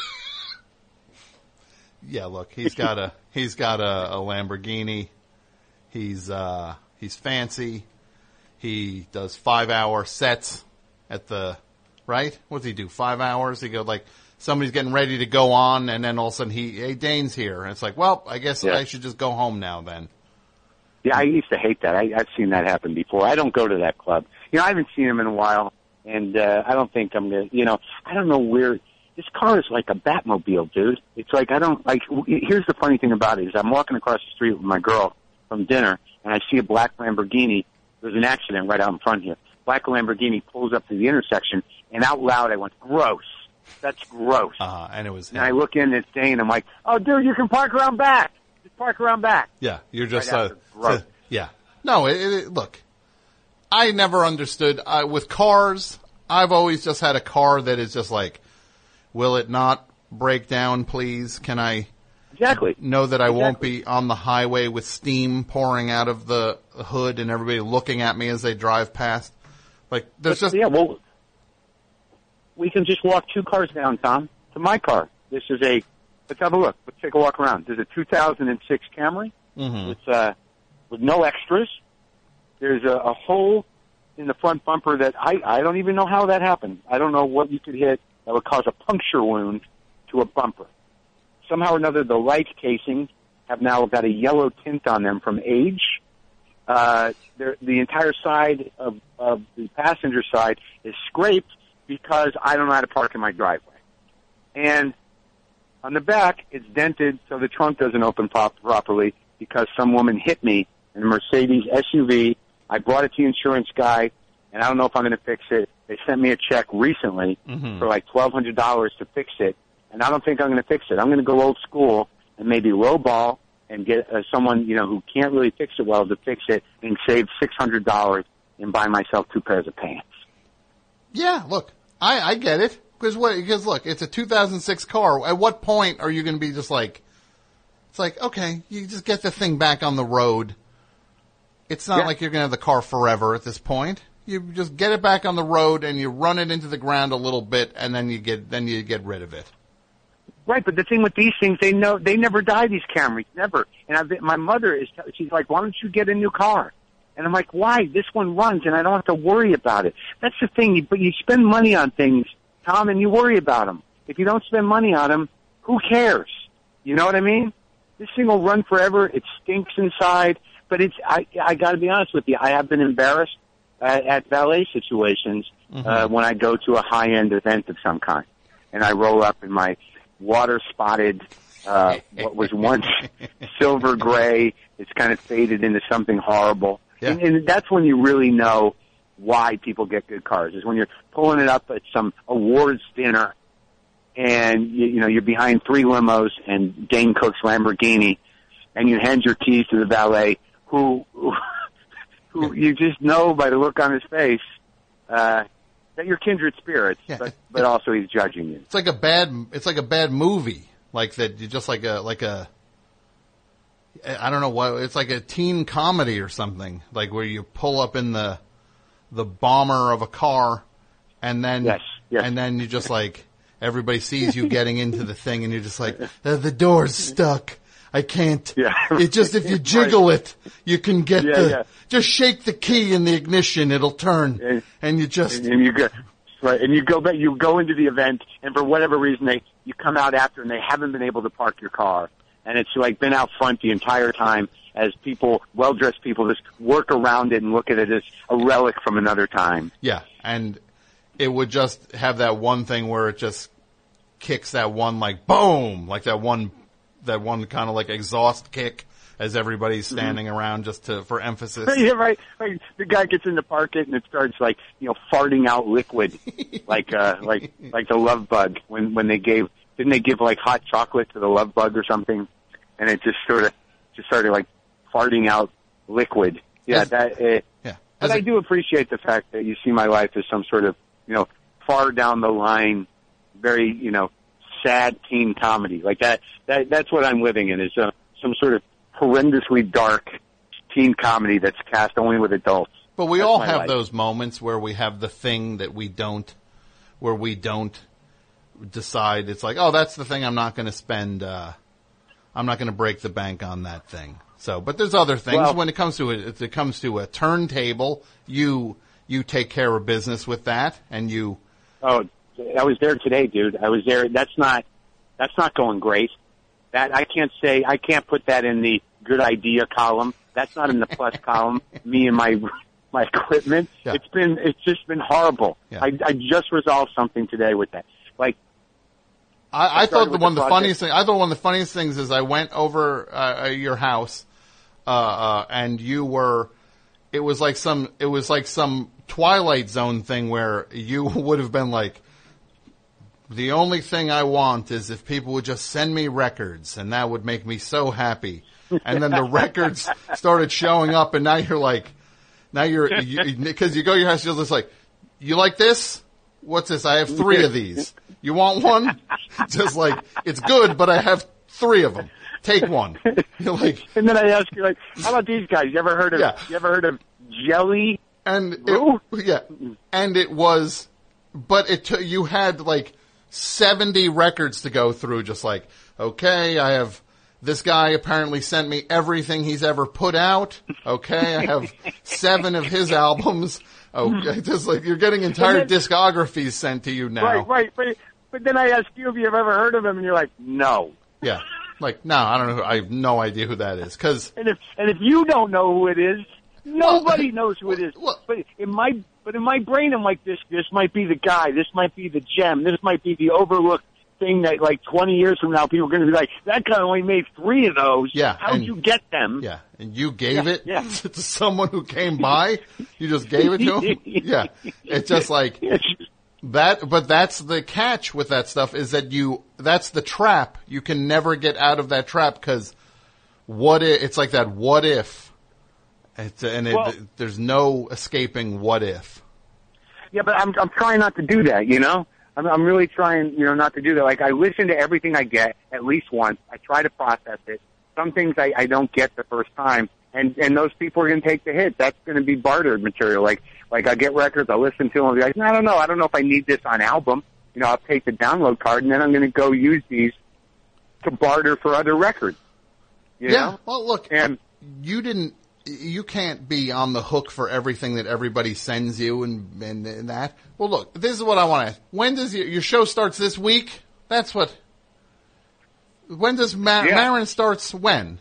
Yeah, look, he's got a he's got a, a Lamborghini. He's uh he's fancy. He does five hour sets at the right. What does he do? Five hours. He go like somebody's getting ready to go on, and then all of a sudden he hey Dane's here, and it's like, well, I guess yeah. I should just go home now then. Yeah, I used to hate that. I, I've seen that happen before. I don't go to that club. You know, I haven't seen him in a while, and uh, I don't think I'm gonna. You know, I don't know where. this car is like a Batmobile, dude. It's like, I don't, like, here's the funny thing about it is I'm walking across the street with my girl from dinner, and I see a black Lamborghini. There's an accident right out in front here. Black Lamborghini pulls up to the intersection, and out loud I went, gross. That's gross. Uh, and it was And I look in this thing, and I'm like, oh, dude, you can park around back. Just park around back. Yeah, you're just, Right uh, after, gross. uh, yeah. No, it, it, look, I never understood, I, with cars, I've always just had a car that is just like, will it not break down, please? Can I exactly know that I exactly. won't be on the highway with steam pouring out of the hood and everybody looking at me as they drive past? Like, there's But, just... Yeah, well, we can just walk two cars down, Tom, to my car. This is a, let's have a look. Let's take a walk around. There's a two thousand six Camry Mhm. with, uh, with no extras. There's a, a hole in the front bumper that I, I don't even know how that happened. I don't know what you could hit that would cause a puncture wound to a bumper. Somehow or another, the light casings have now got a yellow tint on them from age. Uh, the entire side of, of the passenger side is scraped because I don't know how to park in my driveway. And on the back, it's dented so the trunk doesn't open pop- properly because some woman hit me in a Mercedes S U V. I brought it to the insurance guy, and I don't know if I'm going to fix it. They sent me a check recently Mhm. for like twelve hundred dollars to fix it, and I don't think I'm going to fix it. I'm going to go old school and maybe lowball and get uh, someone, you know, who can't really fix it well to fix it and save six hundred dollars and buy myself two pairs of pants. Yeah, look, I, I get it. Because what? Because look, it's a two thousand six car. At what point are you going to be just like, it's like, okay, you just get the thing back on the road. It's not Yeah. like you're going to have the car forever at this point. You just get it back on the road and you run it into the ground a little bit, and then you get then you get rid of it. Right, but the thing with these things, they know they never die. These Camrys never. And I've been, my mother is, she's like, why don't you get a new car? And I'm like, why? This one runs, and I don't have to worry about it. That's the thing. You, but you spend money on things, Tom, and you worry about them. If you don't spend money on them, who cares? You know what I mean? This thing will run forever. It stinks inside, but it's. I I got to be honest with you. I have been embarrassed at, at valet situations Mhm. uh, when I go to a high-end event of some kind, and I roll up in my water-spotted, uh, what was once silver gray. It's kind of faded into something horrible. Yeah. And, and that's when you really know why people get good cars, is when you're pulling it up at some awards dinner and, you, you know, you're behind three limos and Dane Cook's Lamborghini, and you hand your keys to the valet who, who you just know by the look on his face, uh, that you're kindred spirits, Yeah. but, but also he's judging you. It's like a bad. It's like a bad movie. Like that. You just like a like a. I don't know what. It's like a teen comedy or something. Like where you pull up in the, the bomber of a car, and then Yes, yes. and then you just like everybody sees you getting into the thing, and you're just like the, the door's stuck. I can't. Yeah. It just if you jiggle it, you can get Yeah, the. yeah. Just shake the key in the ignition, it'll turn, And- and you just. And, and you go, right, and you go back, you go into the event, and for whatever reason, they you come out after, and they haven't been able to park your car, and it's like been out front the entire time as people, well-dressed people, just work around it and look at it as a relic from another time. Yeah, and it would just have that one thing where it just kicks that one like boom, like that one, that one kind of like exhaust kick as everybody's standing around just to for emphasis. Yeah, right. Like the guy gets in to park it, and it starts like you know farting out liquid, like uh, like like the love bug when when they gave didn't they give like hot chocolate to the love bug or something, and it just sort of just started like farting out liquid. Yeah, As- that. Uh, Yeah, but As I a- do appreciate the fact that you see my life as some sort of you know far down the line, very you know sad teen comedy like that. That that's what I'm living in is uh, some sort of horrendously dark teen comedy that's cast only with adults. But we That's all my have life. those moments where we have the thing that we don't, where we don't decide. It's like, oh, that's the thing I'm not going to spend. Uh, I'm not going to break the bank on that thing. So, but there's other things Well- when it comes to it. If it comes to a turntable, you you take care of business with that, and you. Oh, I was there today, dude. I was there. That's not that's not going great. That I can't say. I can't put that in the good idea column. That's not in the plus column. Me and my my equipment. Yeah. It's been it's just been horrible. Yeah. I I just resolved something today with that. Like I, I thought the with one of the project. funniest thing. I thought one of the funniest things is I went over uh, your house, uh, uh, and you were. It was like some. It was like some Twilight Zone thing where you would have been like, the only thing I want is if people would just send me records, and that would make me so happy. And then the records started showing up, and now you're like, now you're because you, you go to your house, you're just like, you like this? What's this? I have three of these. You want one? Just like, it's good, but I have three of them. Take one. You're like, and then I ask you, like, how about these guys? You ever heard of? Yeah. You ever heard of Jelly? And it, yeah, and it was, but it took you had like seventy records to go through. Just like, okay, I have this guy apparently sent me everything he's ever put out. Okay, I have seven of his albums. Okay, just like you're getting entire then, discographies sent to you now. Right, right. But but then I ask you if you've ever heard of him, and you're like, no. Yeah, like no, I don't know. Who, I have no idea who that is. Cause and if and if you don't know who it is, nobody knows who it is. But in my but in my brain, I'm like, this this might be the guy. This might be the gem. This might be the overlooked thing that like twenty years from now, people are going to be like, that guy only made three of those. Yeah, how'd and, you get them? Yeah, and you gave yeah, it yeah. to someone who came by. You just gave it to him. Yeah, it's just like that. But that's the catch with that stuff is that you. That's the trap. You can never get out of that trap because what if it's like that? What if? It's, and it, well, there's no escaping what if. Yeah, but I'm I'm trying not to do that. You know. I'm, I'm really trying, you know, not to do that. Like, I listen to everything I get at least once. I try to process it. Some things I, I don't get the first time, and and those people are going to take the hit. That's going to be bartered material. Like, like I get records, I listen to them, I'll be like, I don't know, I don't know if I need this on album. You know, I'll take the download card, and then I'm going to go use these to barter for other records. You yeah. know? Well, look, and you didn't. You can't be on the hook for everything that everybody sends you and, and, and that. Well, look, this is what I want to ask. When does your, your show starts this week? That's what. When does Ma- yeah. Maron starts when?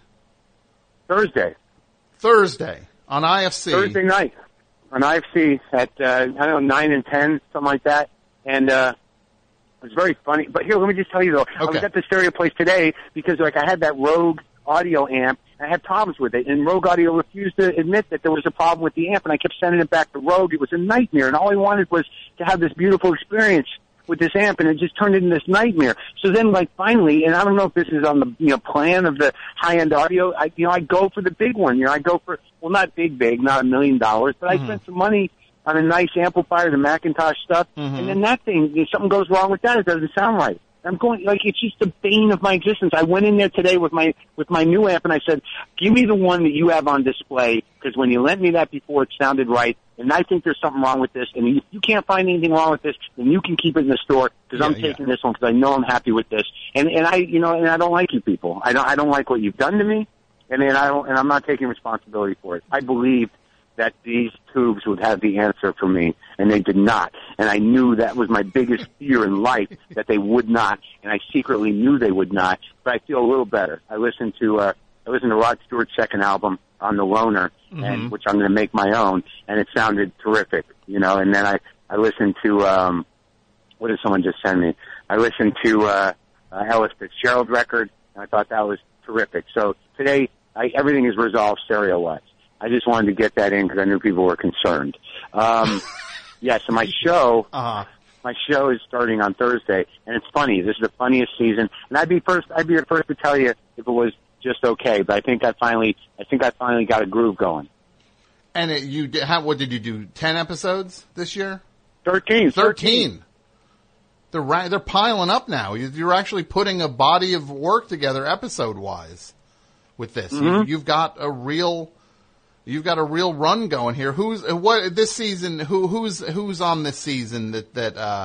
Thursday. Thursday on I F C. Thursday night on I F C at, uh, I don't know, nine and ten, something like that. And, uh, it was very funny. But here, let me just tell you though, okay. I was at the stereo place today because like I had that Rogue audio amp. I had problems with it, and Rogue Audio refused to admit that there was a problem with the amp, and I kept sending it back to Rogue. It was a nightmare, and all I wanted was to have this beautiful experience with this amp, and it just turned into this nightmare. So then, like, finally, and I don't know if this is on the, you know, plan of the high-end audio, I, you know, I go for the big one. You know, I go for, well, not big, big, not a million dollars, but mm-hmm. I spent some money on a nice amplifier, the Macintosh stuff, mm-hmm. and then that thing, if something goes wrong with that, it doesn't sound right. I'm going, like, it's just the bane of my existence. I went in there today with my, with my new amp and I said, give me the one that you have on display, because when you lent me that before, it sounded right, and I think there's something wrong with this, and if you can't find anything wrong with this, then you can keep it in the store, because yeah, I'm taking yeah. this one, because I know I'm happy with this. And, and I, you know, and I don't like you people. I don't, I don't like what you've done to me, and then I don't, and I'm not taking responsibility for it. I believed that these tubes would have the answer for me, and they did not. And I knew that was my biggest fear in life, that they would not, and I secretly knew they would not, but I feel a little better. I listened to, uh, I listened to Rod Stewart's second album on The Loner, mm-hmm. and, which I'm going to make my own, and it sounded terrific, you know, and then I, I listened to, um, what did someone just send me? I listened to, uh, uh Ellis Fitzgerald record, and I thought that was terrific. So today, I, everything is resolved stereo-wise. I just wanted to get that in because I knew people were concerned. Um, yeah, so my show, uh-huh. my show is starting on Thursday, and it's funny. This is the funniest season, and I'd be first. I'd be the first to tell you if it was just okay. But I think I finally, I think I finally got a groove going. And it, you did, how? What did you do? Ten episodes this year? Thirteen. Thirteen. They're they're piling up now. You're actually putting a body of work together, episode wise, with this. Mm-hmm. You, you've got a real. You've got a real run going here. Who's what this season? Who who's who's on this season that that uh,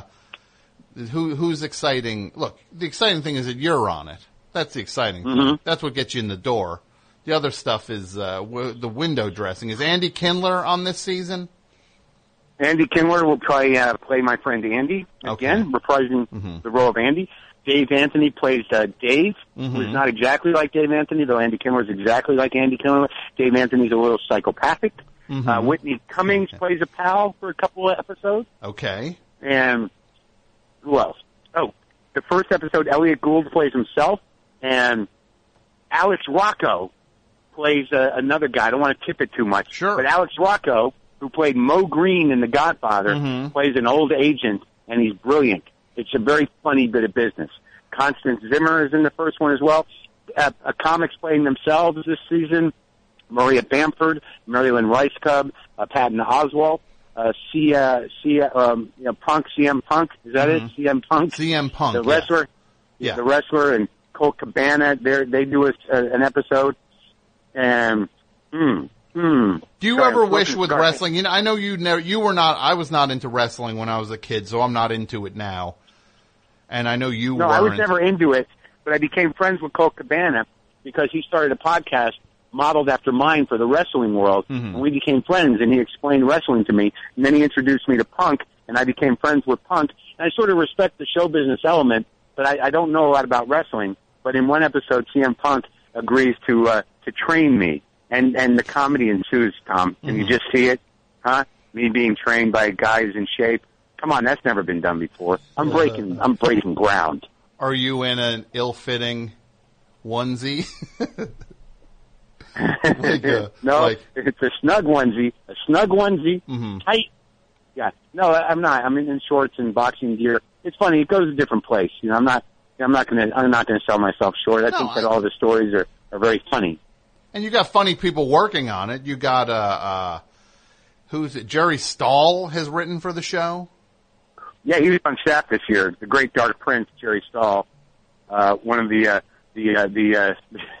who who's exciting? Look, the exciting thing is that you're on it. That's the exciting mm-hmm. thing. That's what gets you in the door. The other stuff is uh, w- the window dressing. Is Andy Kindler on this season? Andy Kindler will play uh, play my friend Andy again, okay. reprising mm-hmm. the role of Andy. Dave Anthony plays uh, Dave, mm-hmm. who's not exactly like Dave Anthony, though Andy Kindler is exactly like Andy Kindler. Dave Anthony's a little psychopathic. Mm-hmm. Uh, Whitney Cummings okay. plays a pal for a couple of episodes. Okay. And who else? Oh, the first episode, Elliot Gould plays himself, and Alex Rocco plays uh, another guy. I don't want to tip it too much. Sure. But Alex Rocco, who played Mo Green in The Godfather, Mm-hmm. plays an old agent, and he's brilliant. It's a very funny bit of business. Constance Zimmer is in the first one as well. Uh, uh, comics playing themselves this season. Maria Bamford, Marilyn Rice Cub, uh, Patton Oswalt, uh, C, uh, C, um, you know, Punk, C M Punk, is that Mhm. it? C M Punk? C M Punk, The yeah. wrestler. Yeah. The wrestler, and Colt Cabana, they they do a, uh, an episode. And, hmm, hmm. Do you Sorry, ever I'm wish looking- with sorry. wrestling? You know, I know you never. You were not. I was not into wrestling when I was a kid, so I'm not into it now. And I know you No, weren't. I was never into it, but I became friends with Colt Cabana because he started a podcast modeled after mine for the wrestling world, Mm-hmm. and we became friends, and he explained wrestling to me, and then he introduced me to Punk, and I became friends with Punk, and I sort of respect the show business element, but I, I don't know a lot about wrestling, but in one episode, C M Punk agrees to uh, to train me, and, and the comedy ensues, Tom. Can Mm-hmm. you just see it? Huh? Me being trained by guys in shape. Come on, that's never been done before. I'm breaking, I'm breaking ground. Are you in an ill-fitting onesie? like a, no, like, it's a snug onesie, a snug onesie, Mhm. tight. Yeah, no, I- I'm not. I'm in, in shorts and boxing gear. It's funny. It goes a different place. You know, I'm not. I'm not going to. I'm not going to sell myself short. I No, think that I- all the stories are are very funny. and you got funny people working on it. You got uh, uh, who's it? Jerry Stahl has written for the show. Yeah, he was on staff this year. The great Dark Prince, Jerry Stahl, uh, one of the uh, the uh, the uh,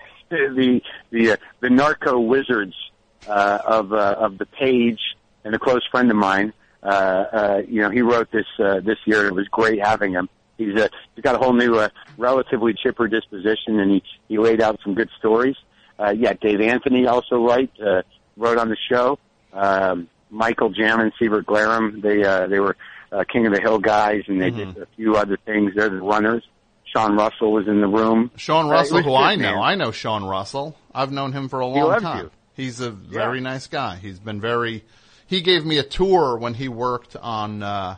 the the uh, the narco wizards uh, of uh, of the page, and a close friend of mine. Uh, uh, you know, he wrote this uh, this year. It was great having him. He's uh, he's got a whole new, uh, relatively chipper disposition, and he he laid out some good stories. Uh, yeah, Dave Anthony also write uh, wrote on the show. Um, Michael Jam and Siebert Glarum, they uh, they were uh, King of the Hill guys, and they Mhm. did a few other things. They're the runners. Sean Russell was in the room. Sean Uh, it Russell, was who good, I know, man. I know Sean Russell. I've known him for a He long loves time. you. He's a very nice guy. He's been very. He gave me a tour when he worked on uh,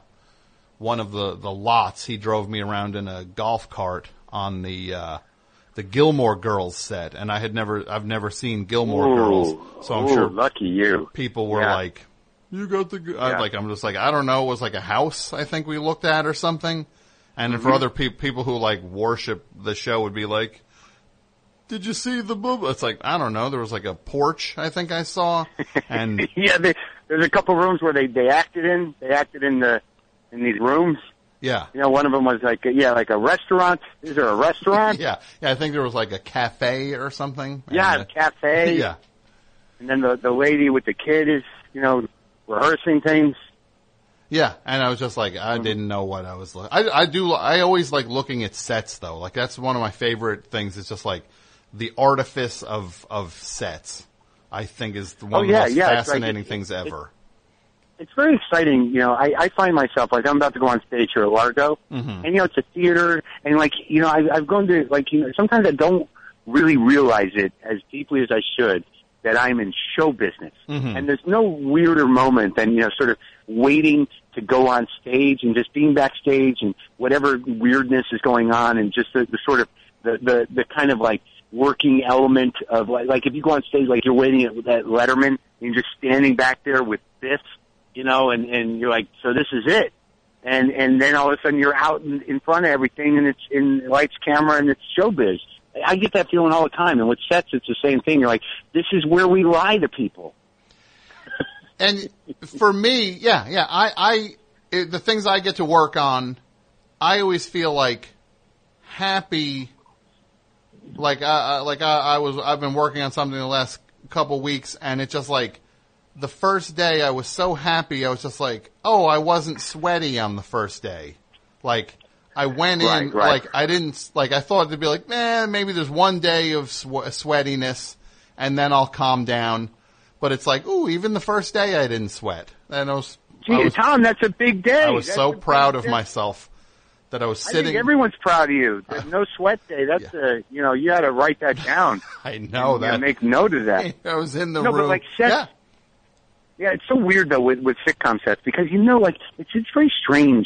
one of the the lots. He drove me around in a golf cart on the uh, the Gilmore Girls set, and I had never, I've never seen Gilmore Ooh, Girls, so I'm ooh, sure lucky you. people were Yeah. like, "You got the," g-" I, Yeah. like I'm just like, I don't know, it was like a house I think we looked at or something, and then for Mhm. other pe- people who like worship the show would be like, "Did you see the boob?" It's like, I don't know, there was like a porch I think I saw, and yeah, they, there's a couple rooms where they they acted in. They acted in the in these rooms. yeah. You know, one of them was like, a, yeah, like a restaurant. Is there a restaurant? Yeah, yeah, I think there was like a cafe or something. Yeah, And, a cafe. yeah. And then the the lady with the kid is, you know, rehearsing things. Yeah, and I was just like, I didn't know what I was looking. I, I do, I always like looking at sets though. Like that's one of my favorite things. It's just like the artifice of, of sets, I think is one Oh, of the yeah, most yeah, it's like- fascinating it- things it- ever. It's very exciting. You know, I, I find myself like I'm about to go on stage here at Largo, Mhm. and you know, it's a theater, and like you know, I, I've gone to like you know, sometimes I don't really realize it as deeply as I should that I'm in show business. Mhm. And there's no weirder moment than, you know, sort of waiting to go on stage and just being backstage and whatever weirdness is going on and just the, the sort of the, the, the kind of like working element of like, like if you go on stage, like you're waiting at, at Letterman and you're just standing back there with this, you know, and, and you're like, so this is it. And, and then all of a sudden you're out in, in front of everything and it's in lights, camera, and it's showbiz. I get that feeling all the time. And with sets, it's the same thing. You're like, this is where we lie to people. And for me, yeah, yeah, I, I, it, the things I get to work on, I always feel like happy, like, uh, like I, I was, I've been working on something the last couple weeks and it's just like, the first day I was so happy, I was just like, oh, I wasn't sweaty on the first day. Like, I went in, Right, right. like, I didn't, like, I thought it'd be like, man, maybe there's one day of swe- sweatiness and then I'll calm down. But it's like, ooh, even the first day I didn't sweat. And I was, Gee, I was, Tom, that's a big day. I was That's so a big proud of day. myself that I was I sitting. think everyone's proud of you. There's no sweat day. That's a, you know, you got to write that down. I know and, you that. make note of that. I was in the no, room. but like sets. Yeah. Yeah, it's so weird though with with sitcom sets because you know, like it's it's very strange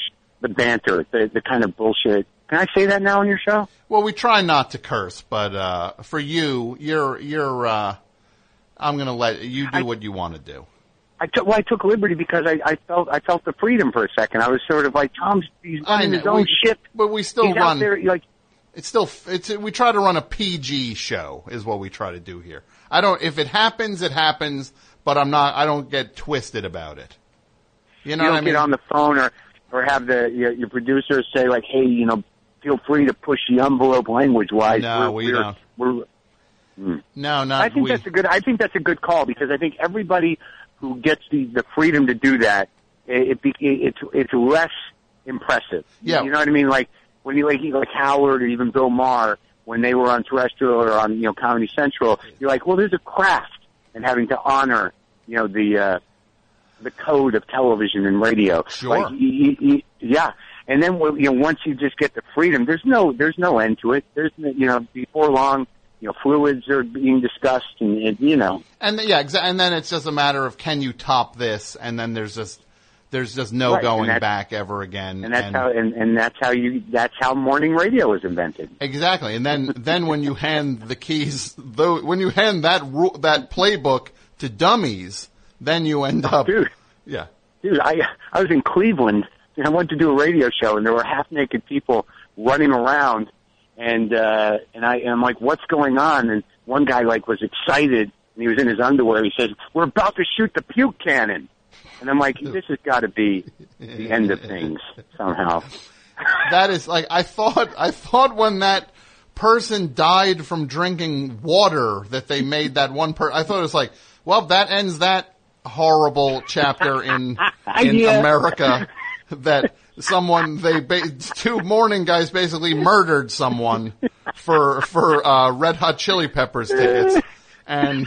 the banter, the the kind of bullshit. Can I say that now on your show? Well, we try not to curse, but uh, for you, you're you're. Uh, I'm going to let you do I, what you want to do. I took well, I took liberty because I, I felt I felt the freedom for a second. I was sort of like Tom's. He's running his own we, ship, but we still he's run. Out there, like it's still it's we try to run a P G show is what we try to do here. I don't. If it happens, it happens. But I'm not. I don't get twisted about it. You know you what don't I mean? Get on the phone or or have the your, your producers say like, hey, you know, feel free to push the envelope language wise. No, we're, we we're, don't. We're, mm. No, not I think we. that's a good. I think that's a good call because I think everybody who gets the, the freedom to do that, it, it, it's it's less impressive. Yeah. You know what I mean? Like when you like like Howard or even Bill Maher when they were on terrestrial or on you know Comedy Central, you're like, well, there's a craft in having to honor you know the uh, the code of television and radio. Sure. Like, you, you, yeah. And then you know once you just get the freedom, there's no there's no end to it. There's you know before long. You know, fluids are being discussed, and, and you know, and yeah, exa- and then it's just a matter of can you top this, and then there's just there's just no right, going back ever again, and that's and, how and, and that's how you that's how morning radio was invented. Exactly, and then then when you hand the keys, though, when you hand that ru- that playbook to dummies, then you end up, dude, yeah, dude. I I was in Cleveland, and I went to do a radio show, and there were half naked people running around. And, uh, and I, and I'm like, what's going on? And one guy, like, was excited, and he was in his underwear. He said, we're about to shoot the puke cannon. And I'm like, this has got to be the end of things, somehow. That is, like, I thought, I thought when that person died from drinking water that they made that one per, I thought it was like, well, that ends that horrible chapter in, in yeah. America that, someone they ba- two morning guys basically murdered someone for for uh Red Hot Chili Peppers tickets, and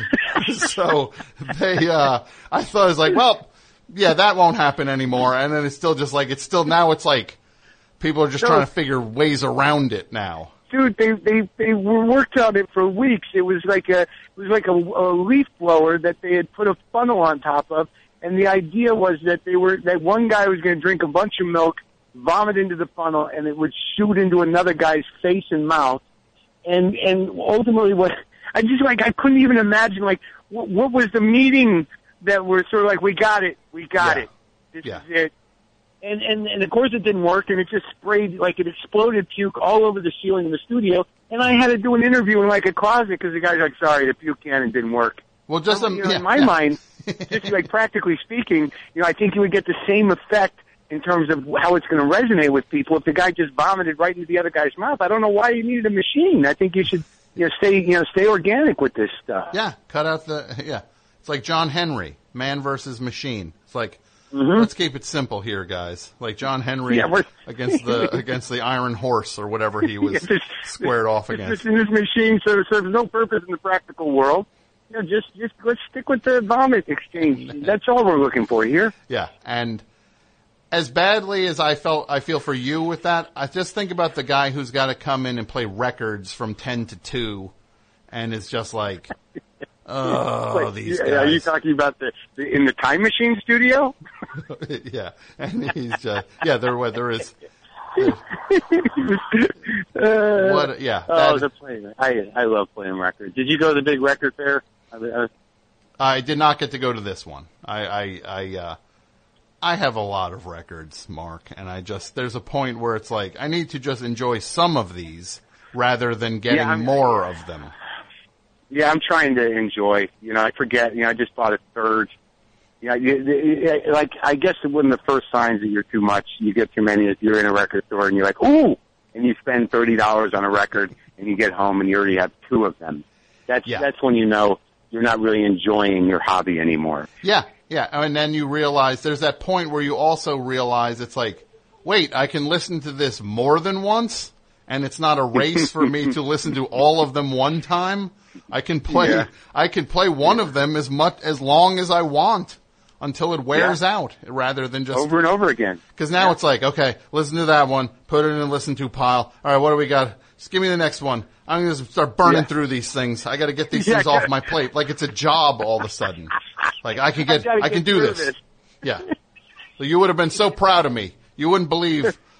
so they uh I thought it was like, well, yeah, that won't happen anymore. And then it's still just like it's still now it's like people are just no. trying to figure ways around it now. Dude, they they they worked on it for weeks. It was like a it was like a, a leaf blower that they had put a funnel on top of. And the idea was that they were that one guy was going to drink a bunch of milk, vomit into the funnel, and it would shoot into another guy's face and mouth. And and ultimately, what I just like I couldn't even imagine like what, what was the meeting that were sort of like we got it, we got yeah. it, this yeah. is it. And, and and of course it didn't work, and it just sprayed like it exploded puke all over the ceiling of the studio. And I had to do an interview in like a closet because the guy's like, sorry, the puke cannon didn't work. Well, just so, um, you know, yeah, in my yeah. mind. Just like practically speaking, you know, I think you would get the same effect in terms of how it's going to resonate with people if the guy just vomited right into the other guy's mouth. I don't know why you needed a machine. I think you should, you know, stay, you know, stay organic with this stuff. Yeah, cut out the yeah. It's like John Henry, man versus machine. It's like mm-hmm. let's keep it simple here, guys. Like John Henry yeah, against the against the Iron Horse or whatever he was yeah, this, squared off this, against. This, this machine serves, serves no purpose in the practical world. You know, just, just let's stick with the vomit exchange. That's all we're looking for here. Yeah, and as badly as I felt, I feel for you with that. I just think about the guy who's got to come in and play records from ten to two, and it's just like, oh, Wait, these yeah, guys. Are you talking about the, the in the Time Machine studio? yeah, and he's just yeah. There, there is. uh, what? Yeah. Oh, the playing. I I love playing records. Did you go to the big record fair? I, I, I did not get to go to this one. I I I, uh, I have a lot of records, Mark, and I just there's a point where it's like I need to just enjoy some of these rather than getting yeah, more of them. Yeah, I'm trying to enjoy. You know, I forget. You know, I just bought a third. Yeah, you, you, like I guess one of the first signs that you're too much, you get too many. Is you're in a record store and you're like, ooh, and you spend thirty dollars on a record, and you get home and you already have two of them. That's yeah. that's when you know you're not really enjoying your hobby anymore. Yeah, yeah, and then you realize there's that point where you also realize it's like, wait, I can listen to this more than once, and it's not a race for me to listen to all of them one time. I can play, yeah. I can play one of them as much as long as I want until it wears yeah. out, rather than just over and over again. Because now yeah. it's like, okay, listen to that one, put it in a listen to pile. All right, what do we got? Just give me the next one. I'm going to start burning yeah. through these things. I got to get these yeah, things off my plate. Like it's a job all of a sudden. Like I can get, I, I can get do this. this. Yeah. So you would have been so proud of me. You wouldn't believe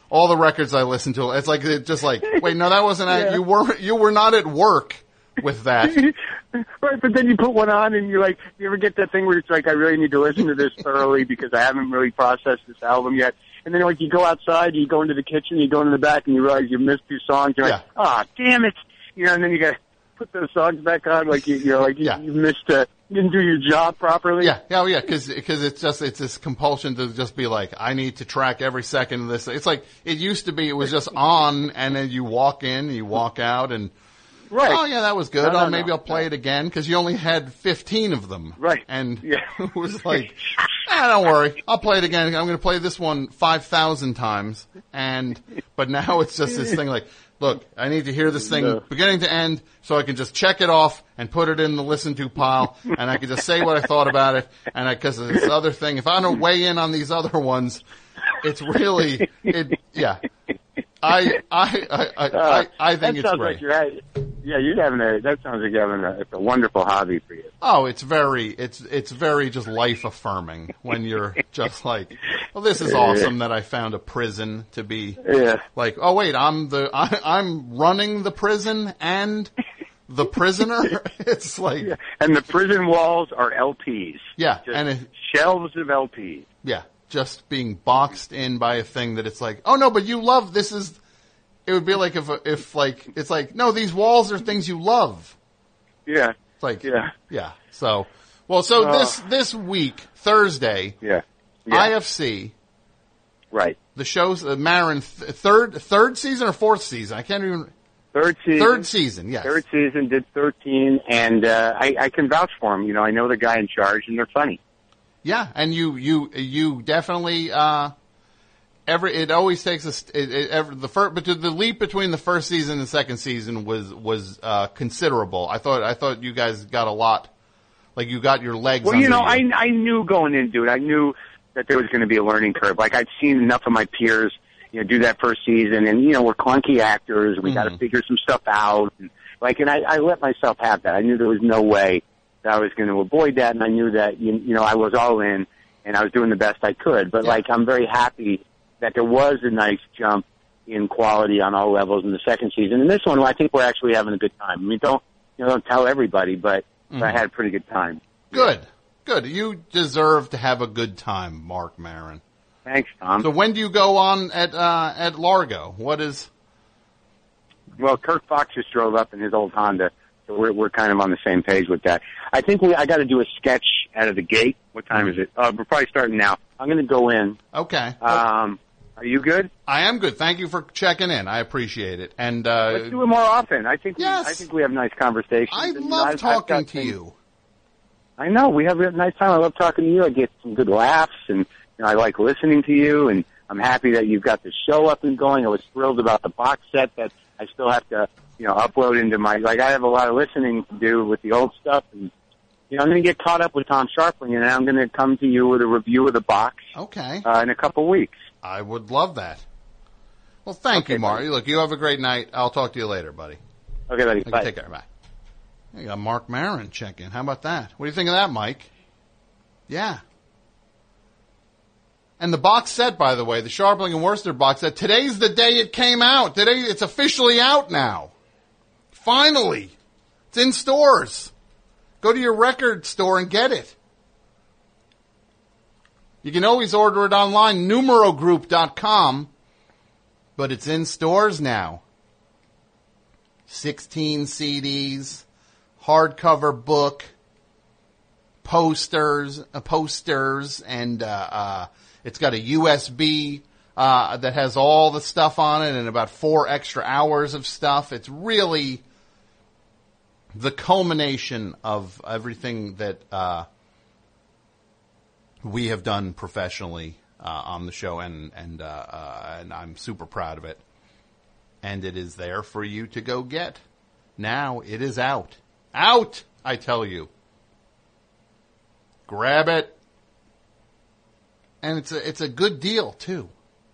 all the records I listen to, it's like, it's just like, wait, no, that wasn't, Yeah. you were, you were not at work with that. Right, but then you put one on and you're like, you ever get that thing where it's like, I really need to listen to this thoroughly because I haven't really processed this album yet. And then like you go outside, you go into the kitchen, you go into the back and you realize you missed two songs. You're like, ah, damn it. You know, and then you got to put those songs back on like you, you know, like you, Yeah. you missed, uh, you didn't do your job properly. Yeah, yeah, oh, yeah, because it's just it's this compulsion to just be like, I need to track every second of this. It's like it used to be. It was just on, and then you walk in, you walk out, and Right. oh yeah, that was good. No, no, oh, maybe no, I'll play it again because you only had fifteen of them. Right. And Yeah. it was like, ah, don't worry, I'll play it again. I'm going to play this one five thousand times, and but now it's just this thing like, look, I need to hear this thing No. beginning to end so I can just check it off and put it in the listen to pile, and I can just say what I thought about it. And because of this other thing, if I don't weigh in on these other ones, it's really, it, yeah. I, I, I, I, I, I think that it's sounds great. Like you're at, yeah, you're having a, that sounds like you're having a, it's a wonderful hobby for you. Oh, it's very, it's, it's very just life affirming when you're just like, well, this is awesome that I found a prison to be Yeah. like, oh wait, I'm the, I, I'm running the prison and the prisoner. It's like, Yeah. And the prison walls are L Ps. yeah, Just and it, shelves of L Ps. yeah, just being boxed in by a thing that it's like, oh no, but you love, this is, it would be like if, if like, it's like, no, these walls are things you love. Yeah. It's like, Yeah. yeah. So, well, so Oh. this, this week, Thursday, Yeah. Yeah. I F C, Right. the show's, uh, Marin, th- third, third season or fourth season? I can't even, Third season. third season, yes. Third season, did thirteen, and uh, I, I can vouch for him. You know, I know the guy in charge, and they're funny. Yeah, and you, you, you definitely, uh, every, it always takes a, st- it, it, every, the first, but the leap between the first season and second season was, was, uh, considerable. I thought, I thought you guys got a lot, like you got your legs Well, under you know, you. I I knew going into it, I knew that there was going to be a learning curve. Like I'd seen enough of my peers, you know, do that first season, and you know, we're clunky actors. We got to figure some stuff out. And, like, and I, I let myself have that. I knew there was no way that I was going to avoid that, and I knew that you, you know I was all in, and I was doing the best I could. But like, I'm very happy that there was a nice jump in quality on all levels in the second season. And this one, I think we're actually having a good time. I mean, don't you know, don't tell everybody, but, but I had a pretty good time. Good, good. You deserve to have a good time, Mark Maron. Thanks, Tom. So when do you go on at, uh, at Largo? What is? Well, Kirk Fox just drove up in his old Honda, so we're we're kind of on the same page with that. I think we I got to do a sketch out of the gate. What time is it? Uh, we're probably starting now. I'm going to go in. Okay. Um, are you good? I am good. Thank you for checking in. I appreciate it. And, uh, Let's do it more often. I think Yes. we, I think we have nice conversations. I And, you know, love I've- I've talking got to things- you. I know we have a nice time. I love talking to you. I get some good laughs, and you know, I like listening to you. And I'm happy that you've got the show up and going. I was thrilled about the box set that I still have to, you know, upload into my. Like I have a lot of listening to do with the old stuff, and you know, I'm going to get caught up with Tom Sharpling, and I'm going to come to you with a review of the box. Okay. Uh, in a couple weeks. I would love that. Well, thank you, Mark. Look, you have a great night. I'll talk to you later, buddy. Okay, buddy. Okay, Bye. take care. Bye. You got Mark Maron check in. How about that? What do you think of that, Mike? Yeah. And the box set, by the way, the Sharpling and Worcester box set, today's the day it came out. Today, it's officially out now. Finally. It's in stores. Go to your record store and get it. You can always order it online, numero group dot com, but it's in stores now. sixteen C Ds, hardcover book, posters, uh, posters, and uh, uh, it's got a U S B uh, that has all the stuff on it and about four extra hours of stuff. It's really the culmination of everything that uh, we have done professionally uh, on the show, and and, uh, uh, and I'm super proud of it. And it is there for you to go get. Now it is out. Out, I tell you. Grab it. And it's a, it's a good deal, too.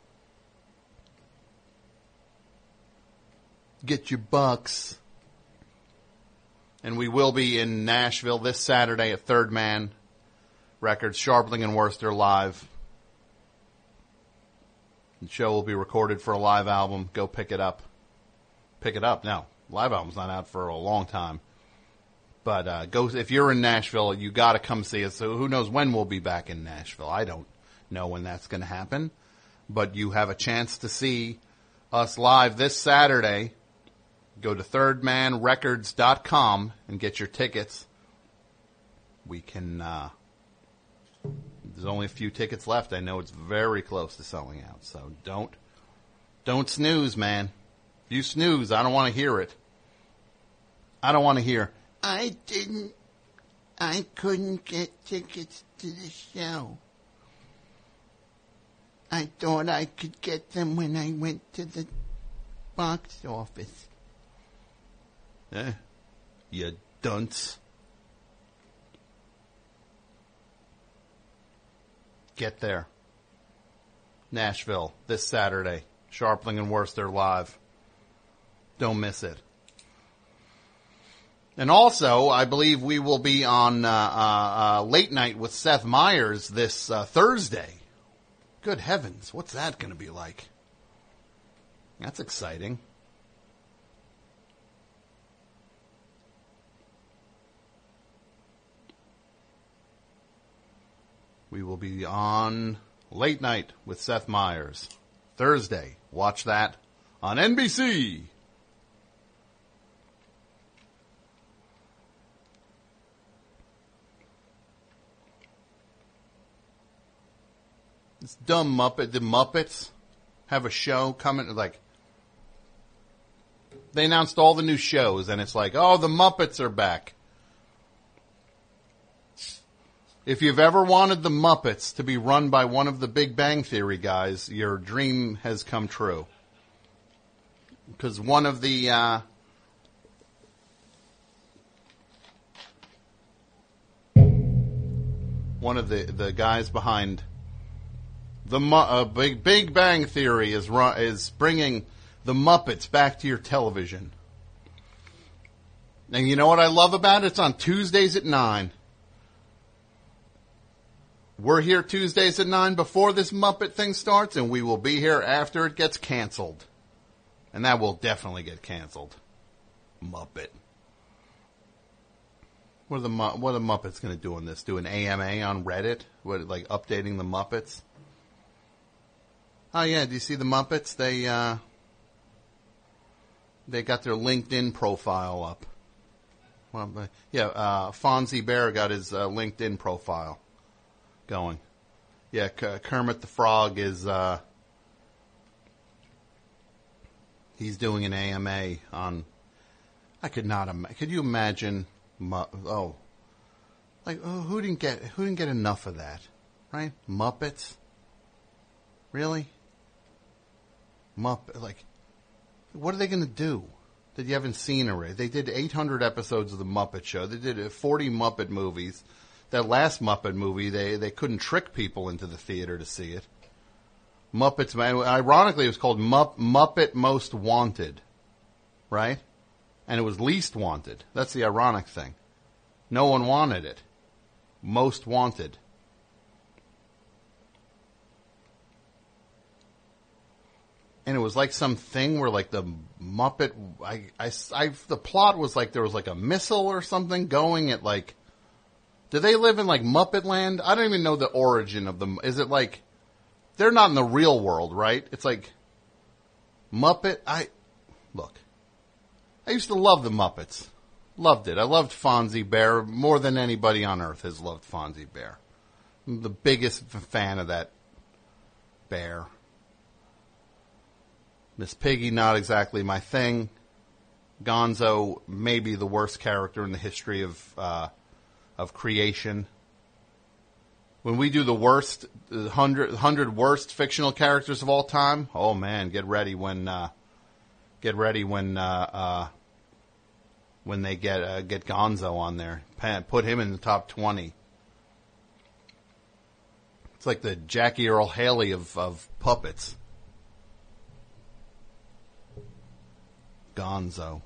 Get your bucks. And we will be in Nashville this Saturday at Third Man Records, Sharpling and Worcester live. The show will be recorded for a live album. Go pick it up. Pick it up. No, live album's not out for a long time. But uh, go if you're in Nashville, you got to come see us. So who knows when we'll be back in Nashville? I don't know when that's going to happen. But you have a chance to see us live this Saturday. Go to third man records dot com and get your tickets. We can, uh, there's only a few tickets left. I know it's very close to selling out. So don't, don't snooze, man. If you snooze, I don't want to hear it. I don't want to hear, I didn't, I couldn't get tickets to the show. I thought I could get them when I went to the box office. Eh, you dunce. Get there. Nashville, this Saturday. Sharpling and Worcester live. Don't miss it. And also, I believe we will be on uh, uh, uh, Late Night with Seth Meyers this uh, Thursday. Good heavens, what's that going to be like? That's exciting. We will be on Late Night with Seth Meyers Thursday. Watch that on N B C. This dumb Muppet, the Muppets have a show coming, like, they announced all the new shows, and it's like, oh, the Muppets are back. If you've ever wanted the Muppets to be run by one of the Big Bang Theory guys, your dream has come true. Because one of the, uh, one of the, the guys behind the uh, Big Big Bang Theory is ru- is bringing the Muppets back to your television. And you know what I love about it? It's on Tuesdays at nine. We're here Tuesdays at nine before this Muppet thing starts, and we will be here after it gets canceled. And that will definitely get canceled. Muppet. What are the what are the Muppets going to do on this? Do an A M A on Reddit? What, like updating the Muppets? Oh yeah, do you see the Muppets? They uh, they got their LinkedIn profile up. Well, yeah, uh, Fonzie Bear got his uh, LinkedIn profile going. Yeah, K- Kermit the Frog is uh, he's doing an A M A on. I could not imagine. Could you imagine? Mu- oh, like oh, who didn't get who didn't get enough of that, right? Muppets, really? Muppet, like, what are they going to do that you haven't seen already? They did eight hundred episodes of the Muppet Show. They did forty Muppet movies. That last Muppet movie, they, they couldn't trick people into the theater to see it. Muppets, ironically, it was called Mupp, Muppet Most Wanted, right? And it was Least Wanted. That's the ironic thing. No one wanted it. Most Wanted. And it was like some thing where, like, the Muppet, I, I, I, the plot was like there was like a missile or something going at, like, do they live in, like, Muppet Land? I don't even know the origin of them. Is it like, they're not in the real world, right? It's like, Muppet, I, look, I used to love the Muppets. Loved it. I loved Fonzie Bear more than anybody on earth has loved Fonzie Bear. I'm the biggest fan of that bear. Miss Piggy, not exactly my thing. Gonzo, maybe the worst character in the history of uh, of creation. When we do the worst, the hundred, hundred worst fictional characters of all time, oh man, get ready when, uh, get ready when, uh, uh, when they get uh, get Gonzo on there. Put him in the top twenty. It's like the Jackie Earle Haley of, of puppets. Gonzo.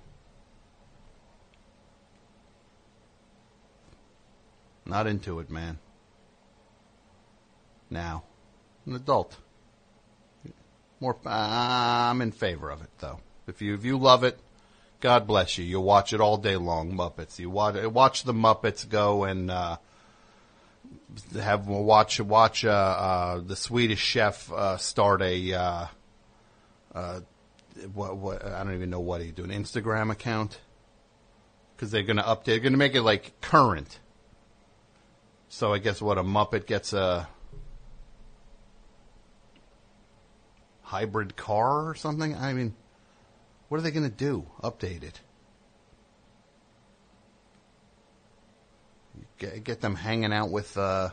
Not into it, man. Now, an adult. More, uh, I'm in favor of it, though. If you if you love it, God bless you. You'll watch it all day long, Muppets. You watch watch the Muppets go and uh, have watch watch uh, uh, the Swedish Chef uh, start a uh, uh, what what I don't even know what he do an Instagram account because they're going to update. They're going to make it like current. So I guess what a Muppet gets a hybrid car or something. I mean. What are they going to do? Update it. Get, get them hanging out with, uh,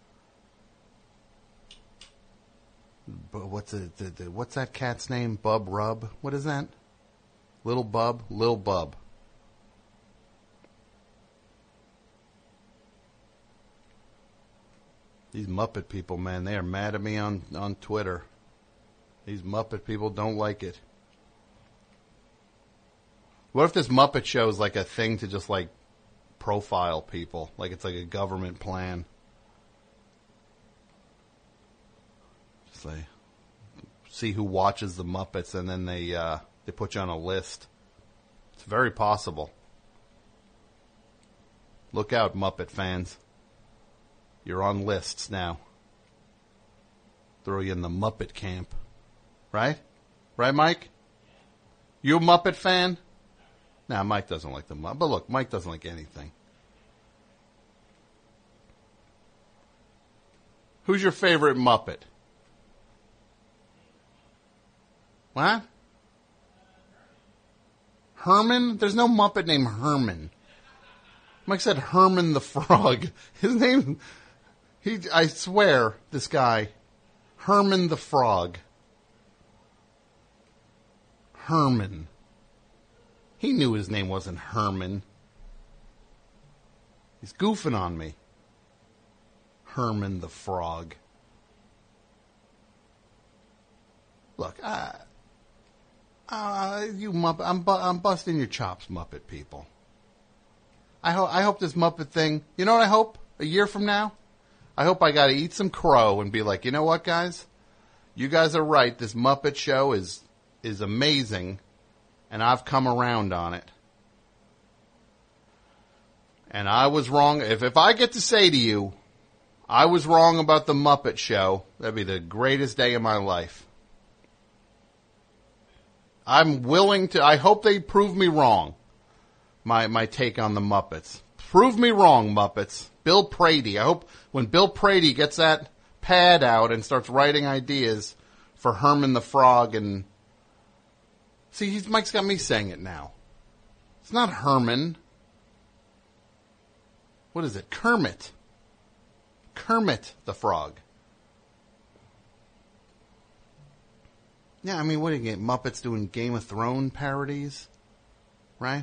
what's the, the, the, what's that cat's name? Bub Rub? What is that? Little Bub? Lil Bub. These Muppet people, man, they are mad at me on, on Twitter. These Muppet people don't like it. What if this Muppet Show is like a thing to just like profile people? Like it's like a government plan. Just like see who watches the Muppets and then they uh, they put you on a list. It's very possible. Look out, Muppet fans. You're on lists now. Throw you in the Muppet camp. Right? Right, Mike? You a Muppet fan? Nah, Mike doesn't like the Muppet. But look, Mike doesn't like anything. Who's your favorite Muppet? What? Herman? There's no Muppet named Herman. Mike said Herman the Frog. His name, he, I swear, this guy, Herman the Frog. Herman. He knew his name wasn't Herman. He's goofing on me. Herman the Frog. Look, uh, uh, you Muppet, I'm, bu- I'm busting your chops, Muppet people. I hope, I hope this Muppet thing, you know what I hope? A year from now? I hope I gotta eat some crow and be like, you know what, guys? You guys are right. This Muppet Show is, is amazing. And I've come around on it. And I was wrong. If if I get to say to you, I was wrong about the Muppet Show, that'd be the greatest day of my life. I'm willing to, I hope they prove me wrong. My my take on the Muppets. Prove me wrong, Muppets. Bill Prady. I hope when Bill Prady gets that pad out and starts writing ideas for Herman the Frog and see, he's, Mike's got me saying it now. It's not Herman. What is it? Kermit. Kermit the Frog. Yeah, I mean, what are you getting? Muppets doing Game of Thrones parodies? Right?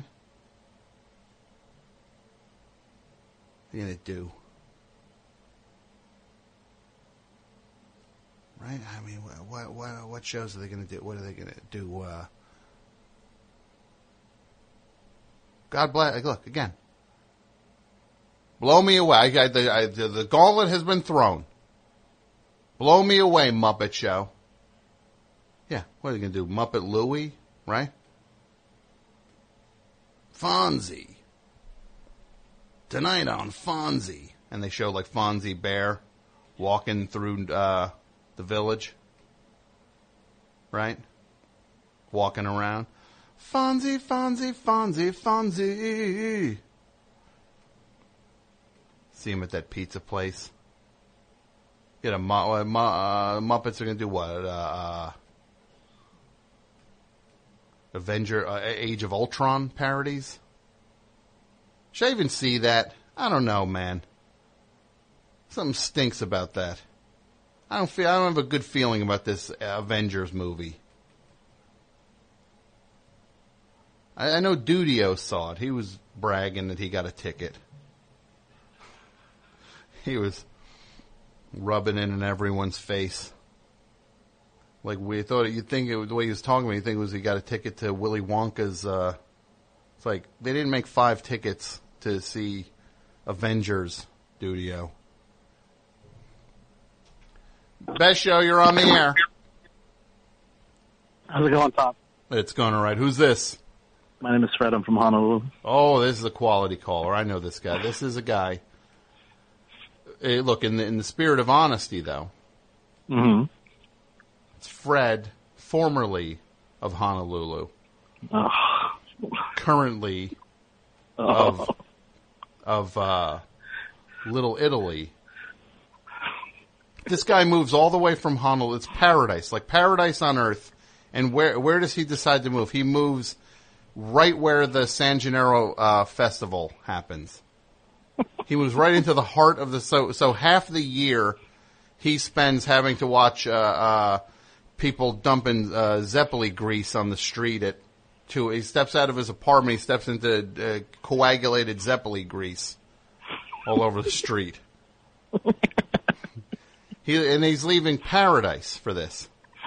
What are you going to do? Right? I mean, what, what, what shows are they going to do? What are they going to do? Uh, God bless. Look, again. Blow me away. I, I, the, I, the gauntlet has been thrown. Blow me away, Muppet Show. Yeah, what are you going to do? Muppet Louie, right? Fonzie. Tonight on Fonzie. And they show like Fonzie Bear walking through uh, the village. Right? Walking around. Fonzie, Fonzie, Fonzie, Fonzie. See him at that pizza place. Get a mu- uh, mu- uh, Muppets are gonna do what? Uh, uh, Avenger, uh, Age of Ultron parodies. Should I even see that? I don't know, man. Something stinks about that. I don't feel. I don't have a good feeling about this Avengers movie. I, I know Dudio saw it. He was bragging that he got a ticket. He was rubbing it in everyone's face. Like we thought, you'd think it was, the way he was talking about it, you'd think it was he got a ticket to Willy Wonka's, uh, it's like, they didn't make five tickets to see Avengers, Dudio. Best show, you're on the air. How's it going, Tom? It's going all right. Who's this? My name is Fred. I'm from Honolulu. Oh, this is a quality caller. I know this guy. This is a guy. Hey, look, in the in the spirit of honesty, though, Mm-hmm. it's Fred, formerly of Honolulu, Oh. currently of of uh, Little Italy. This guy moves all the way from Honolulu. It's paradise, like paradise on earth. And where where does he decide to move? He moves right where the San Gennaro uh, festival happens. He moves right into the heart of the so so half the year he spends having to watch uh, uh, people dumping uh, Zeppeli grease on the street at two. He steps out of his apartment. He steps into uh, coagulated Zeppeli grease all over the street. He and he's leaving paradise for this.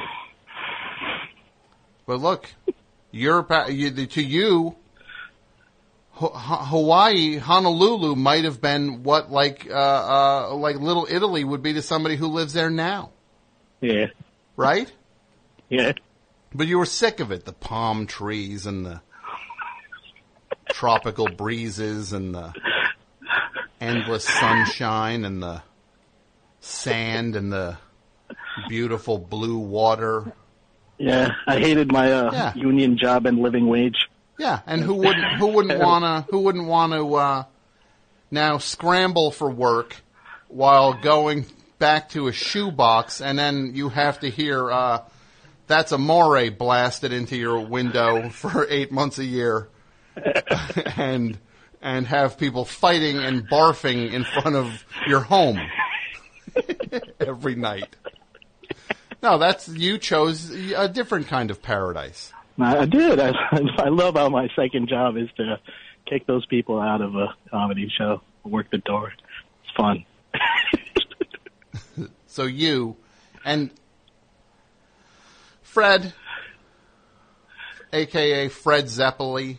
But look, you're, you, to you, Hawaii, Honolulu might have been what like uh, uh, like Little Italy would be to somebody who lives there now. Yeah. Right? Yeah. But you were sick of it, the palm trees and the tropical breezes and the endless sunshine and the sand and the beautiful blue water. Yeah, I hated my uh, Yeah. union job and living wage. Yeah, and who wouldn't who wouldn't wanna who wouldn't want to uh, now scramble for work while going back to a shoebox, and then you have to hear uh, "That's Amore" blasted into your window for eight months a year, and and have people fighting and barfing in front of your home every night. No, that's you chose a different kind of paradise. I I did. I, I love how my second job is to kick those people out of a comedy show, work the door. It's fun. So you and Fred, a k a. Fred Zeppeli,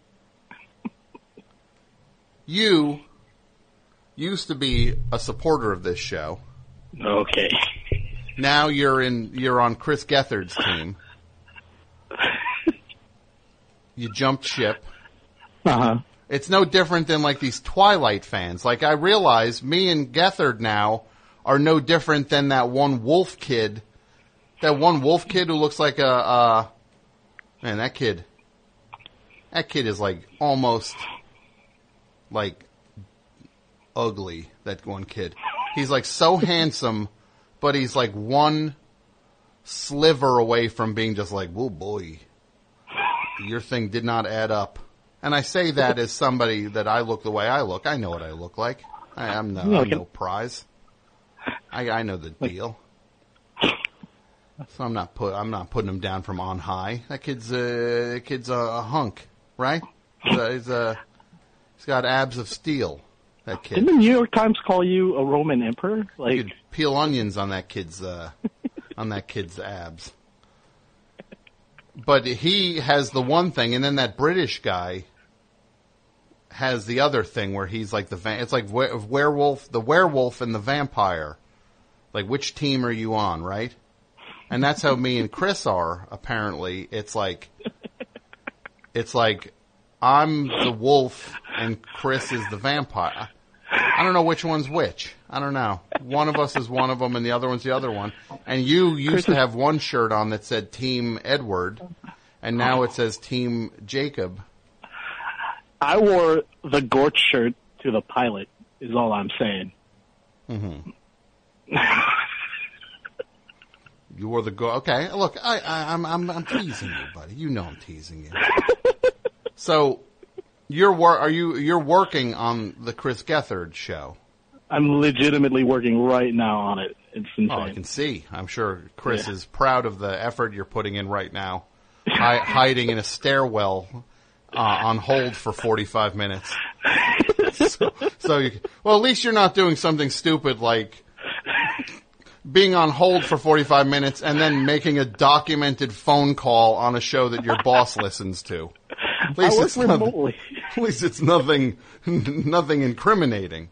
you used to be a supporter of this show. Okay. Now you're in. You're on Chris Gethard's team. You jumped ship. Uh-huh. It's no different than like these Twilight fans. Like I realize me and Gethard now are no different than that one wolf kid. That one wolf kid who looks like a, uh, man, that kid, that kid is like almost like ugly, that one kid. He's like so handsome, but he's like one sliver away from being just like, whoa boy, your thing did not add up. And I say that as somebody that I look the way I look. I know what I look like. I, I'm no, I'm no prize. I, I know the deal. So I'm not put. I'm not putting him down from on high. That kid's a that kid's a, a hunk, right? He's, a, he's, a, he's got abs of steel. That kid. Didn't the New York Times call you a Roman emperor? Like, you could peel onions on that kid's uh, on that kid's abs. But he has the one thing, and then that British guy has the other thing where he's like the va- it's like we- werewolf, the werewolf and the vampire. Like, which team are you on, right? And that's how me and Chris are. Apparently, it's like it's like I'm the wolf and Chris is the vampire. I don't know which one's which. I don't know. One of us is one of them, and the other one's the other one. And you used to have one shirt on that said Team Edward, and now it says Team Jacob. I wore the Gorch shirt to the pilot, is all I'm saying. Mm-hmm. You wore the go. Okay, look, I, I, I'm, I'm, I'm teasing you, buddy. You know I'm teasing you. So, you're wor- are you you're working on the Chris Gethard show? I'm legitimately working right now on it. It's insane. Oh, I can see. I'm sure Chris Yeah. is proud of the effort you're putting in right now, hi- hiding in a stairwell uh, on hold for forty-five minutes. So, so you, well, at least you're not doing something stupid like being on hold for forty-five minutes and then making a documented phone call on a show that your boss listens to. At least I work it's nothing, remotely. at least it's nothing, nothing incriminating.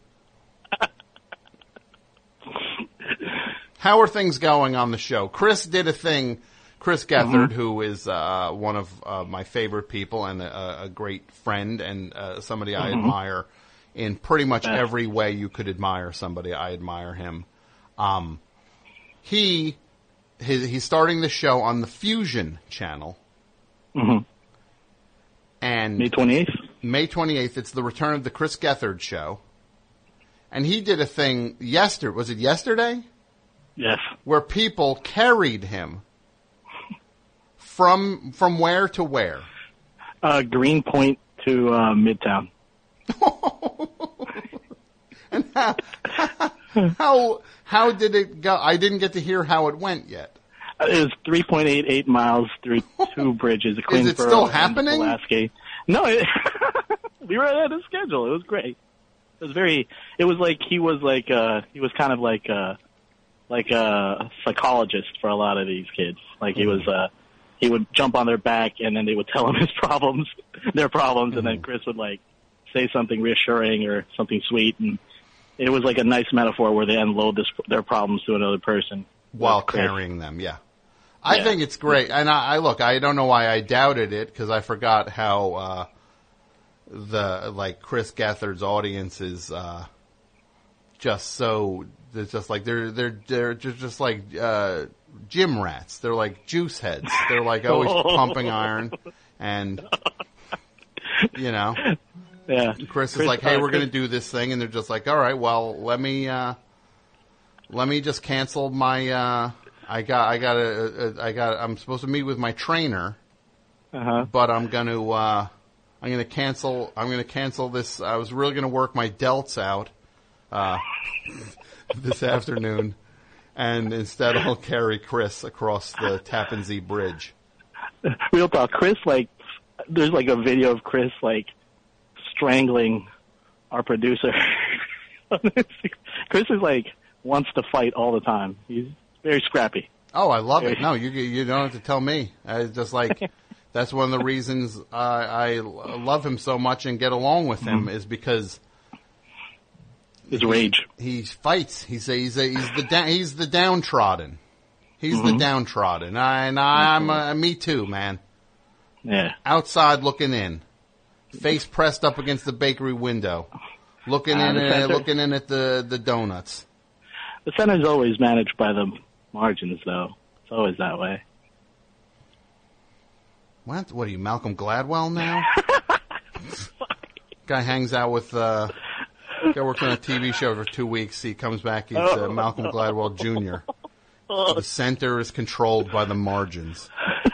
How are things going on the show? Chris did a thing Chris Gethard, Mhm. who is uh, one of uh, my favorite people and a, a great friend and uh, somebody I Mhm. admire in pretty much Best. every way you could admire somebody. I admire him. Um, he his, he's starting the show on the Fusion channel. Mhm. And May twenty-eighth? May twenty-eighth, it's the return of the Chris Gethard show. And he did a thing yesterday, was it yesterday? Yes. Where people carried him from from where to where? Uh, Greenpoint to uh, Midtown. And how, how how did it go? I didn't get to hear how it went yet. Uh, It was three point eight eight miles through two bridges. Is it still happening? Pulaski. No, it, we were ahead of schedule. It was great. It was very. It was like he was like uh he was kind of like uh like a psychologist for a lot of these kids. Like he was uh he would jump on their back and then they would tell him his problems, their problems, and then Chris would like say something reassuring or something sweet, and it was like a nice metaphor where they unload this, their problems to another person While Chris. carrying them, yeah. I Yeah. think it's great. And I, I look, I don't know why I doubted it, because I forgot how uh the, like, Chris Gethard's audience is uh just so, they're just like, they're, they're, they're just, just like, uh, gym rats. They're like juice heads. They're like always pumping iron. And, you know, Yeah. Chris is Chris, like, hey, uh, we're going to Chris- do this thing. And they're just like, all right, well, let me, uh, let me just cancel my, uh, I got, I got a, a I got, I'm supposed to meet with my trainer, Uh-huh. but I'm going to, uh, I'm going to cancel, I'm going to cancel this. I was really going to work my delts out, uh, this afternoon. And instead I'll carry Chris across the Tappan Zee Bridge. Real talk, Chris, like, there's like a video of Chris, like, strangling our producer. Chris is like, wants to fight all the time. He's very scrappy. Oh, I love it. No, you you don't have to tell me. I just like, that's one of the reasons I, I love him so much and get along with him Mhm. is because his rage. He fights. He's a, he's a, he's the da- he's the downtrodden. He's the Mhm. downtrodden. I, and I, I'm uh, me too, man. Yeah. Outside looking in, face pressed up against the bakery window, looking Uh, in, the uh, center- looking in at the the donuts. The center's always managed by the margins, though. It's always that way. What? What are you, Malcolm Gladwell now? Guy hangs out with. Uh, guy works on a T V show for two weeks. He comes back. He's uh, Malcolm Gladwell Junior The center is controlled by the margins.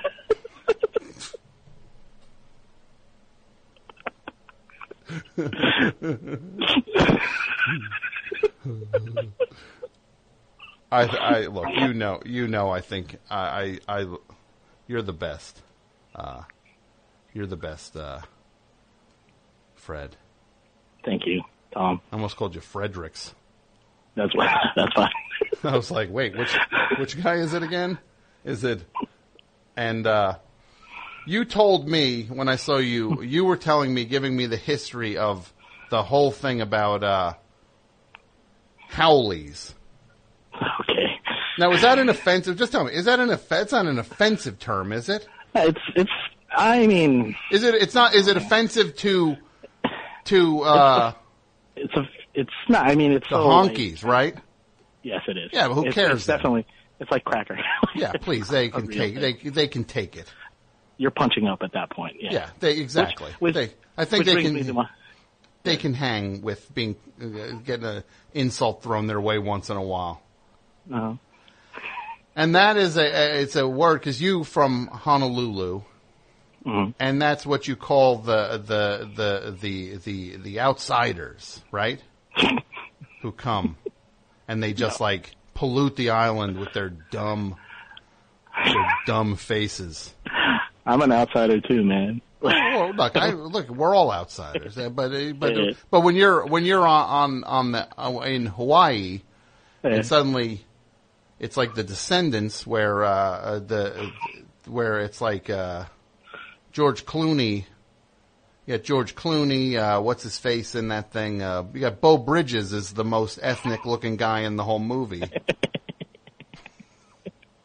I, I look. You know. You know. I think. I. I. I you're the best. Uh, you're the best, uh, Fred. Thank you, Tom. I almost called you Fredericks. That's what. That's fine. I was like, wait, which which guy is it again? Is it? And uh, you told me when I saw you, you were telling me, giving me the history of the whole thing about uh, Howleys. Okay. Now, is that an offensive? Just tell me, is that an off- It's not an offensive term, is it? It's it's. I mean, is it? It's not. Is it offensive to to? Uh, it's a. It's not. I mean, it's the so, honkies, right? Yes, it is. Yeah, but who It's- cares It's then? definitely. It's like cracker. Yeah, please, they can real take. They they can take it. You're punching up at that point. Yeah. Yeah, they exactly. Which- they, I think which they brings me to can. my- They can hang with being uh, getting an insult thrown their way once in a while. Uh-huh. And that is a, a it's a word because you from Honolulu, Mhm. and that's what you call the the the the the, the outsiders, right? Who come and they just like pollute the island with their dumb, their dumb faces. I'm an outsider too, man. Well, look, I, look, we're all outsiders, uh, but uh, but Yeah. but when you're when you're on on, on the uh, in Hawaii, Yeah. and suddenly it's like the Descendants, where uh, uh, the where it's like uh, George Clooney. You got George Clooney. Uh, what's his face in that thing? Uh, you got Beau Bridges is the most ethnic looking guy in the whole movie.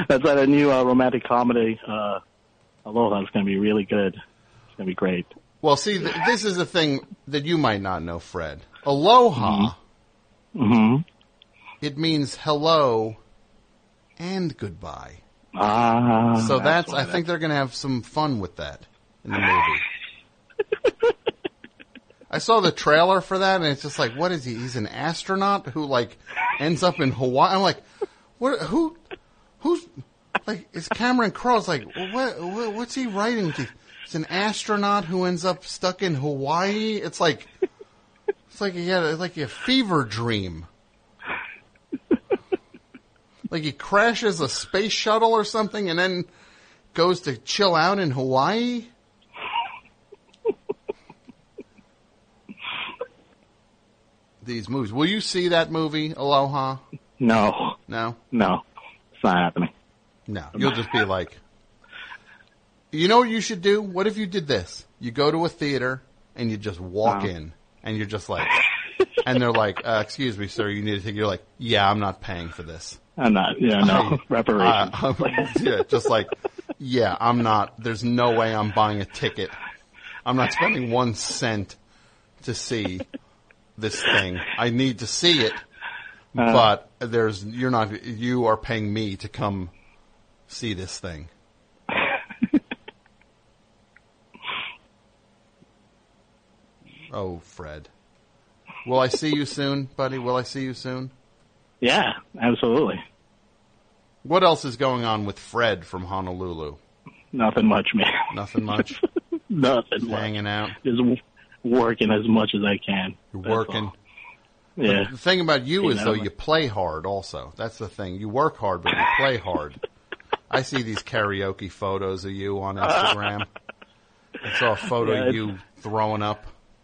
That's why the new uh, romantic comedy, uh, Aloha, is going to be really good. It's going to be great. Well, see, th- this is a thing that you might not know, Fred. Aloha, Mm-hmm. it means hello and goodbye. Ah. So that's, why I think they're going to have some fun with that in the movie. I saw the trailer for that, and it's just like, what is he? He's an astronaut who, like, ends up in Hawaii. I'm like, what? Who? Who's, like, is Cameron Crowe's like, what, what? What's he writing to? He's an astronaut who ends up stuck in Hawaii. It's like, it's like he had a, like a fever dream. Like he crashes a space shuttle or something, and then goes to chill out in Hawaii. These movies. Will you see that movie, Aloha? No. No? No. It's not happening. No. You'll just be like, you know what you should do? What if you did this? You go to a theater and you just walk No. in and you're just like, and they're like, uh, excuse me, sir, you need to take, you're like, yeah, I'm not paying for this. I'm not. Yeah, no. I- Reparations. uh, yeah, just like, yeah, I'm not, there's no way I'm buying a ticket. I'm not spending one cent to see this thing. I need to see it, Uh. but there's, you're not, you are paying me to come see this thing. Oh, Fred. Will I see you soon, buddy? Will I see you soon? Yeah, absolutely. What else is going on with Fred from Honolulu? Nothing much, man. Nothing much? Nothing Just much. hanging out? Just w- working as much as I can. You're That's working. all. Yeah. But the thing about you You is, know, though, like- you play hard also. That's the thing. You work hard, but you play hard. I see these karaoke photos of you on Instagram. I saw a photo Yeah, of you throwing up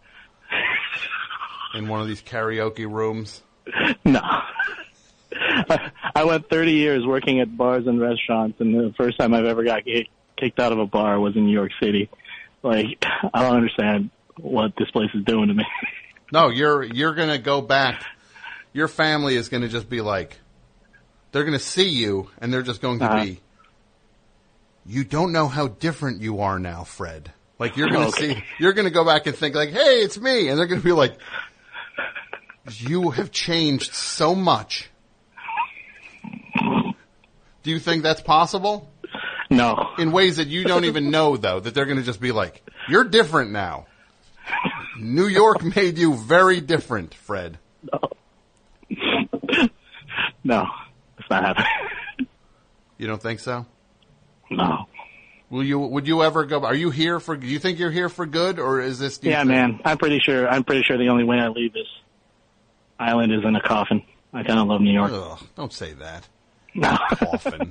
in one of these karaoke rooms. No. I, I went thirty years working at bars and restaurants, and the first time I've ever got ki- kicked out of a bar was in New York City. Like, I don't understand what this place is doing to me. No, you're you're gonna go back. Your family is gonna just be like, they're gonna see you, and they're just going to Uh-huh. be, you don't know how different you are now, Fred. Like you're gonna Okay. see, you're gonna go back and think like, hey, it's me, and they're gonna be like, you have changed so much. Do you think that's possible? No. In ways that you don't even know, though, that they're gonna just be like, you're different now. New York made you very different, Fred. No, it's not happening. You don't think so? No. Will you? Would you ever go? Are you here for? Do you think you're here for good, or is this? do you Yeah, think- man. I'm pretty sure. I'm pretty sure the only way I leave this island is in a coffin. I kind of love New York. Ugh, don't say that. No. Coffin.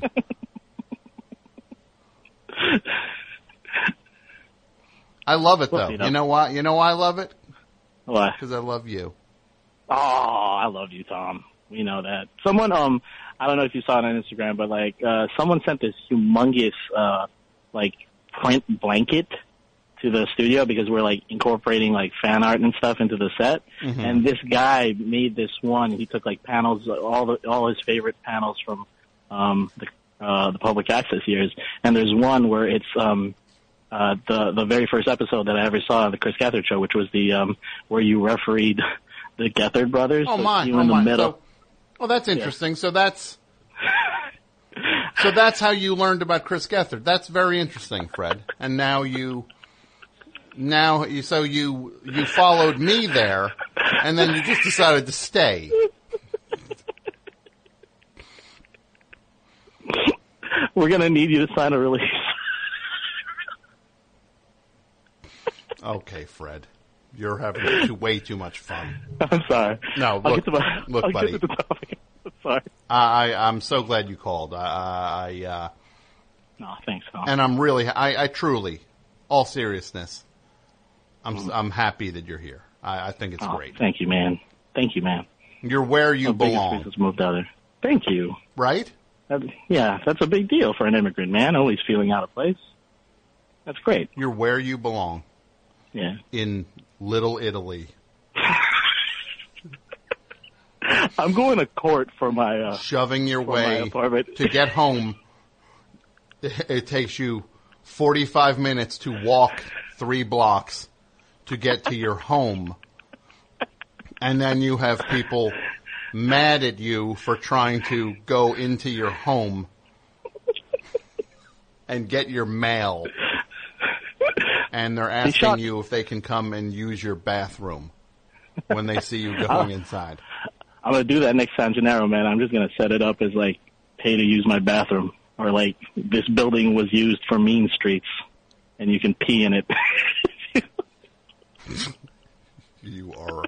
I love it Well, though. you know. You know why? You know why I love it? Why? Because I love you. Oh, I love you, Tom. We know that. Someone, um, I don't know if you saw it on Instagram, but like, uh, someone sent this humongous, uh, like print blanket to the studio because we're like incorporating like fan art and stuff into the set. Mhm. And this guy made this one. He took like panels, all the, all his favorite panels from, um, the, uh, the public access years. And there's one where it's, um, uh, the, the very first episode that I ever saw on the Chris Gethard show, which was the, um, where you refereed the Gethard brothers. Oh So my! You Oh in the my! middle. So, oh, that's interesting. So that's so that's how you learned about Chris Gethard. That's very interesting, Fred. And now you, now you, so you you followed me there, and then you just decided to stay. We're gonna need you to sign a release. Okay, Fred. You're having too, way too much fun. I'm sorry. No, I'll look, get to my, look, I'll buddy. Get to the topic. I'm sorry. I, I I'm so glad you called. I, I uh, No, thanks, Tom. and I'm really, I, I truly, all seriousness, I'm Mm. I'm happy that you're here. I, I think it's Oh, great. Thank you, man. Thank you, man. You're where you The biggest belong. business moved out there. Thank you. Right? That, yeah, that's a big deal for an immigrant, man. Always feeling out of place. That's great. You're where you belong. Yeah. In Little Italy. I'm going to court for my uh, Shoving your for my way apartment. to get home it takes you forty-five minutes to walk three blocks to get to your home. And then you have people mad at you for trying to go into your home and get your mail. And they're asking you if they can come and use your bathroom when they see you going inside. I'm going to do that next time, Gennaro, man. I'm just going to set it up as, like, pay to use my bathroom. Or, like, this building was used for mean streets, and you can pee in it. You are...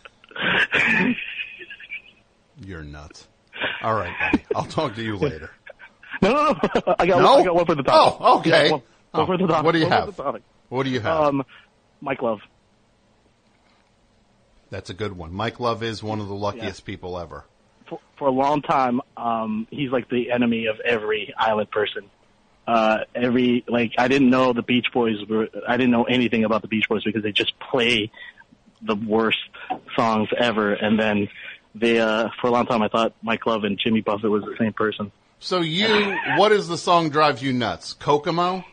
You're nuts. All right, buddy. I'll talk to you later. No, no, no. I got, no? I got one for the topic. Oh, okay. Yeah, one, one oh, for the topic. What do you one have? For the topic. What do you have? Um, Mike Love. That's a good one. Mike Love is one of the luckiest yeah. people ever. For, for a long time, um, he's like the enemy of every island person. Uh, every, like, I didn't know the Beach Boys were, I didn't know anything about the Beach Boys because they just play the worst songs ever. And then they, uh, for a long time I thought Mike Love and Jimmy Buffett was the same person. So you, what is the song drives you nuts? Kokomo?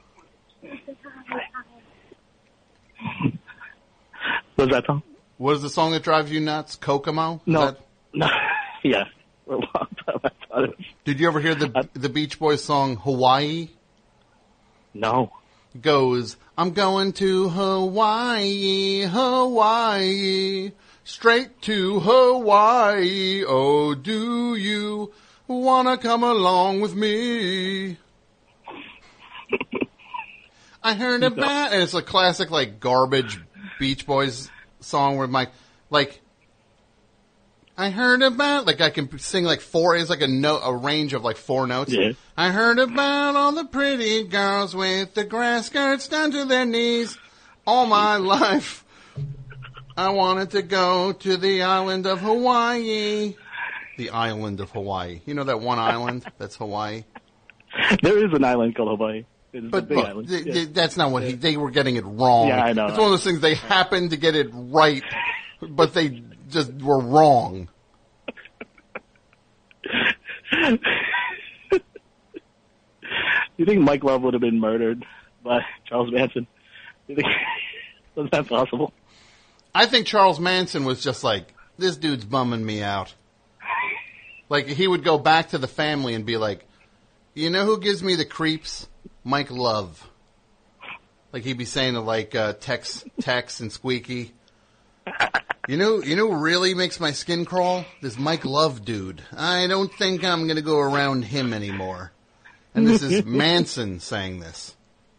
What was that song? What is the song that drives you nuts? Kokomo? Is No. that... No. Yeah. For a long time I thought it was... Did you ever hear the the Beach Boys song Hawaii? No. It goes, I'm going to Hawaii, Hawaii, straight to Hawaii. Oh, do you wanna come along with me? I heard about, and it's a classic, like, garbage Beach Boys song where my, like, I heard about, like, I can sing like four, it's like a note, a range of like four notes. Yeah. I heard about all the pretty girls with the grass skirts down to their knees. All my life, I wanted to go to the island of Hawaii. The island of Hawaii. You know that one island? That's Hawaii. There is an island called Hawaii. It's But a big look, island. th- Yeah. th- that's not what he, they were getting it wrong. Yeah, I know. It's one of those things they happened to get it right, but they just were wrong. You think Mike Love would have been murdered by Charles Manson? You think, was that possible? I think Charles Manson was just like, this dude's bumming me out. Like, he would go back to the family and be like, you know who gives me the creeps? Mike Love. Like, he'd be saying to, like, uh, Tex, Tex and Squeaky. You know, you know who really makes my skin crawl? This Mike Love dude. I don't think I'm gonna go around him anymore. And this is Manson saying this.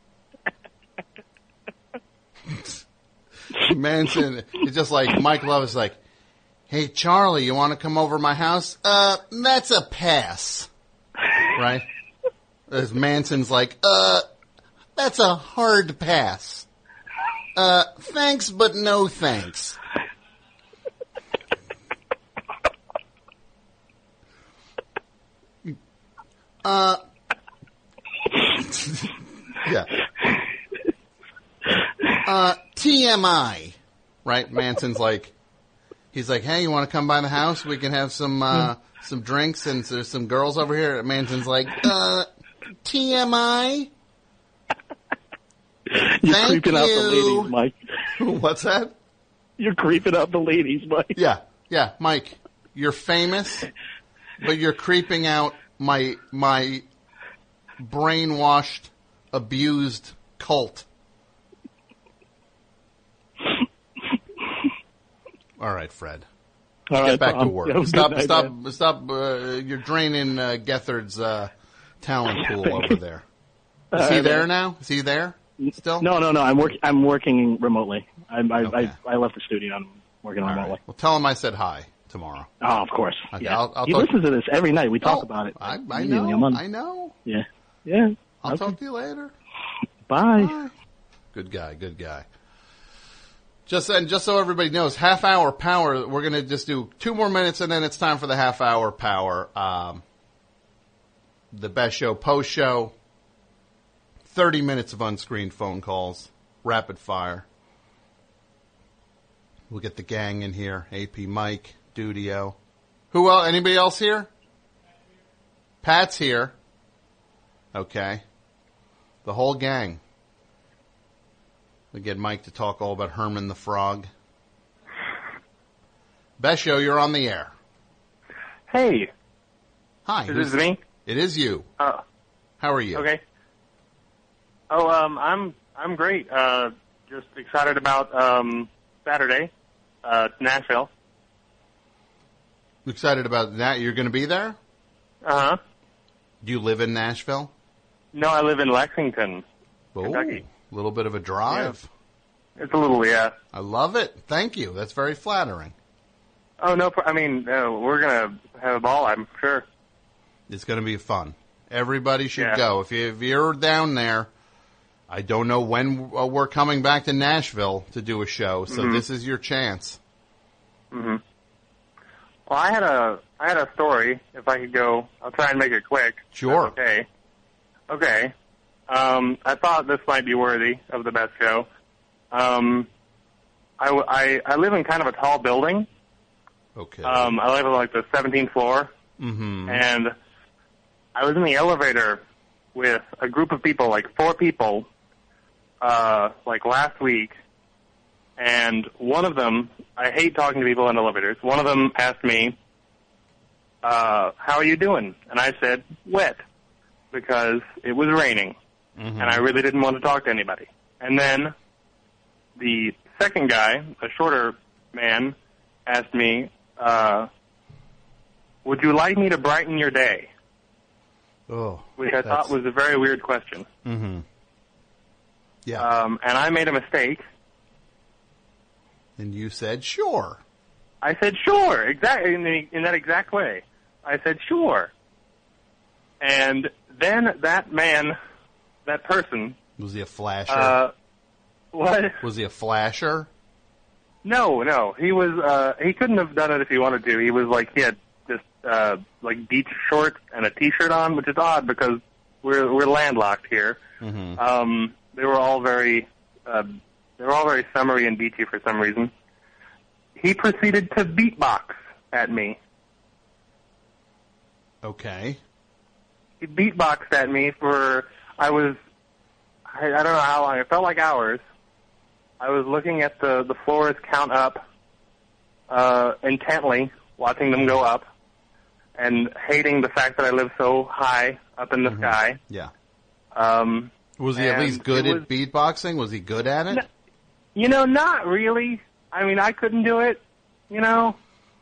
Manson is just like, Mike Love is like, hey, Charlie, you want to come over to my house? Uh, that's a pass. Right? As Manson's like, uh, that's a hard pass. Uh, thanks, but no thanks. Uh, yeah. Uh, T M I, right? Manson's like, he's like, hey, you want to come by the house? We can have some, uh, some drinks and there's some girls over here. Manson's like, uh, T M I? You're Thank creeping out the you. ladies, Mike. What's that? You're creeping out the ladies, Mike. Yeah, yeah, Mike, you're famous, but you're creeping out my, my brainwashed, abused cult. All right, Fred. All Get right, back Tom. to work. Yeah, good stop, night, stop, man. stop, uh, you're draining, uh, Gethard's, uh, talent pool over there. Is All he right, there man. now? Is he there still? No, no, no. I'm working. I'm working remotely. I, I, Okay. I, I left the studio. I'm working All remotely. right. Well, tell him I said hi tomorrow. Oh, of course. Okay, yeah. I'll- I'll he talk- listens to this every night. We talk Oh, about it. I, I Immediately, know. I'm on- I know. Yeah. Yeah. I'll Okay. talk to you later. Bye. Bye. Good guy. Good guy. Just and just so everybody knows, half hour power. We're gonna just do two more minutes, and then it's time for the half hour power. Um, the best show, post show. Thirty minutes of unscreened phone calls, rapid fire. We'll get the gang in here. A P Mike, Dudio. Who else? Anybody else here? Pat's here. Okay. The whole gang. We get Mike to talk all about Herman the Frog. Best Show, you're on the air. Hey. Hi. Is this me? It is you. Uh, How are you? Okay. Oh, um, I'm I'm great. Uh, just excited about um, Saturday, uh, Nashville. Excited about that? You're going to be there? Uh huh. Do you live in Nashville? No, I live in Lexington, Oh, Kentucky. a little bit of a drive. It's a little, yeah. I love it. Thank you. That's very flattering. Oh no, pro- I mean uh, we're gonna have a ball, I'm sure. It's going to be fun. Everybody should Yeah. go. If, you, if you're down there, I don't know when uh, we're coming back to Nashville to do a show, so Mhm. this is your chance. hmm Well, I had a I had a story. If I could go, I'll try and make it quick. Sure. That's okay. Okay. Um, I thought this might be worthy of the best show. Um, I, w- I, I live in kind of a tall building. Okay. Um, I live on like the seventeenth floor, Mm-hmm. and I was in the elevator with a group of people, like four people, uh, like last week, and one of them, I hate talking to people in elevators, one of them asked me, uh, how are you doing? And I said, wet, because it was raining, Mm-hmm. and I really didn't want to talk to anybody. And then the second guy, a shorter man, asked me, uh, would you like me to brighten your day? Oh, Which I thought was a very weird question. Mm-hmm. Yeah. Um, and I made a mistake. And you said, sure. I said, sure, exactly in, the, in that exact way. I said, sure. And then that man, that person... Was he a flasher? Uh, what? Was he a flasher? No, no. He was, uh, he couldn't have done it if he wanted to. He was like, he had just, uh, like beach shorts and a t-shirt on, which is odd because we're, we're landlocked here. Mm-hmm. Um, they were all very, uh, they were all very summery and beachy for some reason. He proceeded to beatbox at me. Okay. He beatboxed at me for, I was, I, I don't know how long, it felt like hours. I was looking at the, the floors count up, uh, intently, watching them go up, and hating the fact that I live so high up in the Mm-hmm. sky. Yeah. Um, Was he at and least good it at was- beatboxing? Was he good at it? No. You know, not really. I mean, I couldn't do it, you know?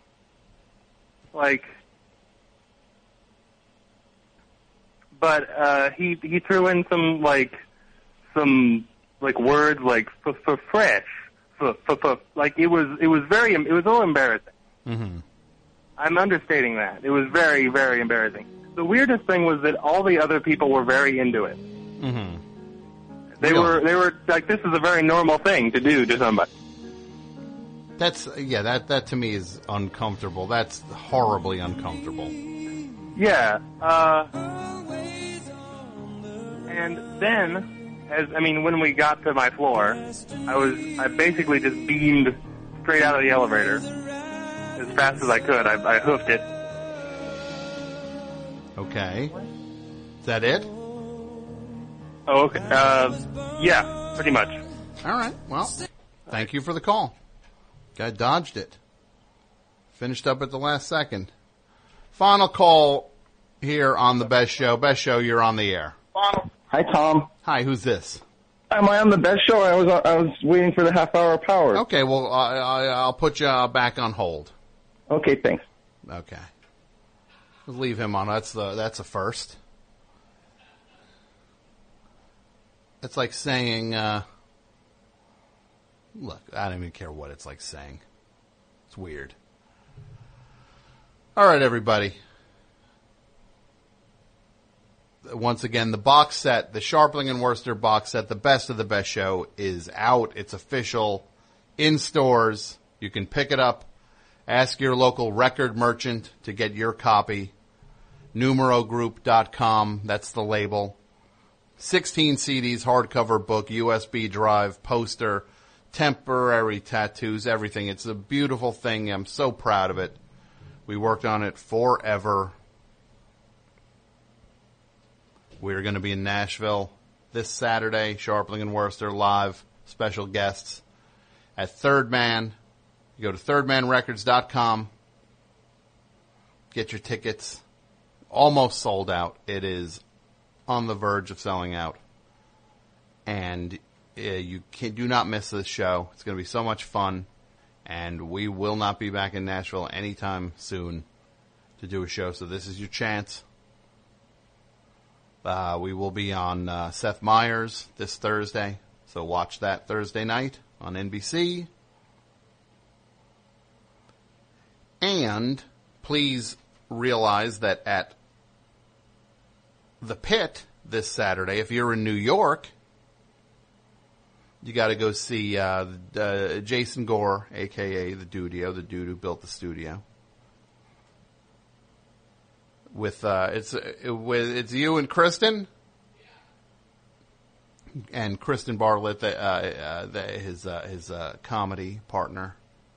Like, but, uh, he, he threw in some, like, some, like, words like, for, for fresh, for, for, for, like, it was, it was very, it was a little embarrassing. Mm-hmm. I'm understating that. It was very, very embarrassing. The weirdest thing was that all the other people were very into it. Mm-hmm. They Really? were, they were, like, this is a very normal thing to do to somebody. That's, yeah, that, that to me is uncomfortable. That's horribly uncomfortable. Yeah. Uh, and then, as I mean, when we got to my floor, I was I basically just beamed straight out of the elevator as fast as I could. I, I hoofed it. Okay. Is that it? Oh, okay. Uh, yeah, pretty much. All right. Well, thank you for the call. Guy dodged it. Finished up at the last second. Final call here on the Best Show. Best Show, you're on the air. Hi, Tom. Hi, who's this? Am I on the Best Show? I was I was waiting for the half hour power. Okay, well, I, I, I'll put you uh, back on hold. Okay, thanks. Okay. We'll leave him on. That's the that's a first. It's like saying, uh, look, I don't even care what it's like saying. It's weird. All right, everybody. Once again, the box set, the Sharpling and Worcester box set, the Best of the Best Show, is out. It's official in stores. You can pick it up. Ask your local record merchant to get your copy. numero group dot com, that's the label. sixteen C Ds, hardcover book, U S B drive, poster, temporary tattoos, everything. It's a beautiful thing. I'm so proud of it. We worked on it forever. We're going to be in Nashville this Saturday, Sharpling and Worcester live, special guests at Third Man. You go to third man records dot com. Get your tickets. Almost sold out. It is on the verge of selling out. And uh, you can, do not miss this show. It's going to be so much fun. And we will not be back in Nashville anytime soon to do a show. So this is your chance. Uh, we will be on uh, Seth Meyers this Thursday. So watch that Thursday night on N B C. And please realize that at the Pit this Saturday, if you're in New York, you got to go see uh, uh, Jason Gore, a k a. The Dudio, the dude who built the studio. With uh, it's it, with it's you and Kristen, and Kristen Bartlett, the, uh, uh, the, his uh, his uh, comedy partner.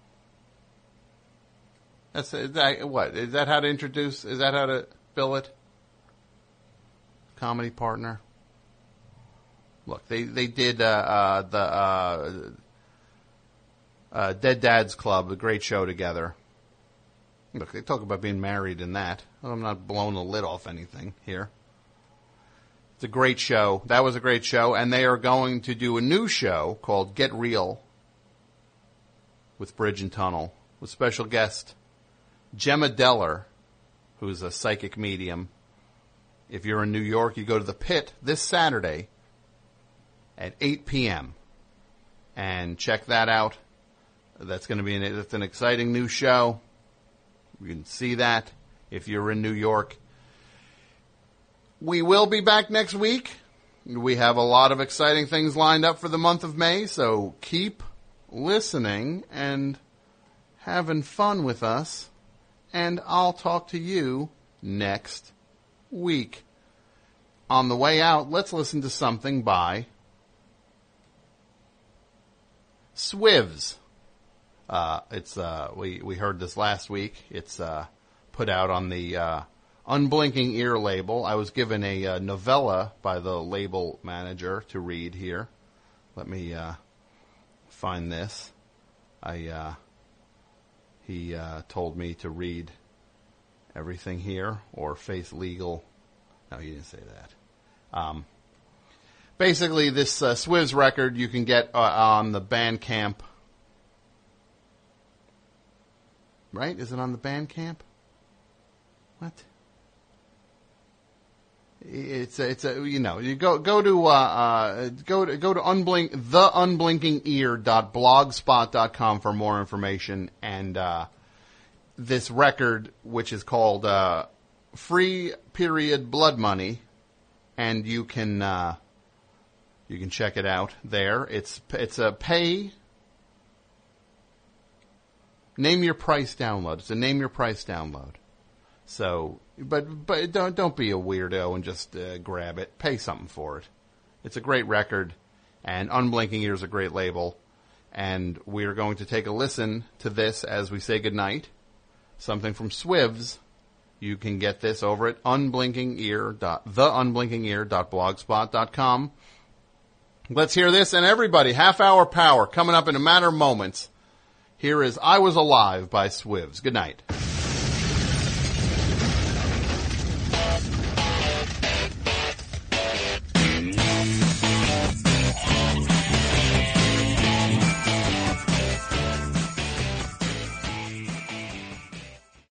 That's is that, what is that? How to introduce? Is that how to bill it? Comedy partner. Look, they they did uh, uh, the uh, uh, Dead Dads Club, a great show together. Look, they talk about being married in that. I'm not blowing the lid off anything here. It's a great show. That was a great show, and they are going to do a new show called Get Real with Bridge and Tunnel with special guest Gemma Deller, who's a psychic medium. If you're in New York, you go to the Pit this Saturday at eight p.m. and check that out. That's going to be an, it's an exciting new show. You can see that if you're in New York. We will be back next week. We have a lot of exciting things lined up for the month of May, so keep listening and having fun with us. And I'll talk to you next week. On the way out, let's listen to something by Swivs. Uh, it's, uh, we, we heard this last week. It's, uh, put out on the, uh, Unblinking Ear label. I was given a, uh, novella by the label manager to read here. Let me, uh, find this. I, uh, he, uh, told me to read everything here or face legal. No, he didn't say that. Um, basically this, uh, Swivs record you can get, uh, on the Bandcamp. Right? Is it on the Bandcamp? What? It's a, it's a, you know, you go, go to, uh, uh, go to, go to unblink, the unblinking ear dot blogspot dot com for more information. And, uh, this record, which is called, uh, Free Period Blood Money. And you can, uh, you can check it out there. It's, it's a pay, name your price download. It's a name your price download. So, but but don't don't be a weirdo and just uh, grab it. Pay something for it. It's a great record, and Unblinking Ear is a great label. And we are going to take a listen to this as we say goodnight. Something from Swivs. You can get this over at unblinking ear dot the unblinking ear dot blogspot dot com. Let's hear this, and everybody, half hour power coming up in a matter of moments. Here is I Was Alive by Swivs. Good night.